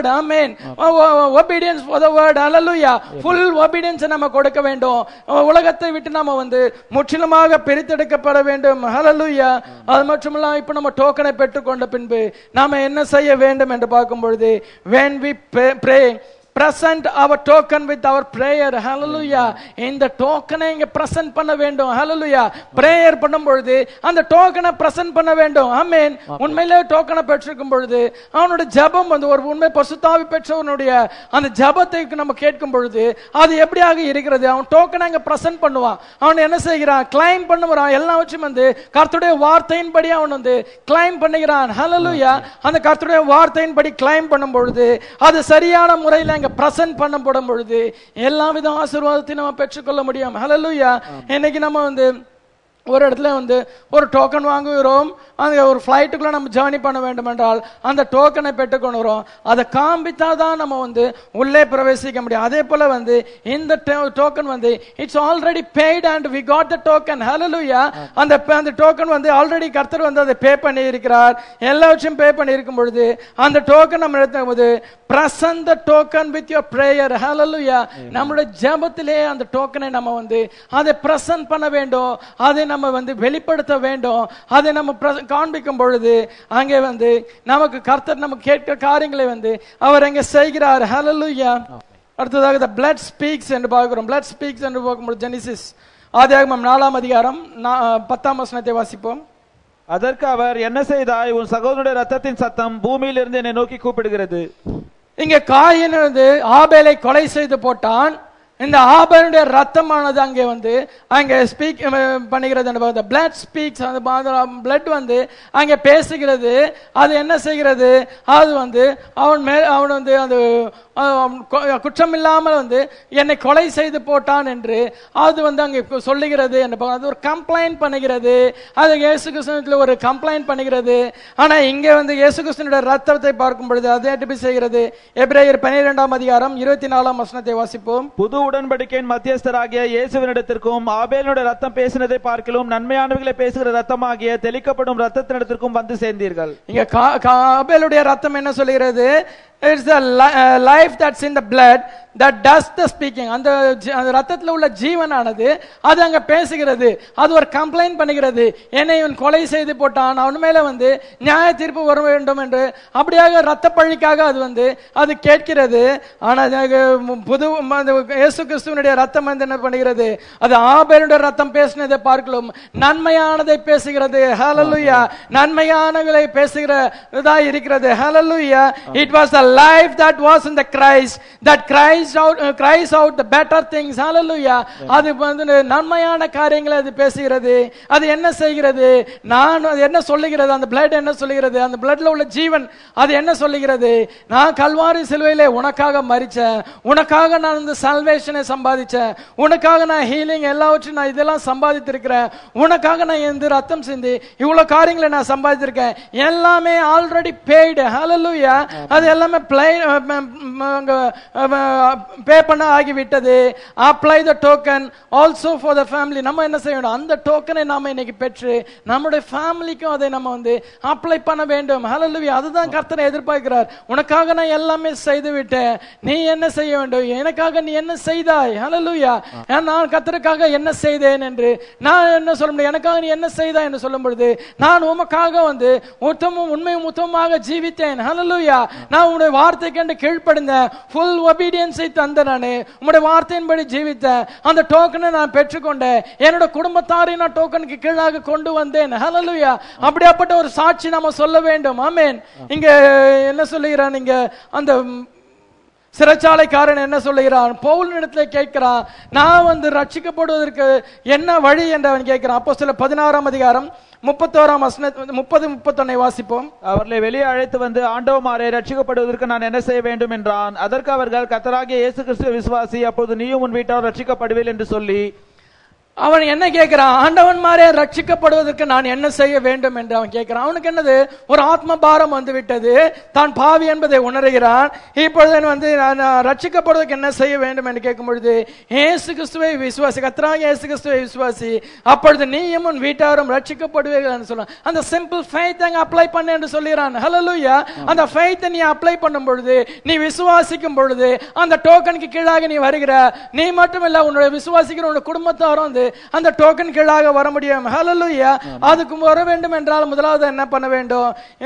Amen. obedience for the word, hallelujah. full obedience நம்ம கொடுக்க வேண்டும். உலகத்தை விட்டு நாம வந்து முற்றிலுமாக பிரித்தெடுக்கப்பட வேண்டும். hallelujah. அது மட்டுமல்ல இப்ப நம்ம டோக்கனை பெற்றுக்கொண்ட பின்பு நாம என்ன செய்ய வேண்டும் என்று பார்க்கும் பொழுது, when we pray, present our token with our prayer, hallelujah. இந்த டோக்கனை இங்க பிரசன்ட் பண்ண வேண்டும், hallelujah. பிரேயர் பண்ணும் பொழுது அந்த டோக்கனை பிரசன்ட் பண்ண வேண்டும், ஆமென். உண்மையிலே டோக்கனை பெற்றிருக்கும் பொழுது அவனுடைய ஜெபம் வந்து ஒரு உண்மை பரிசுத்தாவி பெற்றவனுடைய அந்த ஜெபத்தை நம்ம கேட்கும் பொழுது அது எப்படியாக இருக்கிறது, அவன் டோக்கனை அங்க பிரசன்ட் பண்ணுவான். அவன் என்ன செய்கிறான், கிளைம் பண்ணுவான். எல்லாவற்றையும் வந்து கர்த்தருடைய வார்த்தையின்படி அவன் வந்து கிளைம் பண்ணுகிறான், hallelujah. அந்த கர்த்தருடைய வார்த்தையின்படி கிளைம் பண்ணும் பொழுது அது சரியான முறையில் அங்க பிரசன்ட் பண்ணப்படும் பொழுது எல்லா வித ஆசீர்வாதத்தையும் நம்ம பெற்றுக்கொள்ள முடியும், ஹல்லேலூயா. இன்னைக்கு நம்ம வந்து ஒரு இடத்துல வந்து ஒரு டோக்கன் வாங்குகிறோம், அந்த ஒரு ஃபிளைட்டுக்குள்ள நம்ம ஜர்னி பண்ண வேண்டும் என்றால் அந்த டோக்கனை பெற்றுக்கொள்கிறோம். அதை காண்பித்தா தான் நம்ம வந்து உள்ளே பிரவேசிக்க முடியும். அதே போல வந்து இந்த டோக்கன் வந்து it's already paid and we got the token, hallelujah. அந்த அந்த டோக்கன் வந்து ஆல்ரெடி கர்த்தர் வந்து அதை பே பண்ணி இருக்கிறார், எல்லாவற்றையும் பே பண்ணி இருக்கும் பொழுது அந்த டோக்கன் நம்ம எடுக்கும் போது present the token with your prayer, hallelujah. நம்முடைய ஜெபத்திலே அந்த டோக்கனை நம்ம வந்து அதை பிரசன்ட் பண்ண வேண்டும், அதை நம்ம வந்து வெளிப்படுத்த வேண்டும். அதை நம்ம காண்பிக்கும் பொழுது அங்கே வந்து நமக்கு கர்த்தர் நம்ம கேட்கிற காரியங்களை வந்து அவர் அங்கே செய்கிறார், hallelujah. அடுத்ததாக the blood speaks என்று பார்க்கிறோம். blood speaks என்று பார்க்கும்போது ஜெனிசிஸ் ஆதியாகமம் நாலாம் அதிகாரம் பத்தாம் வசனத்தை வாசிப்போம். அதற்கு அவர், என்ன செய்தாய், உன் சகோதரனுடைய ரத்தத்தின் சத்தம் பூமியிலிருந்து என்னை நோக்கி கூப்பிடுகிறது. இங்க காயின் வந்து ஆபேலை கொலை செய்து போட்டான். இந்த ஆபேலுடைய ரத்தமானது அங்கே வந்து அங்கே ஸ்பீக் பண்ணுகிறது. பிளட் ஸ்பீக்ஸ், அந்த பிளட் வந்து அங்கே பேசுகிறது. அது என்ன செய்கிறது, அது வந்து அவன் மேல் அவன் வந்து அந்த குற்றம் இல்லாமல் வந்து என்னை கொலை செய்து போட்டான் என்று அது வந்து அங்கே சொல்லுகிறது. அது ஒரு கம்ப்ளைண்ட் பண்ணுகிறது. அது இயேசு கிறிஸ்துவின் ஒரு கம்ப்ளைண்ட் பண்ணுகிறது. ஆனா இங்க வந்து இயேசு கிறிஸ்துவினுடைய ரத்தத்தை பார்க்கும் பொழுது அது எப்படி செய்கிறது. எபிரேயர் பன்னிரெண்டாம் அதிகாரம் இருபத்தி நாலாம் வசனத்தை வாசிப்போம். புது உடன்படிக்கையின் மத்தியஸ்தராகிய இயேசுவினிடத்திற்கும் ஆபேலுடைய ரத்தம் பேசினதை பார்க்கிலும் நன்மையானவைகளை பேசுகிற ரத்தமாகிய தெளிக்கப்படும் ரத்தத்தினிடத்திற்கும் வந்து சேர்ந்தீர்கள். இங்க ஆபேலுடைய ரத்தம் என்ன சொல்கிறது, it's the life that's in the blood that does the speaking. அந்த ரத்தத்தில் உள்ள ஜீவனானது அது அங்க பேசுகிறது. அது ஒரு கம்ப்ளைண்ட் பண்ணுகிறது, என்னை இவன் கொலை செய்து போட்டான், அவன் மேல வந்து நியாய தீர்ப்பு வர வேண்டும் என்று அப்படியாக ரத்த பழிக்காக அது வந்து அது கேட்கிறது. ஆனா புது இயேசு கிறிஸ்துவனுடைய ரத்தம் வந்து என்ன பண்ணுகிறது, அது ஆபேலுடைய ரத்தம் பேசினதை பார்க்கலாம் நன்மையானதை பேசுகிறது, ஹல்லேலூயா. நன்மையானவை பேசுகிறதா இருக்கிறது, ஹல்லேலூயா. It was the life that was in the Christ that cries out uh, cries out the better things, hallelujah. அது வந்து நன்மையான காரியங்களை அது பேசுகிறது. அது என்ன செய்கிறது, நான் அது என்ன சொல்லுகிறது, அந்த blood என்ன சொல்லுகிறது, அந்த bloodல உள்ள ஜீவன் அது என்ன சொல்லுகிறது, நான் கல்வாரி சிலுவையிலே உனக்காக மரிச்சேன், உனக்காக நான் இந்த salvation-ஐ சம்பாதிச்சேன், உனக்காக நான் ஹீலிங் எல்லாவற்றையும் நான் இதெல்லாம் சம்பாதித்திருக்கிறேன், உனக்காக நான் இந்த ரத்தம் சிந்தி இவ்வளவு காரியங்களை நான் சம்பாதித்திருக்கேன், எல்லாமே ஆல்ரெடி பெய்டு, hallelujah. அது எல்லாமே பே பண்ண ஆகிவிட்டது. Apply the token also for the family. நம்ம என்ன செய்யணும், அந்த டோக்கனை நாம இன்னைக்கு பெற்று நம்முடைய ஃபேமிலிக்கும் அதை நம்ம வந்து அப்ளை பண்ண வேண்டும், ஹல்லேலூயா. அதுதான் கர்த்தர் எதிர்பார்க்கிறார். உனக்காக நான் எல்லாமே செய்து விட்டேன், நீ என்ன செய்ய வேண்டும், எனக்காக நீ என்ன செய்தாய், ஹல்லேலூயா. நான் கர்த்தருக்காக என்ன செய்தேன் என்று நான் என்ன சொல்ல முடியும், எனக்காக நீ என்ன செய்தாய் என்று சொல்லும் பொழுது நான் உமக்காக வந்து உத்தமும் உண்மையும் உத்தமமாக ஜீவித்தேன், ஹல்லேலூயா. நான் உங்களுடைய வார்த்தைக்கு கீழ்ப்படிந்தேன், ஃபுல் ஒபீடியன்ஸை தந்த நானே உங்களுடைய வார்த்தையின்படி ஜீவித்தேன், அந்த டோக்கனை நான் பெற்றுக்கொண்டேன், என்னோட குடும்பத்தாரை நான் டோக்கனுக்கு கீழாக கொண்டு வந்தேன், ஹல்லேலூயா. அப்படியாப்பட்ட ஒரு சாட்சி நாம சொல்ல வேண்டும், ஆமென். இங்க என்ன சொல்லுகிறான், இங்க அந்த சிறைச்சாலைக்காரன் என்ன சொல்லுகிறான், பவுல் இடத்துல கேட்கிறான், நான் வந்து ரட்சிக்கப்படுவதற்கு என்ன வழி என்று அவன் கேட்கிறான். அப்போஸ்தலர் பதினாறாம் அதிகாரம் முப்பத்தோராம் முப்பது முப்பத்தொன்னை வாசிப்போம். அவர்களை வெளியே அழைத்து வந்து, ஆண்டவமாரே, ரட்சிக்கப்படுவதற்கு நான் என்ன செய்ய வேண்டும் என்றான். அதற்கு அவர்கள், கர்த்தராகிய இயேசு கிறிஸ்துவை விசுவாசி, அப்போது நீயும் உன் வீட்டார் ரட்சிக்கப்படுவீர்கள் என்று சொல்லி. அவன் என்ன கேட்கிறான், ஆண்டவன் மாரே ரட்சிக்கப்படுவதற்கு நான் என்ன செய்ய வேண்டும் என்று அவன் கேட்கிறான். அவனுக்கு என்னது, ஒரு ஆத்ம பாரம் வந்து விட்டது, தான் பாவி என்பதை உணர்கிறான். இப்பொழுது வந்து நான் ரட்சிக்கப்படுவதற்கு என்ன செய்ய வேண்டும் என்று கேட்கும் பொழுது, இயேசு கிறிஸ்துவை விசுவாசி, கர்த்தராகிய இயேசு கிறிஸ்துவை விசுவாசி, அப்பொழுது நீயும் உன் வீட்டாரும் ரட்சிக்கப்படுவீர்கள் என்று சொல்றான். அந்த சிம்பிள் ஃபெய்த் அங்க அப்ளை பண்ணு என்று சொல்லிறான். ஹல்லேலூயா. அந்த ஃபெய்த் நீ அப்ளை பண்ணும் பொழுது, நீ விசுவாசிக்கும் பொழுது, அந்த டோக்கனுக்கு கீழாக நீ வருகிற, நீ மட்டும் இல்ல உன்னுடைய விசுவாசிக்கிற உன்னுடைய குடும்பத்தாரும் வந்து அந்த டோக்கன் கீழாக வர முடியும். ஹல்லேலூயா. அதுக்கு வர வேண்டும் என்றால் முதலாவது என்ன பண்ண வேண்டும்,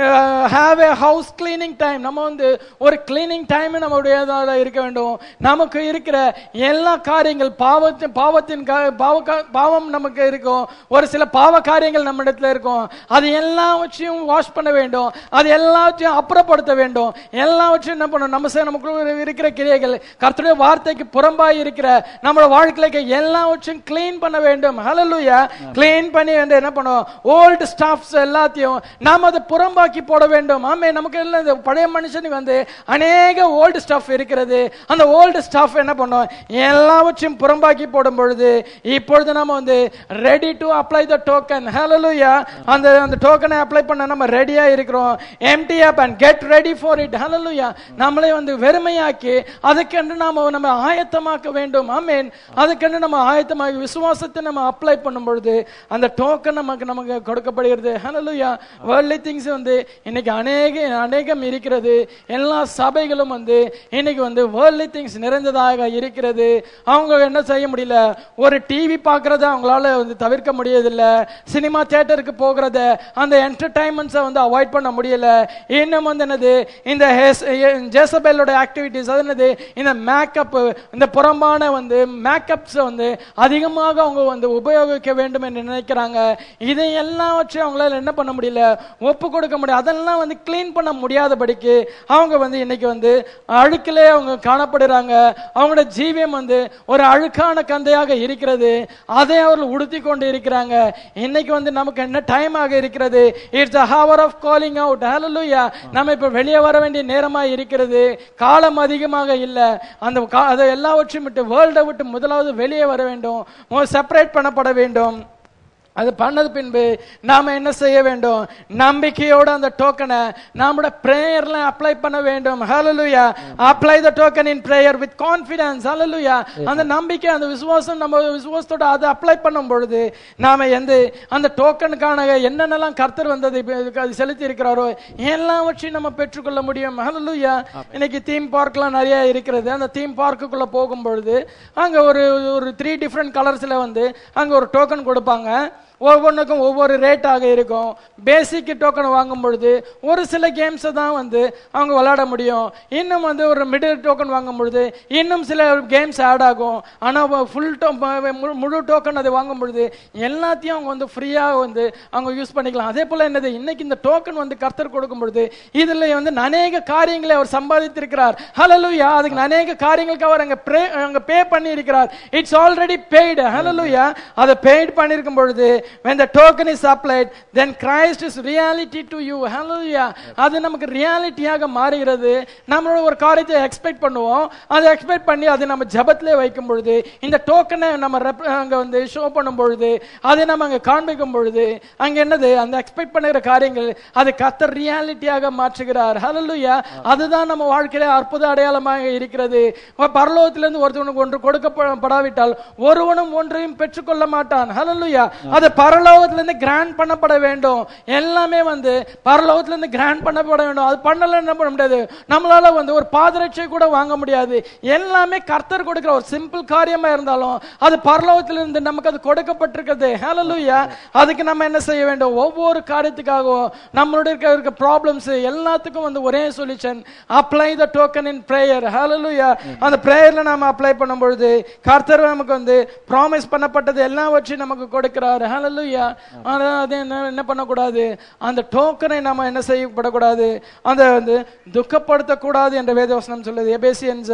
have a house cleaning time. நம்ம வந்து ஒரு கிளீனிங் டைம் நம்முடையதாக இருக்க வேண்டும். நமக்கு இருக்கிற எல்லா காரியங்கள், பாவத்தின் பாவத்தின் பாவம் நமக்கு இருக்கும், ஒரு சில பாவ காரியங்கள் நம்ம இடத்துல இருக்கும், அது எல்லாவற்றையும் வாஷ் பண்ண வேண்டும், அது எல்லாவற்றையும் அப்புறப்படுத்த வேண்டும். எல்லாவற்றையும் என்ன பண்ணணும், நம்ம நமக்குள்ள இருக்கிற கிரியைகள், கர்த்தருடைய வார்த்தைக்கு புறம்பாய் இருக்கிற நம்ம வாழ்க்கைக்கு எல்லாவற்றையும் கிளீன் பண்ண வேண்டும். ஹல்லேலூயா. கிளீன் பண்ணி வந்து என்ன பண்ணுவோம், ஓல்ட் ஸ்டாஃப்ஸ் எல்லாத்தையும் நாம அதை புறம்பாக்கி போட வேண்டும். ஆமே. நமக்கு எல்லாம் பழைய மனுஷனுக்கு வந்து அநேக ஓல்டு ஸ்டாஃப் இருக்கிறது. அந்த ஓல்டு ஸ்டாஃப் என்ன பண்ணும், எல்லாவற்றையும் புறம்பாக்கி போடும் பொழுது இப்பொழுது நம்ம வந்து ready to apply the token. Hallelujah. அந்த அந்த டோக்கனை அப்ளை பண்ண நம்ம ரெடியா இருக்கிறோம். Empty up and get ready for it. Hallelujah. நம்மளை வந்து வெறுமையாக்கி அதுக்கென்று நாம நம்ம ஆயத்தமாக்க வேண்டும். ஆமென். அதுக்கென்று நம்ம ஆயத்தமாக்கி விசுவாசத்தை நம்ம அப்ளை பண்ணும் பொழுது அந்த டோக்கன் நமக்கு நமக்கு கொடுக்கப்படுகிறது. ஹல்லேலூயா. வேர்ல்ட்லி திங்ஸ் வந்து இன்னைக்கு அநேக அநேகம் இருக்கிறது. எல்லா சபைகளும் வந்து இன்னைக்கு வந்து வேர்ல்ட்லி திங்ஸ் நிறைந்ததாக இருக்கிறது. அவங்க என்ன செய்ய முடியல, ஒரு டிவி பார்க்கறத அவங்களால வந்து தவிர்க்க முடியதில்லை, சினிமா தியேட்டருக்கு போகிறத, அந்த என்டர்டைன்மெண்ட்ஸை வந்து அவாய்ட் பண்ண முடியல. இன்னும் வந்து என்னது, இந்த ஜெசபெலோட ஆக்டிவிட்டிஸ், அது என்னது, இந்த மேக்கப், இந்த புறம்பான வந்து மேக்கப்ஸ் வந்து அதிகமாக அவங்க வந்து உபயோகிக்க வேண்டும் என்று நினைக்கிறாங்க. இதை எல்லாவற்றையும் அவங்களால என்ன பண்ண முடியல, ஒப்பு கொடுக்க முடியும். அதெல்லாம் வந்து கிளீன் பண்ண முடியாதபடிக்கு அவங்க வந்து இன்னைக்கு வந்து அழுக்கிலே அவங்க காணப்படுறாங்க. அவங்களோட ஜீவியம் வந்து ஒரு அழுக்கான கந்தையாக இருக்கிறது. அதை அவர்கள் உடுத்தி கொண்டு இருக்கிறாங்க. இன்னைக்கு வந்து நமக்கு என்ன டைம் ஆக இருக்கிறது, it's a hour of calling out. Hallelujah. நம்ம இப்ப வெளியே வர வேண்டிய நேரமா இருக்கிறது. காலம் அதிகமாக இல்ல. அந்த அதை எல்லாவற்றையும் விட்டு, வேர்ல்டை விட்டு முதலாவது வெளியே வர வேண்டும், செப்பரேட் பண்ணப்பட வேண்டும். அது பண்ணது பின்பு நாம என்ன செய்ய வேண்டும், நம்பிக்கையோட அந்த டோக்கனை நம்மளோட பிரேயர்ல அப்ளை பண்ண வேண்டும். Hallelujah. Apply the token in prayer with confidence. Hallelujah. அந்த நம்பிக்கை, அந்த விசுவாசம், நம்ம விசுவாசத்தோட அதை அப்ளை பண்ணும் பொழுது நாம எந்த அந்த டோக்கனுக்கான என்னென்னலாம் கர்த்தர் வந்தது செலுத்தி இருக்கிறாரோ எல்லாவற்றையும் நம்ம பெற்றுக்கொள்ள முடியும். ஹல்லேலூயா. இன்னைக்கு தீம் பார்க்லாம் நிறைய இருக்கிறது. அந்த தீம் பார்க்குள்ள போகும் பொழுது அங்க ஒரு ஒரு த்ரீ டிஃப்ரெண்ட் கலர்ஸ்ல வந்து அங்க ஒரு டோக்கன் கொடுப்பாங்க. ஒவ்வொன்றுக்கும் ஒவ்வொரு ரேட்டாக இருக்கும். பேசிக் டோக்கன் வாங்கும் பொழுது ஒரு சில கேம்ஸை தான் வந்து அவங்க விளையாட முடியும். இன்னும் வந்து ஒரு மிடில் டோக்கன் வாங்கும் பொழுது இன்னும் சில கேம்ஸ் ஆட் ஆகும். ஆனால் ஃபுல் முழு டோக்கன் அதை வாங்கும் பொழுது எல்லாத்தையும் அவங்க வந்து ஃப்ரீயாக வந்து அவங்க யூஸ் பண்ணிக்கலாம். அதே போல என்னது, இன்னைக்கு இந்த டோக்கன் வந்து கர்த்தர் கொடுக்கும் பொழுது இதில் வந்து அநேக காரியங்களை அவர் சம்பாதித்திருக்கிறார். ஹல்லேலூயா. அதுக்கு அநேக காரியங்களுக்கு அவர் அங்கே ப்ரே அங்கே பே பண்ணி இருக்கிறார். It's already paid. ஹல்லேலூயா. அதை பெய்ட் பண்ணியிருக்கும் பொழுது when the token is applied, then Christ is reality to you. Hallelujah. அது நமக்கு ரியாலிட்டியாக மாறுகிறது. நம்மளோட ஒரு காரியத்தை எக்ஸ்பெக்ட் பண்ணுவோம், அதை எக்ஸ்பெக்ட் பண்ணி அதை நம்ம ஜபத்திலே வைக்கும் பொழுது, இந்த டோக்கனை நம்ம அங்க வந்து ஷோ பண்ணும் பொழுது, அதை நம்ம அங்க காண்பிக்கும் பொழுது அங்க என்னது, அந்த எக்ஸ்பெக்ட் பண்ணுகிற காரியங்கள் அது கர்த்தர் ரியாலிட்டியாக மாற்றுகிறார். ஹல்லேலூயா. அதுதான் நம்ம வாழ்க்கையில அற்புத அடையாளமாக இருக்கிறது. பரலோகத்திலிருந்து ஒருத்தவனுக்கு ஒன்று கொடுக்கப்படாவிட்டால் ஒருவனும் ஒன்றையும் பெற்றுக்கொள்ள மாட்டான். ஹல்லேலூயா. அது பரலோகத்திலிருந்து கிராண்ட் பண்ணப்பட வேண்டும். எல்லாமே வந்து பரலோகத்திலிருந்து கிராண்ட் பண்ணப்பட வேண்டும். அது பண்ணல என்ன பண்ண முடியாது, நம்மளால வந்து ஒரு பாதரட்சை கூட வாங்க முடியாது. எல்லாமே கர்த்தர் கொடுக்கிற ஒரு சிம்பிள் காரியமா இருந்தாலும் அது பரலோகத்திலிருந்து நமக்கு அது கொடுக்கப்பட்டிருக்கிறது. ஹல்லேலூயா. அதுக்கு நம்ம என்ன செய்ய வேண்டும், ஒவ்வொரு காரியத்துக்காகவும் நம்மளுடைய இருக்க ப்ராப்ளம்ஸ் எல்லாத்துக்கும் வந்து ஒரே solution, apply the token in prayer. Hallelujah. அந்த பிரேயர்ல நாம அப்ளை பண்ணும் பொழுது கர்த்தர் நமக்கு வந்து ப்ராமிஸ் பண்ணப்பட்டது எல்லாவற்றையும் நமக்கு கொடுக்கிறார். ஹல்லேலூயா. ஆனா அது என்ன பண்ணக்கூடாது, அந்த டோக்கனை நாம என்ன செய்யப்படக்கூடாது, அந்த வந்து துக்கப்படுத்தக்கூடாது என்ற வேதவசனம் சொல்லுது. எபேசியன்ஸ்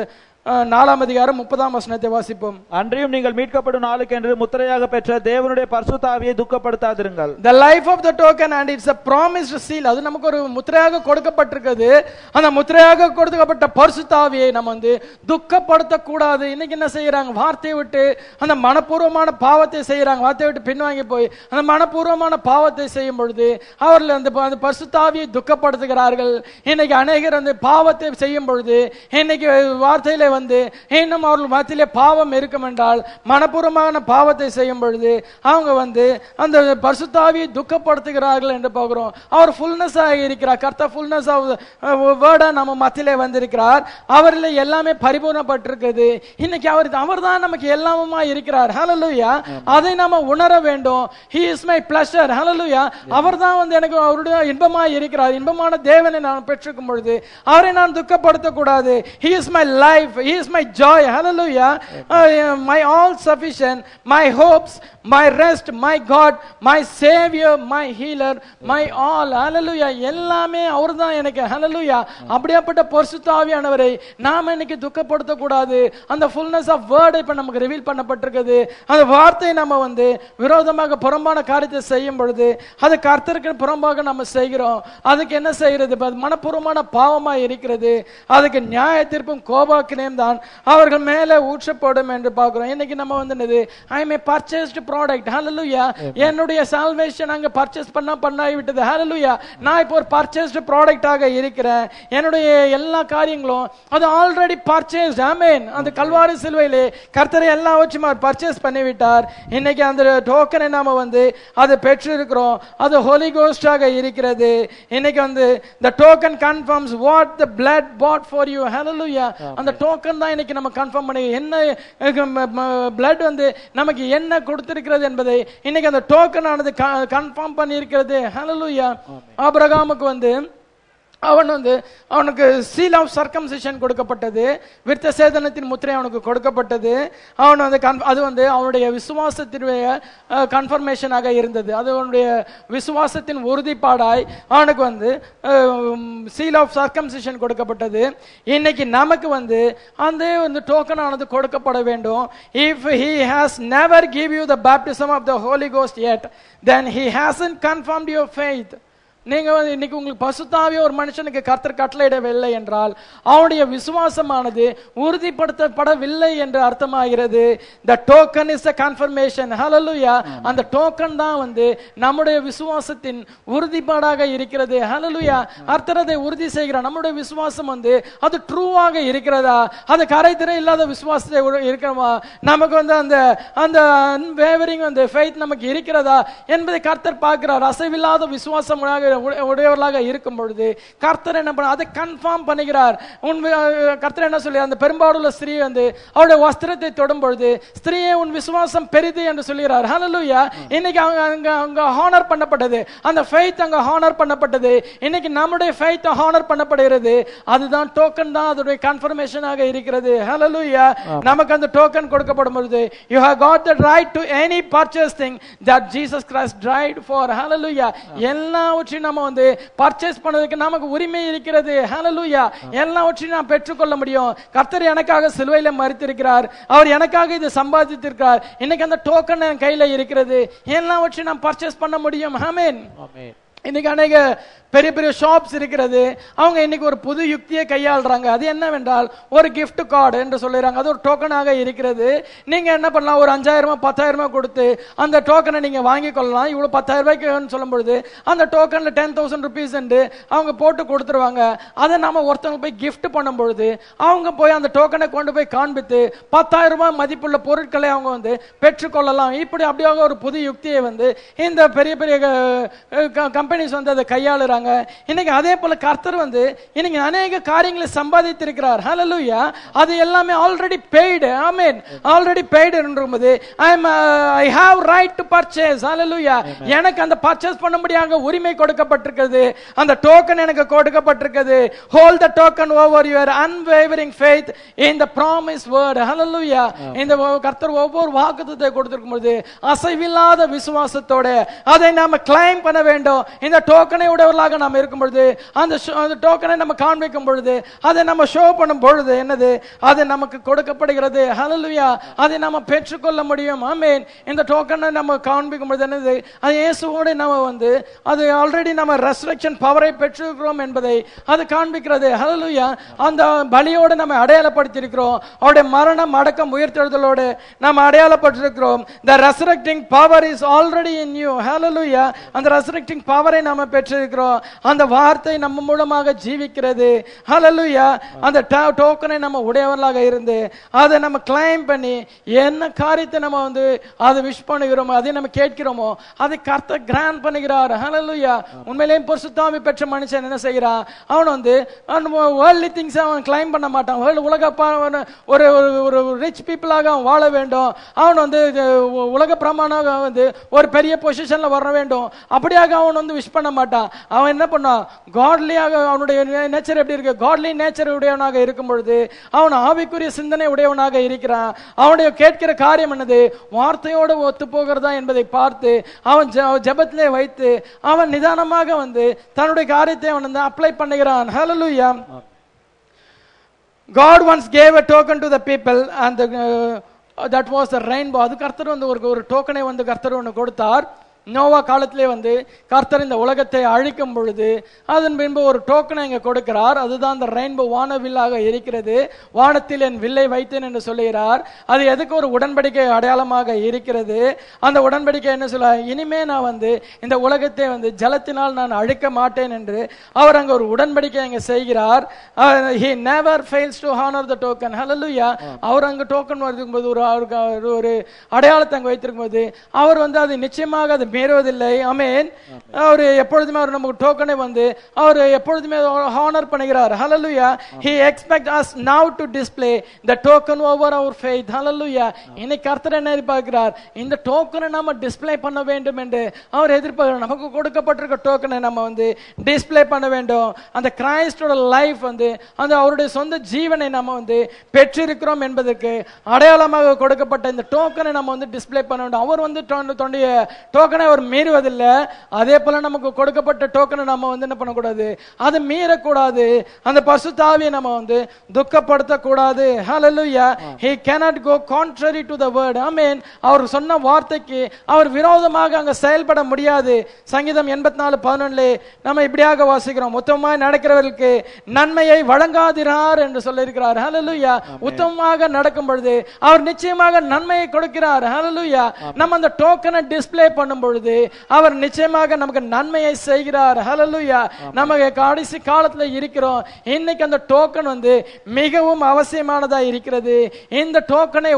நாலாம் அதிகாரம் முப்பதாம் வசனத்தை வாசிப்போம். அன்றியும் நீங்கள் மீட்கப்படும் நாளுக்கென்று முத்திரையாக பெற்ற தேவனுடைய பரிசுத்த ஆவியை துக்கப்படுத்தாதிருங்கள். The life of the token and it's a promised seal. அது நமக்கு ஒரு முத்திரையாக கொடுக்கப்பட்டிருக்கிறது. அந்த முத்திரையாக கொடுக்கப்பட்ட பரிசுத்த ஆவியை நம்ம வந்து துக்கப்படுத்த கூடாது. இன்னைக்கு என்ன செய்யறாங்க? வார்த்தையை விட்டு அந்த மனப்பூர்வமான பாவத்தை செய்யறாங்க. வார்த்தையை விட்டு பின்வாங்கி போய் அந்த மனப்பூர்வமான பாவத்தை செய்யும் பொழுது அவர்கள் அந்த பரிசுத்த ஆவியை துக்கப்படுத்துகிறார்கள். இன்னைக்கு அநேகர் அந்த பாவத்தை செய்யும் பொழுது இன்னைக்கு வார்த்தையில வந்து இன்னும் அவர்கள் மத்தியிலே பாவம் இருக்கும் என்றால் மனப்பூர்வமான பாவத்தை செய்யும் பொழுது அவங்க வந்து அந்த பரிசுத்த ஆவியை துக்கப்படுத்துகிறார்கள் என்று பார்க்கிறோம். அவர் ஃபுல்னஸ் ஆகி இருக்கிறார். கர்த்தர் ஃபுல்னஸ் ஆஃப் வேர்டா நம்ம மத்தியிலே வந்திருக்கிறார். அவரில் எல்லாமே பரிபூர்ணப்பட்டிருக்கிறது. இன்னைக்கு அவர் அவர்தான் நமக்கு எல்லாமுமா இருக்கிறார். ஹல்லேலூயா. அதை நாம உணர வேண்டும். He is my pleasure. ஹல்லேலூயா. அவர்தான் வந்து எனக்கு அவருடைய இன்பமாய் இருக்கிறார். இன்பமான தேவனை நான் பெற்றுக்கும் பொழுது அவரை நான் துக்கப்படுத்த கூடாது. He is my life. He is my joy. Hallelujah. Uh, my all sufficient, my hopes, my rest, my God, my savior, my healer, my all. Hallelujah. எல்லாமே அவர்தான் எனக்கு. Hallelujah. அப்படியாப்பட்ட பரிசுத்த ஆவியானவரை நாம இன்னைக்கு துக்கப்படுத்த கூடாது. அந்த ஃபுல்னஸ் ஆஃப் வேர்ட் இப்ப நமக்கு ரிவீல் பண்ணப்பட்டிருக்குது. அந்த வார்த்தை நம்ம வந்து விரோதமாக புறம்பான காரியத்தை செய்யும் பொழுது அது கர்த்தருக்கு புறம்பாக நம்ம செய்கிறோம். அதுக்கு என்ன செய்யறது? மனப்பூர்வமான பாவமா இருக்கிறது. அதுக்கு நியாய தீர்ப்பும் கோபாக்கினையும் தான் அவர்கள் மேலே ஊற்றப்படும் என்று பார்க்கிறோம். இன்னைக்கு நம்ம வந்து I am a purchased product. Hallelujah. என்னுடைய சால்வேஷன் அங்க பர்ச்சேஸ் பண்ண பண்ணாய் விட்டது. ஹல்லேலூயா. நான் இப்போ ஒரு பர்ச்சேஸ்டு ப்ராடக்டாக இருக்கிறேன். என்னுடைய எல்லா காரியங்களும் அது ஆல்ரெடி பர்ச்சேஸ்ட். ஆமென். அந்த கல்வாரி சிலுவையிலே கர்த்தரை எல்லாம் வச்சு பர்ச்சேஸ் பண்ணி விட்டார். இன்னைக்கு அந்த டோக்கனை நாம வந்து அதை பெற்று இருக்கிறோம். அது ஹோலி கோஸ்டாக இருக்கிறது. இன்னைக்கு வந்து the token confirms what the blood bought for you. Hallelujah. அந்த டோக்கன் தான் இன்னைக்கு நம்ம கன்ஃபார்ம் பண்ணி என்ன பிளட் வந்து நமக்கு என்ன கொடுத்திருக்கிறது என்பதை இன்னைக்கு அந்த டோக்கன் ஆனது கன்ஃபார்ம் பண்ணி இருக்கிறது. ஹல்லேலூயா. ஆபிரகாமுக்கு வந்து அவன் வந்து அவனுக்கு சீல் ஆஃப் சர்க்கம்சிஷன் கொடுக்கப்பட்டது. விருத்த சேதனத்தின் முத்திரை அவனுக்கு கொடுக்கப்பட்டது. அவன் வந்து அது வந்து அவனுடைய விசுவாசத்தினுடைய கன்ஃபர்மேஷனாக இருந்தது. அது அவனுடைய விசுவாசத்தின் உறுதிப்பாடாய் அவனுக்கு வந்து சீல் ஆஃப் சர்க்கம்சிஷன் கொடுக்கப்பட்டது. இன்னைக்கு நமக்கு வந்து அந்த வந்து டோக்கன் ஆனது கொடுக்கப்பட வேண்டும். If he has never give you the baptism of the Holy Ghost yet, then he hasn't confirmed your faith. நீங்க இன்னைக்கு உங்களுக்கு பரிசுத்த ஆவியை ஒரு மனுஷனுக்கு கர்த்தர் கட்டளையிடவில்லை என்றால் அவனுடைய விசுவாசமானது உறுதிப்படுத்தப்படவில்லை என்று அர்த்தமாகிறது. The token is a confirmation. Hallelujah. அந்த டோக்கன் தான் வந்து நம்முடைய விசுவாசத்தின் உறுதிப்பாடாக இருக்கிறது. Hallelujah. கர்த்தர் அதை உறுதி செய்கிறார். நம்முடைய விசுவாசம் வந்து அது ட்ரூவாக இருக்கிறதா, அது கரைதிரை இல்லாத விசுவாசத்தை இருக்கிறோமா, நமக்கு வந்து அந்த அந்த அன்வேவரிங் அந்த ஃபெய்த் நமக்கு இருக்கிறதா என்பதை கர்த்தர் பார்க்கிறார். அசைவில்லாத விசுவாசமாக உடையவர்களாக இருக்கும் பொழுது கர்த்தர் என்ன பண்ண அதை கன்ஃபார்ம் பண்ணுகிறார். கர்த்தர் என்ன சொல்லி அந்த பெரும்பாலுள்ள ஸ்திரீ வந்து அவருடைய வஸ்திரத்தை தொடும் பொழுது ஸ்திரீயே உன் விசுவாசம் பெரிது என்று சொல்கிறார். ஹல்லேலூயா. இன்னைக்கு அவங்க அங்க அங்க ஹானர் பண்ணப்பட்டது. அந்த ஃபெய்த் அங்க ஹானர் பண்ணப்பட்டது. இன்னைக்கு நம்முடைய ஃபெய்த் ஹானர் பண்ணப்படுகிறது. அதுதான் டோக்கன் தான் அதோட கன்ஃபர்மேஷனாக இருக்கிறது. ஹல்லேலூயா. நமக்கு அந்த டோக்கன் கொடுக்கப்படும் பொழுது you have got the right to any purchase thing that Jesus Christ died for. Hallelujah. எல்லாவற்றையும் நம்ம வந்து பர்ச்சேஸ் பண்ணதுக்கு நமக்கு உரிமை இருக்கிறது. ஹல்லேலூயா. எல்லாவற்றையும் நாம் பெற்றுக்கொள்ள முடியும். கர்த்தர் எனக்காக சிலுவையில மரித்திருக்கிறார். அவர் எனக்காக இதை சம்பாதித்திருக்கிறார். இன்னைக்கு அந்த டோக்கன் என் கையில இருக்கிறது. எல்லாவற்றையும் நாம் பர்ச்சேஸ் பண்ண முடியும். ஆமென். ஆமென். இன்னைக்கு அநேக பெரிய பெரிய ஷாப்ஸ் இருக்கிறது. அவங்க இன்னைக்கு ஒரு புது யுக்தியை கையாளுறாங்க. அது என்னவென்றால் ஒரு கிஃப்ட் கார்டு என்று சொல்லுறாங்க. அது ஒரு டோக்கனாக இருக்கிறது. நீங்க என்ன பண்ணலாம், ஒரு அஞ்சாயிரமா பத்தாயிரமா கொடுத்து அந்த டோக்கனை நீங்க வாங்கி கொள்ளலாம். இவ்வளவு பத்தாயிரம் ரூபாய்க்கு சொல்லும் பொழுது அந்த டோக்கன்ல டென் தௌசண்ட் ருபீஸ் அவங்க போட்டு கொடுத்துருவாங்க. அதை நம்ம ஒருத்தவங்க போய் கிஃப்ட் பண்ணும் பொழுது அவங்க போய் அந்த டோக்கனை கொண்டு போய் காண்பித்து பத்தாயிரம் ரூபாய் மதிப்புள்ள பொருட்களை அவங்க வந்து பெற்றுக்கொள்ளலாம். இப்படி அப்படியாக ஒரு புது யுக்தியை வந்து இந்த பெரிய பெரிய கம்பெனிஸ் வந்து அதை கையாளுறாங்க. இன்னைக்கு அதே போல கர்த்தர் வந்து இன்னைக்கு அநேக காரியங்களை சம்பாதித்திருக்கிறார். ஹல்லேலூயா. அது எல்லாமே ஆல்ரெடி பெய்டு. ஆமென். ஆல்ரெடி பெய்டு என்றும்போது I am I have right to purchase. Hallelujah. எனக்கு அந்த பர்ச்சேஸ் பண்ணும்படியாக உரிமை கொடுக்கப்பட்டிருக்கிறது. அந்த டோக்கன் எனக்கு கொடுக்கப்பட்டிருக்கிறது. Hold the token over your unwavering faith in the promise word. Hallelujah. இந்த கர்த்தர் ஒவ்வொரு வாக்குத்தத்தத்தை கொடுத்திருக்கும் பொழுது அசைவில்லாத விசுவாசத்தோட அதை நாம கிளைம் பண்ண வேண்டும். இந்த டோக்கனை உடையவர்களாக நாம் இருக்கும் பொழுது அந்த அந்த டோக்கனை நம்ம காண்பிக்கும் பொழுது அதை நம்ம ஷோ பண்ணும் பொழுது என்னது அது நமக்கு கொடுக்கப்படுகிறது. ஹல்லேலூயா. அதை நம்ம பெற்றுக்கொள்ள முடியும். ஆமென். இந்த டோக்கனை நம்ம காண்பிக்கும் பொழுது என்னது அது இயேசுவோடு நம்ம வந்து அது ஆல்ரெடி நம்ம ரெசரக்ஷன் பவரை பெற்றிருக்கிறோம் என்பதை அது காண்பிக்கிறது. ஹல்லேலூயா. அந்த பலியோடு நம்ம அடையாளப்படுத்தி இருக்கிறோம். அவருடைய மரணம் அடக்கம் உயிர்த்தெழுதலோடு நம்ம அடையாளப்பட்டிருக்கிறோம். the resurrecting power is already in you. hallelujah. அந்த resurrecting பவரை நாம பெற்றிருக்கிறோம். அந்த வார்த்தை நம்ம மூலமாக ஜீவிக்கிறது. hallelujah. அந்த டோக்கனை நம்ம உடையவர்களாக இருந்து அதை நம்ம கிளைம் பண்ணி என்ன காரியத்தை நம்ம வந்து அதை விஷ் பண்ணுகிறோமோ அதை நம்ம கேட்கிறோமோ அதை கர்த்தர் கிராண்ட் பண்ணுகிறார். hallelujah. உண்மையிலேயே பரிசுத்தாவி பெற்ற மனுஷன் என்ன செய்கிறான்? அவன் வந்து வேர்ல்ட்லி திங்ஸ் அவன் கிளைம் பண்ண மாட்டான். உலக ஒரு ஒரு ரிச் பீப்புளாக அவன் வாழ வேண்டும். அவன் வந்து உலக பிரமாணமாக வந்து ஒரு பெரிய பொசிஷன்ல வர வேண்டும். அப்படியாக அவன் வந்து விஷ் பண்ண மாட்டான். அவன் என்ன பண்ணான்? காட்லியாக அவனுடைய நேச்சர் எப்படி இருக்கு? காட்லி நேச்சர் உடையவனாக இருக்கும் பொழுது அவன் ஆவிக்குரிய சிந்தனை உடையவனாக இருக்கிறான். அவனுடைய கேட்கிற காரியம் என்னது? வார்த்தையோடு ஒத்து போகிறதா என்பதை பார்த்து அவன் ஜெபத்திலே வைத்து அவன் நிதானமாக வந்து தன்னுடைய காரியத்தை அவன் வந்து அப்ளை பண்ணுகிறான். ஹல்லேலூயா. God once gave a token to the people and the, uh, that was the rainbow. அது கர்த்தர் வந்து ஒரு ஒரு டோக்கனை வந்து கர்த்தர் ஒன்று கொடுத்தார். நோவா காலத்திலே வந்து கர்த்தர் இந்த உலகத்தை அழிக்கும் பொழுது அதன் பின்பு ஒரு டோக்கனை இங்க கொடுக்கிறார். அதுதான் இந்த ரெயின்போ வானவில்லாக இருக்கிறது. வானத்தில் என் வில்லை வைத்தேன் என்று சொல்லுகிறார். அது எதுக்கு ஒரு உடன்படிக்கை அடையாளமாக இருக்கிறது. அந்த உடன்படிக்கை என்ன சொல்ல, இனிமே நான் வந்து இந்த உலகத்தை வந்து ஜலத்தினால் நான் அழிக்க மாட்டேன் என்று அவர் அங்க ஒரு உடன்படிக்கை அங்க செய்கிறார். he never fails to honor the token. hallelujah. அவர் அங்க டோக்கன் வரும்போது ஒரு ஒரு அடையாளத்தை அங்க வைத்திருக்கும் போது அவர் வந்து அது நிச்சயமாக அது மீறுவதில்லை. ஆமென். அவர் எப்பொழுதுமே அவர் நமக்கு டோக்கனை வந்து அவர் எப்பொழுதுமே ஹானர் பண்ணுகிறார். hallelujah. he expect us now to display the token over our faith. hallelujah. இன்னைக்கு கர்த்தர் என்ன எதிர்பார்க்கிறார்? இந்த டோக்கனை நாம டிஸ்ப்ளே பண்ண வேண்டும் என்று அவர் எதிர்பார்க்கிறார். நமக்கு கொடுக்கப்பட்டிருக்க டோக்கனை நம்ம வந்து டிஸ்ப்ளே பண்ண வேண்டும். அந்த கிறிஸ்டோட லைஃப் வந்து அந்த அவருடைய சொந்த ஜீவனை நம்ம வந்து பெற்றிருக்கிறோம் என்பதற்கு அடையாளமாக கொடுக்கப்பட்ட இந்த டோக்கனை நம்ம வந்து டிஸ்ப்ளே பண்ண வேண்டும். அவர் வந்து தன்னுடைய டோக்கனை அவர் மீறுவதில்லை. அதே போல நமக்கு கொடுக்கப்பட்ட டோக்கனை நம்ம வந்து என்ன பண்ணக்கூடாது? அது மீறக்கூடாது. அந்த பரிசுத்த ஆவியை நம்ம வந்து துக்கப்படுத்த கூடாது. hallelujah. he cannot go contrary to the word. amen. அவர் சொன்ன வார்த்தைக்கு அவர் விரோதமாக அங்க செயல்பட முடியாது. சங்கீதம் எண்பத்தி நாலு பதினொன்றுல நம்ம இப்படியாக வாசிக்கிறோம், உத்தமமாய் நடக்கிறவர்களுக்கு நன்மையை வழங்காதிரார் என்று சொல்லியிருக்கிறார். hallelujah. உத்தமமாக நடக்கும் பொழுது அவர் நிச்சயமாக நன்மையை கொடுக்கிறார். hallelujah. நம்ம அந்த டோக்கனை டிஸ்ப்ளே பண்ணும் பொழுது அவர் நிச்சயமாக நமக்கு நன்மையை செய்கிறார். ஹல்லேலூயா. நம்ம கடைசி காலத்துல இருக்கிறோம். இன்னைக்கு அந்த டோக்கன் வந்து மிகவும் அவசியமானதா இருக்கிறது. இந்த டோக்கனை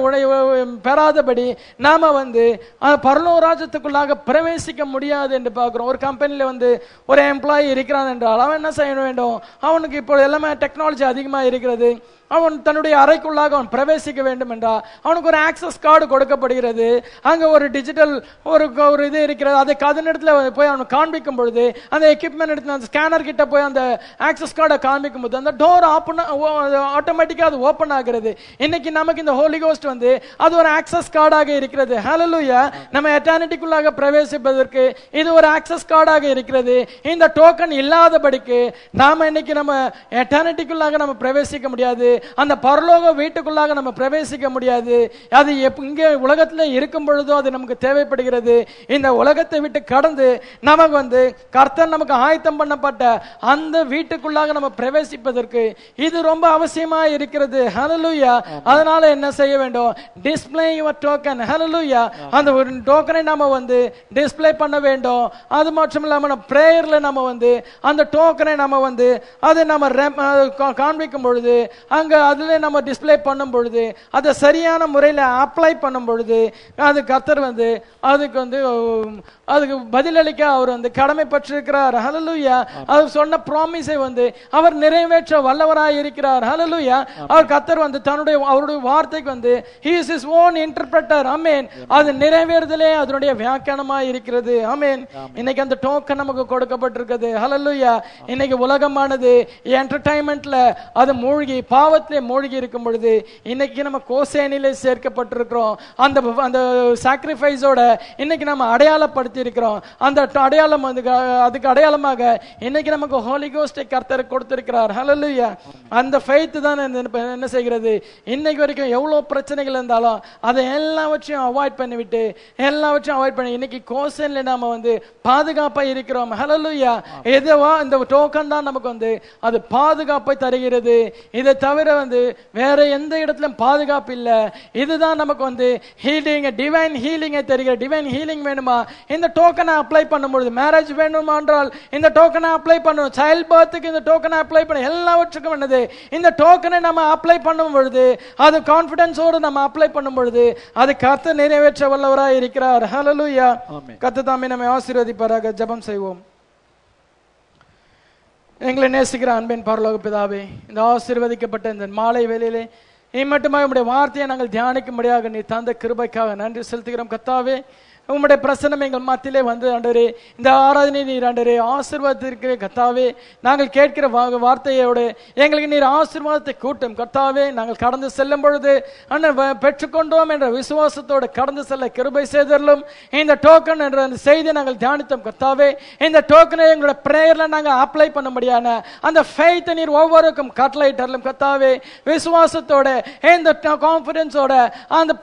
பெறாதபடி நாம வந்து பரலோக ராஜ்யத்துக்குள்ளாக பிரவேசிக்க முடியாது என்று பார்க்கிறோம். ஒரு கம்பெனில வந்து ஒரு எம்ப்ளாயி இருக்கிறான் என்றால் அவன் என்ன செய்ய வேண்டும்? அவனுக்கு இப்போ எல்லாமே டெக்னாலஜி அதிகமா இருக்கிறது. அவன் தன்னுடைய அறைக்குள்ளாக அவன் பிரவேசிக்க வேண்டும் என்றால் அவனுக்கு ஒரு ஆக்சஸ் கார்டு கொடுக்கப்படுகிறது. அங்க ஒரு டிஜிட்டல் ஒரு ஒரு இது இருக்கிறது. அதை அதனிடத்துல போய் அவன் காண்பிக்கும் பொழுது அந்த எக்யூப்மெண்ட் எடுத்து அந்த ஸ்கேனர் கிட்ட போய் அந்த ஆக்சஸ் கார்டை காண்பிக்கும் போது அந்த டோர் ஓப்பன் ஆட்டோமேட்டிக்கா அது ஓப்பன் ஆகிறது. இன்னைக்கு நமக்கு இந்த ஹோலி கோஸ்ட் வந்து அது ஒரு ஆக்சஸ் கார்டாக இருக்கிறது. ஹல்லேலூயா. நம்ம எட்டர்னிட்டிக்குள்ளாக பிரவேசிப்பதற்கு இது ஒரு ஆக்சஸ் கார்டாக இருக்கிறது. இந்த டோக்கன் இல்லாதபடிக்கு நாம இன்னைக்கு நம்ம எட்டர்னிட்டிக்குள்ளாக நம்ம பிரவேசிக்க முடியாது. அந்த பரலோக வீட்டுக்குள்ளாக நம்ம பிரவேசிக்க முடியாது. அது இங்கே உலகத்துல இருக்கும் பொழுதோ அது நமக்கு தேவைப்படுகிறது. இந்த உலகத்தை விட்டு கடந்து நமக்கு வந்து கர்த்தர் நமக்கு ஆயத்தம் பண்ணப்பட்ட அந்த வீட்டுக்குள்ளாக நம்ம பிரவேசிப்பதற்கு இது ரொம்ப அவசியமா இருக்கிறது. ஹல்லேலூயா. அதனால என்ன செய்ய வேண்டும்? Display your token. ஹல்லேலூயா. அந்த ஒரு டோக்கனை நாம வந்து டிஸ்ப்ளே பண்ண வேண்டும். அது மட்டும் இல்லாம நம்ம பிரேயர்ல நம்ம வந்து அந்த டோக்கனை நம்ம வந்து அதை நம்ம காண்பிக்கும் பொழுது அங்க அதுல நம்ம டிஸ்ப்ளே பண்ணும் பொழுது அதை சரியான முறையில் அப்ளை பண்ணும் பொழுது அது கர்த்தர் வந்து அதுக்கு வந்து அதுக்கு பதிலளிக்க அவர் வந்து கடமைப்பட்டிருக்கிறார். ஹல்லேலூயா. அவர் சொன்ன ப்ராமிஸை வந்து அவர் நிறைவேற்ற வல்லவராய் இருக்கிறார். ஹல்லேலூயா. அவர் கர்த்தர் வந்து தன்னுடைய அவருடைய வார்த்தைக்கு வந்து he is his own interpreter. ஆமென். அது நிறைவேறுதலே அதனுடைய வியாக்கியானமாய் இருக்கிறது. ஆமென். இன்னைக்கு அந்த டோக்கன் நமக்கு கொடுக்கப்பட்டிருக்கிறது. ஹல்லேலூயா. இன்னைக்கு உலகமானது என்டர்டைன்மெண்ட்ல அது மூழ்கி பாவத்திலே மூழ்கி இருக்கும் பொழுது இன்னைக்கு நம்ம கோசேனிலே சேர்க்கப்பட்டிருக்கிறோம். அந்த அந்த சாக்ரிஃபைஸோட இன்னைக்கு நம்ம அடையாளப்படுத்தி இருக்கிறோம். அந்த அடையாளம் வந்து அதுக்கு அடையாளமாக இன்னைக்கு நமக்கு ஹோலி கோஸ்டை கர்த்தர் கொடுத்திருக்கிறார். ஹல்லேலூயா. அந்த ஃபெய்த் தான் என்ன செய்கிறது, இன்னைக்கு வரைக்கும் எவ்வளவு பிரச்சனைகள் இருந்தாலும் அதை எல்லாவற்றையும் அவாய்ட் பண்ணிவிட்டு எல்லாவற்றையும் அவாய்ட் பண்ணி இன்னைக்கு கோசன்ல நாம வந்து பாதுகாப்பா இருக்கிறோம். ஹல்லேலூயா. எதுவா இந்த டோக்கன் தான் நமக்கு வந்து அது பாதுகாப்பை தருகிறது. இதை தவிர வந்து வேற எந்த இடத்திலும் பாதுகாப்பு இல்ல. இதுதான் நமக்கு வந்து ஹீலிங், டிவைன் ஹீலிங்கை தருகிற. டிவைன் ஹீலிங் வேணுமா, இந்த டோக்கனை அப்ளை பண்ணும்பொழுது, மேரேஜ் வேணுமா என்றால் இந்த டோக்கனை அப்ளை பண்ணணும், சைல்ட் பர்த்துக்கு இந்த டோக்கனை அப்ளை பண்ண, எல்லாவற்றுக்கும் என்னது இந்த டோக்கனை நம்ம அப்ளை பண்ணும் பொழுது அது கான்பிடன்ஸோடு நம்ம அப்ளை பண்ணும் பொழுது அது கர்த்தர் நிறைவேற்ற வல்லவராய் இருக்கிறார். ஹல்லேலூயா. கர்த்தர் தாமே நம்மை ஆசீர்வதிப்பாராக. ஜெபம் செய்வோம். எங்களை நேசிக்கிற அன்பின் பரலோக பிதாவே, இந்த ஆசீர்வதிக்கப்பட்ட இந்த மாலை வேளையிலே இம்மட்டுமாய் உம்முடைய வார்த்தையை நாங்கள் தியானிக்கும்படியாக நீ தந்த கிருபைக்காக நன்றி செலுத்துகிறோம். கர்த்தாவே, உம்முடைய பிரசன்னம் எங்கள் மத்தியிலே வந்து ஆண்டவரே இந்த ஆராதனை நீர் ஆண்டவரே ஆசீர்வாதத்திற்கிற கர்த்தாவே, நாங்கள் கேட்கிற வார்த்தையோடு எங்களுக்கு நீர் ஆசீர்வாதத்தை கூட்டும் கர்த்தாவே. நாங்கள் கடந்து செல்லும் பொழுது அண்ணன் பெற்றுக்கொண்டோம் என்ற விசுவாசத்தோடு கடந்து செல்ல கிருபை செய்தலும். இந்த டோக்கன் என்ற அந்த செய்தியை நாங்கள் தியானித்தோம் கர்த்தாவே. இந்த டோக்கனை எங்களோட பிரேயர்ல நாங்கள் அப்ளை பண்ணும்படியான அந்த ஃபெய்த்தை நீர் ஒவ்வொருக்கும் கட்டளையிட்டலும் கர்த்தாவே. விசுவாசத்தோட இந்த கான்ஃபிடன்ஸோட அந்த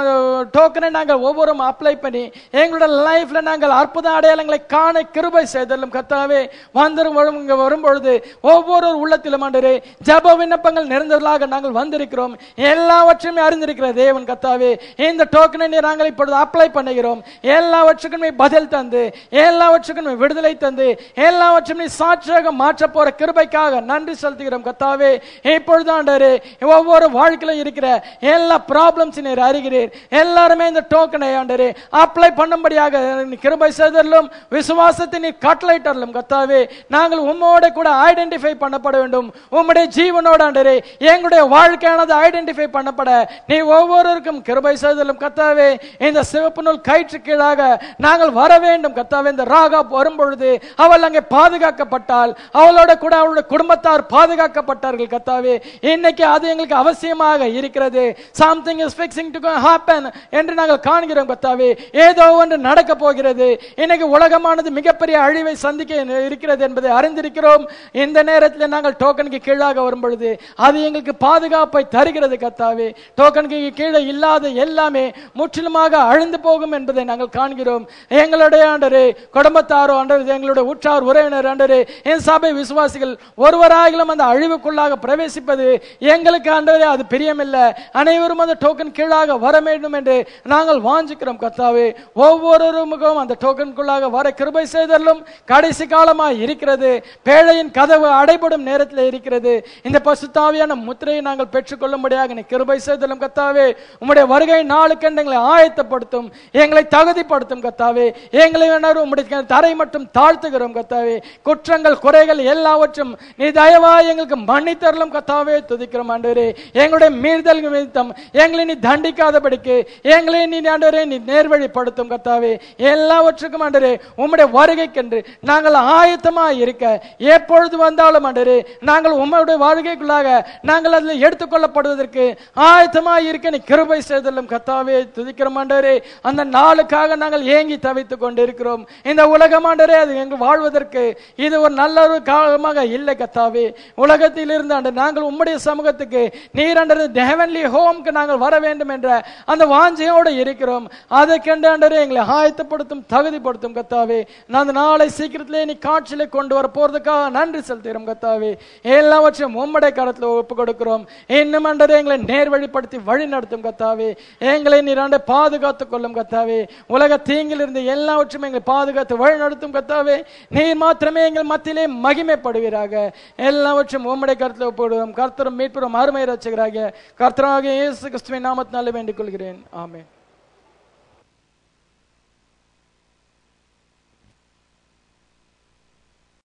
டோக்கனை நாங்கள் ஒவ்வொரு அப்ளை பண்ணி எங்களுடைய லைஃப்ல நாங்கள் அற்புத அடையாளங்களை காண கிருபை செய்தலும் கர்த்தாவே. வந்தரும் வரும்பொழுது ஒவ்வொரு உள்ளத்திலும் ஆண்டவரே ஜெப விண்ணப்பங்கள் நிறைந்தவர்களாக நாங்கள் வந்திருக்கிறோம். எல்லாவற்றையும் அறிந்திருக்கிற தேவன் கர்த்தாவே, இந்த டோக்கனை நாங்கள் இப்பொழுது அப்ளை பண்ணுகிறோம். எல்லாவற்றுக்கும் பதில் தந்து, எல்லாவற்றுக்கும் விடுதலை தந்து, எல்லாவற்றையும் சாட்சியாக மாற்ற போற கிருபைக்காக நன்றி செலுத்துகிறோம் கர்த்தாவே. இப்பொழுது ஆண்டவரே ஒவ்வொரு வாழ்க்கையிலும் இருக்கிற எல்லா ப்ராப்ளம்ஸ் நீர் அறிகிறீர். எல்லாருமே இந்த டோக்கனை ஆண்டவரே அப்ளை பண்ணும்படியாக கிருபை செய்தலும், விசுவாசத்தை நீ கட்டளையிட்டலும் கர்த்தாவே. நாங்கள் உம்மோட கூட ஐடென்டிஃபை பண்ணப்பட வேண்டும். உம்முடைய ஜீவனோட ஆண்டவரே எங்களுடைய வாழ்க்கையானது ஐடென்டிஃபை பண்ணப்பட நீ ஒவ்வொருவருக்கும் கிருபை செய்தலும் கர்த்தாவே. இந்த சிவப்பு நூல் கயிற்று கீழாக நாங்கள் வர வேண்டும் கர்த்தாவே. இந்த ராகாப் வரும்பொழுது அவள் அங்கே பாதுகாக்கப்பட்டால், அவளோட கூட அவளுடைய குடும்பத்தார் பாதுகாக்கப்பட்டார்கள் கர்த்தாவே. இன்னைக்கு அது எங்களுக்கு அவசியமாக இருக்கிறது. something is fixing to happen என்று நாங்கள் காண்கிறோம் கர்த்தாவே. ஏதோ ஒன்று நடக்க போகிறது. இன்னைக்கு உலகமானது மிகப்பெரிய அழிவை சந்திக்க இருக்கிறது என்பதை அறிந்திருக்கிறோம். இந்த நேரத்தில் நாங்கள் டோக்கனுக்கு கீழாக வரும் பொழுது அது எங்களுக்கு பாதுகாப்பை தருகிறது கர்த்தாவே. டோக்கனுக்கு கீழே இல்லாத எல்லாமே முற்றிலுமாக அழிந்து போகும் என்பதை நாங்கள் காண்கிறோம். எங்களுடைய ஆண்டரே குடும்பத்தாரோ ஆண்டரே எங்களுடைய உற்றார் உறவினர் ஆண்டரே என் சபை விசுவாசிகள் ஒருவராகிலும் அந்த அழிவுக்குள்ளாக பிரவேசிப்பது எங்களுக்கு ஆண்டரே அது பிரியமில்லை. அனைவரும் அந்த டோக்கன் கீழாக வர வேண்டும் என்று நாங்கள் வாஞ்சிக்கிறோம் கர்த்தாவே. ஒவ்வொருவருக்கும் அந்த டோக்கனுக்குள்ளாக வர கிருபை செய்தலும் கடைசி காலமாய் இருக்கிறது. பேழையின் கதவு அடைபடும் நேரத்தில் இருக்கிறது. இந்த பசுத்தாவியான முத்திரையை நாங்கள் பெற்றுக்கொள்ளும்படியாக நீ கிருபை செய்தலும் கர்த்தாவே. உம்முடைய வருகை நாளுக்கென்று எங்களை ஆயத்தப்படுத்தும், எங்களை தகுதிப்படுத்தும் கர்த்தாவே. எங்களை வேணாலும் உம்முடைய தரை மட்டும் தாழ்த்துகிறோம் கர்த்தாவே. குற்றங்கள் குறைகள் எல்லாவற்றும் நீ தயவாய் எங்களுக்கு மன்னித்தரலும் கர்த்தாவே. துதிக்கிறோம் ஆண்டவரே. எங்களுடைய மீறுதல் நிமித்தம் எங்களை நீ தண்டிக்காதபடிக்கு எங்களை நீ ஆண்டவரே நீ நேர்வழிப்படுத்தும் கர்த்தாவே. எல்லாவற்றுக்கும் ஆண்டவரே உம்முடைய வருகைக்கென்று நாங்கள் ஆயத்தமாய் இருக்க எப்பொழுது வந்தாலும் ஆண்டவரே நாங்கள் உம்முடைய வருகைக்குள்ளாக நாங்கள் அதில் எடுத்துக்கொள்ளப்படுவதற்கு ஆயத்தமாய் இருக்க நீ கிருபை செய்தலும் கர்த்தாவே. துதிக்கிறோம் ஆண்டவரே. அந்த நாளுக்காக நாங்கள் ஏங்கி தவித்துக் கொண்டிருக்கிறோம். இந்த உலகம் ஆண்டவரே அது எங்கள் வாழ்வதற்கு இது ஒரு நல்ல ஒரு காலமாக இல்லை கர்த்தாவே. உலகத்தில் இருந்து ஆண்டு நாங்கள் உம்முடைய சமூகத்துக்கு நீர் ஆண்டவரே ஹெவன்லி ஹோம்க்கு நாங்கள் வர வேண்டும் என்ற அந்த வாஞ்சையோடு இருக்கிறோம். அதற்கென்று ஆண்டவரே எங்களை ஆயத்தப்படுத்தும் தகுதிப்படுத்தும் கர்த்தாவே. அந்த நாளை சீக்கிரத்திலே நீ காட்சியிலே கொண்டு வர போறதுக்காக நன்றி செலுத்துகிறோம் கர்த்தாவே. எல்லாவற்றையும் உம்முடைய கரத்தில் ஒப்பு கொடுக்கிறோம். இன்னும் ஆண்டவரே எங்களை நேர்வழிப்படுத்தி வழி நடத்தும் கர்த்தாவே. எங்களை நீர் ஆண்டு பாதுகாத்துக் கொள்ளும் கர்த்தாவே. உலக தீங்கில் இருந்து எல்லாவற்றையும் எங்களை பாதுகாத்து வழி நடத்தும் கர்த்தாவே. நீர் மாத்திரமே எங்கள் மத்தியிலே மகிமைப்படுவீராக. எல்லாவற்றையும் உம்முடைய கரத்தில் ஒப்புவிடுவோம். கர்த்தரும் மீட்பரும் அருமை இரட்சகராகிய கர்த்தராகிய இயேசு கிறிஸ்துவின் நாமத்தினாலே வேண்டிக் கொள்கிறேன். ஆமென்.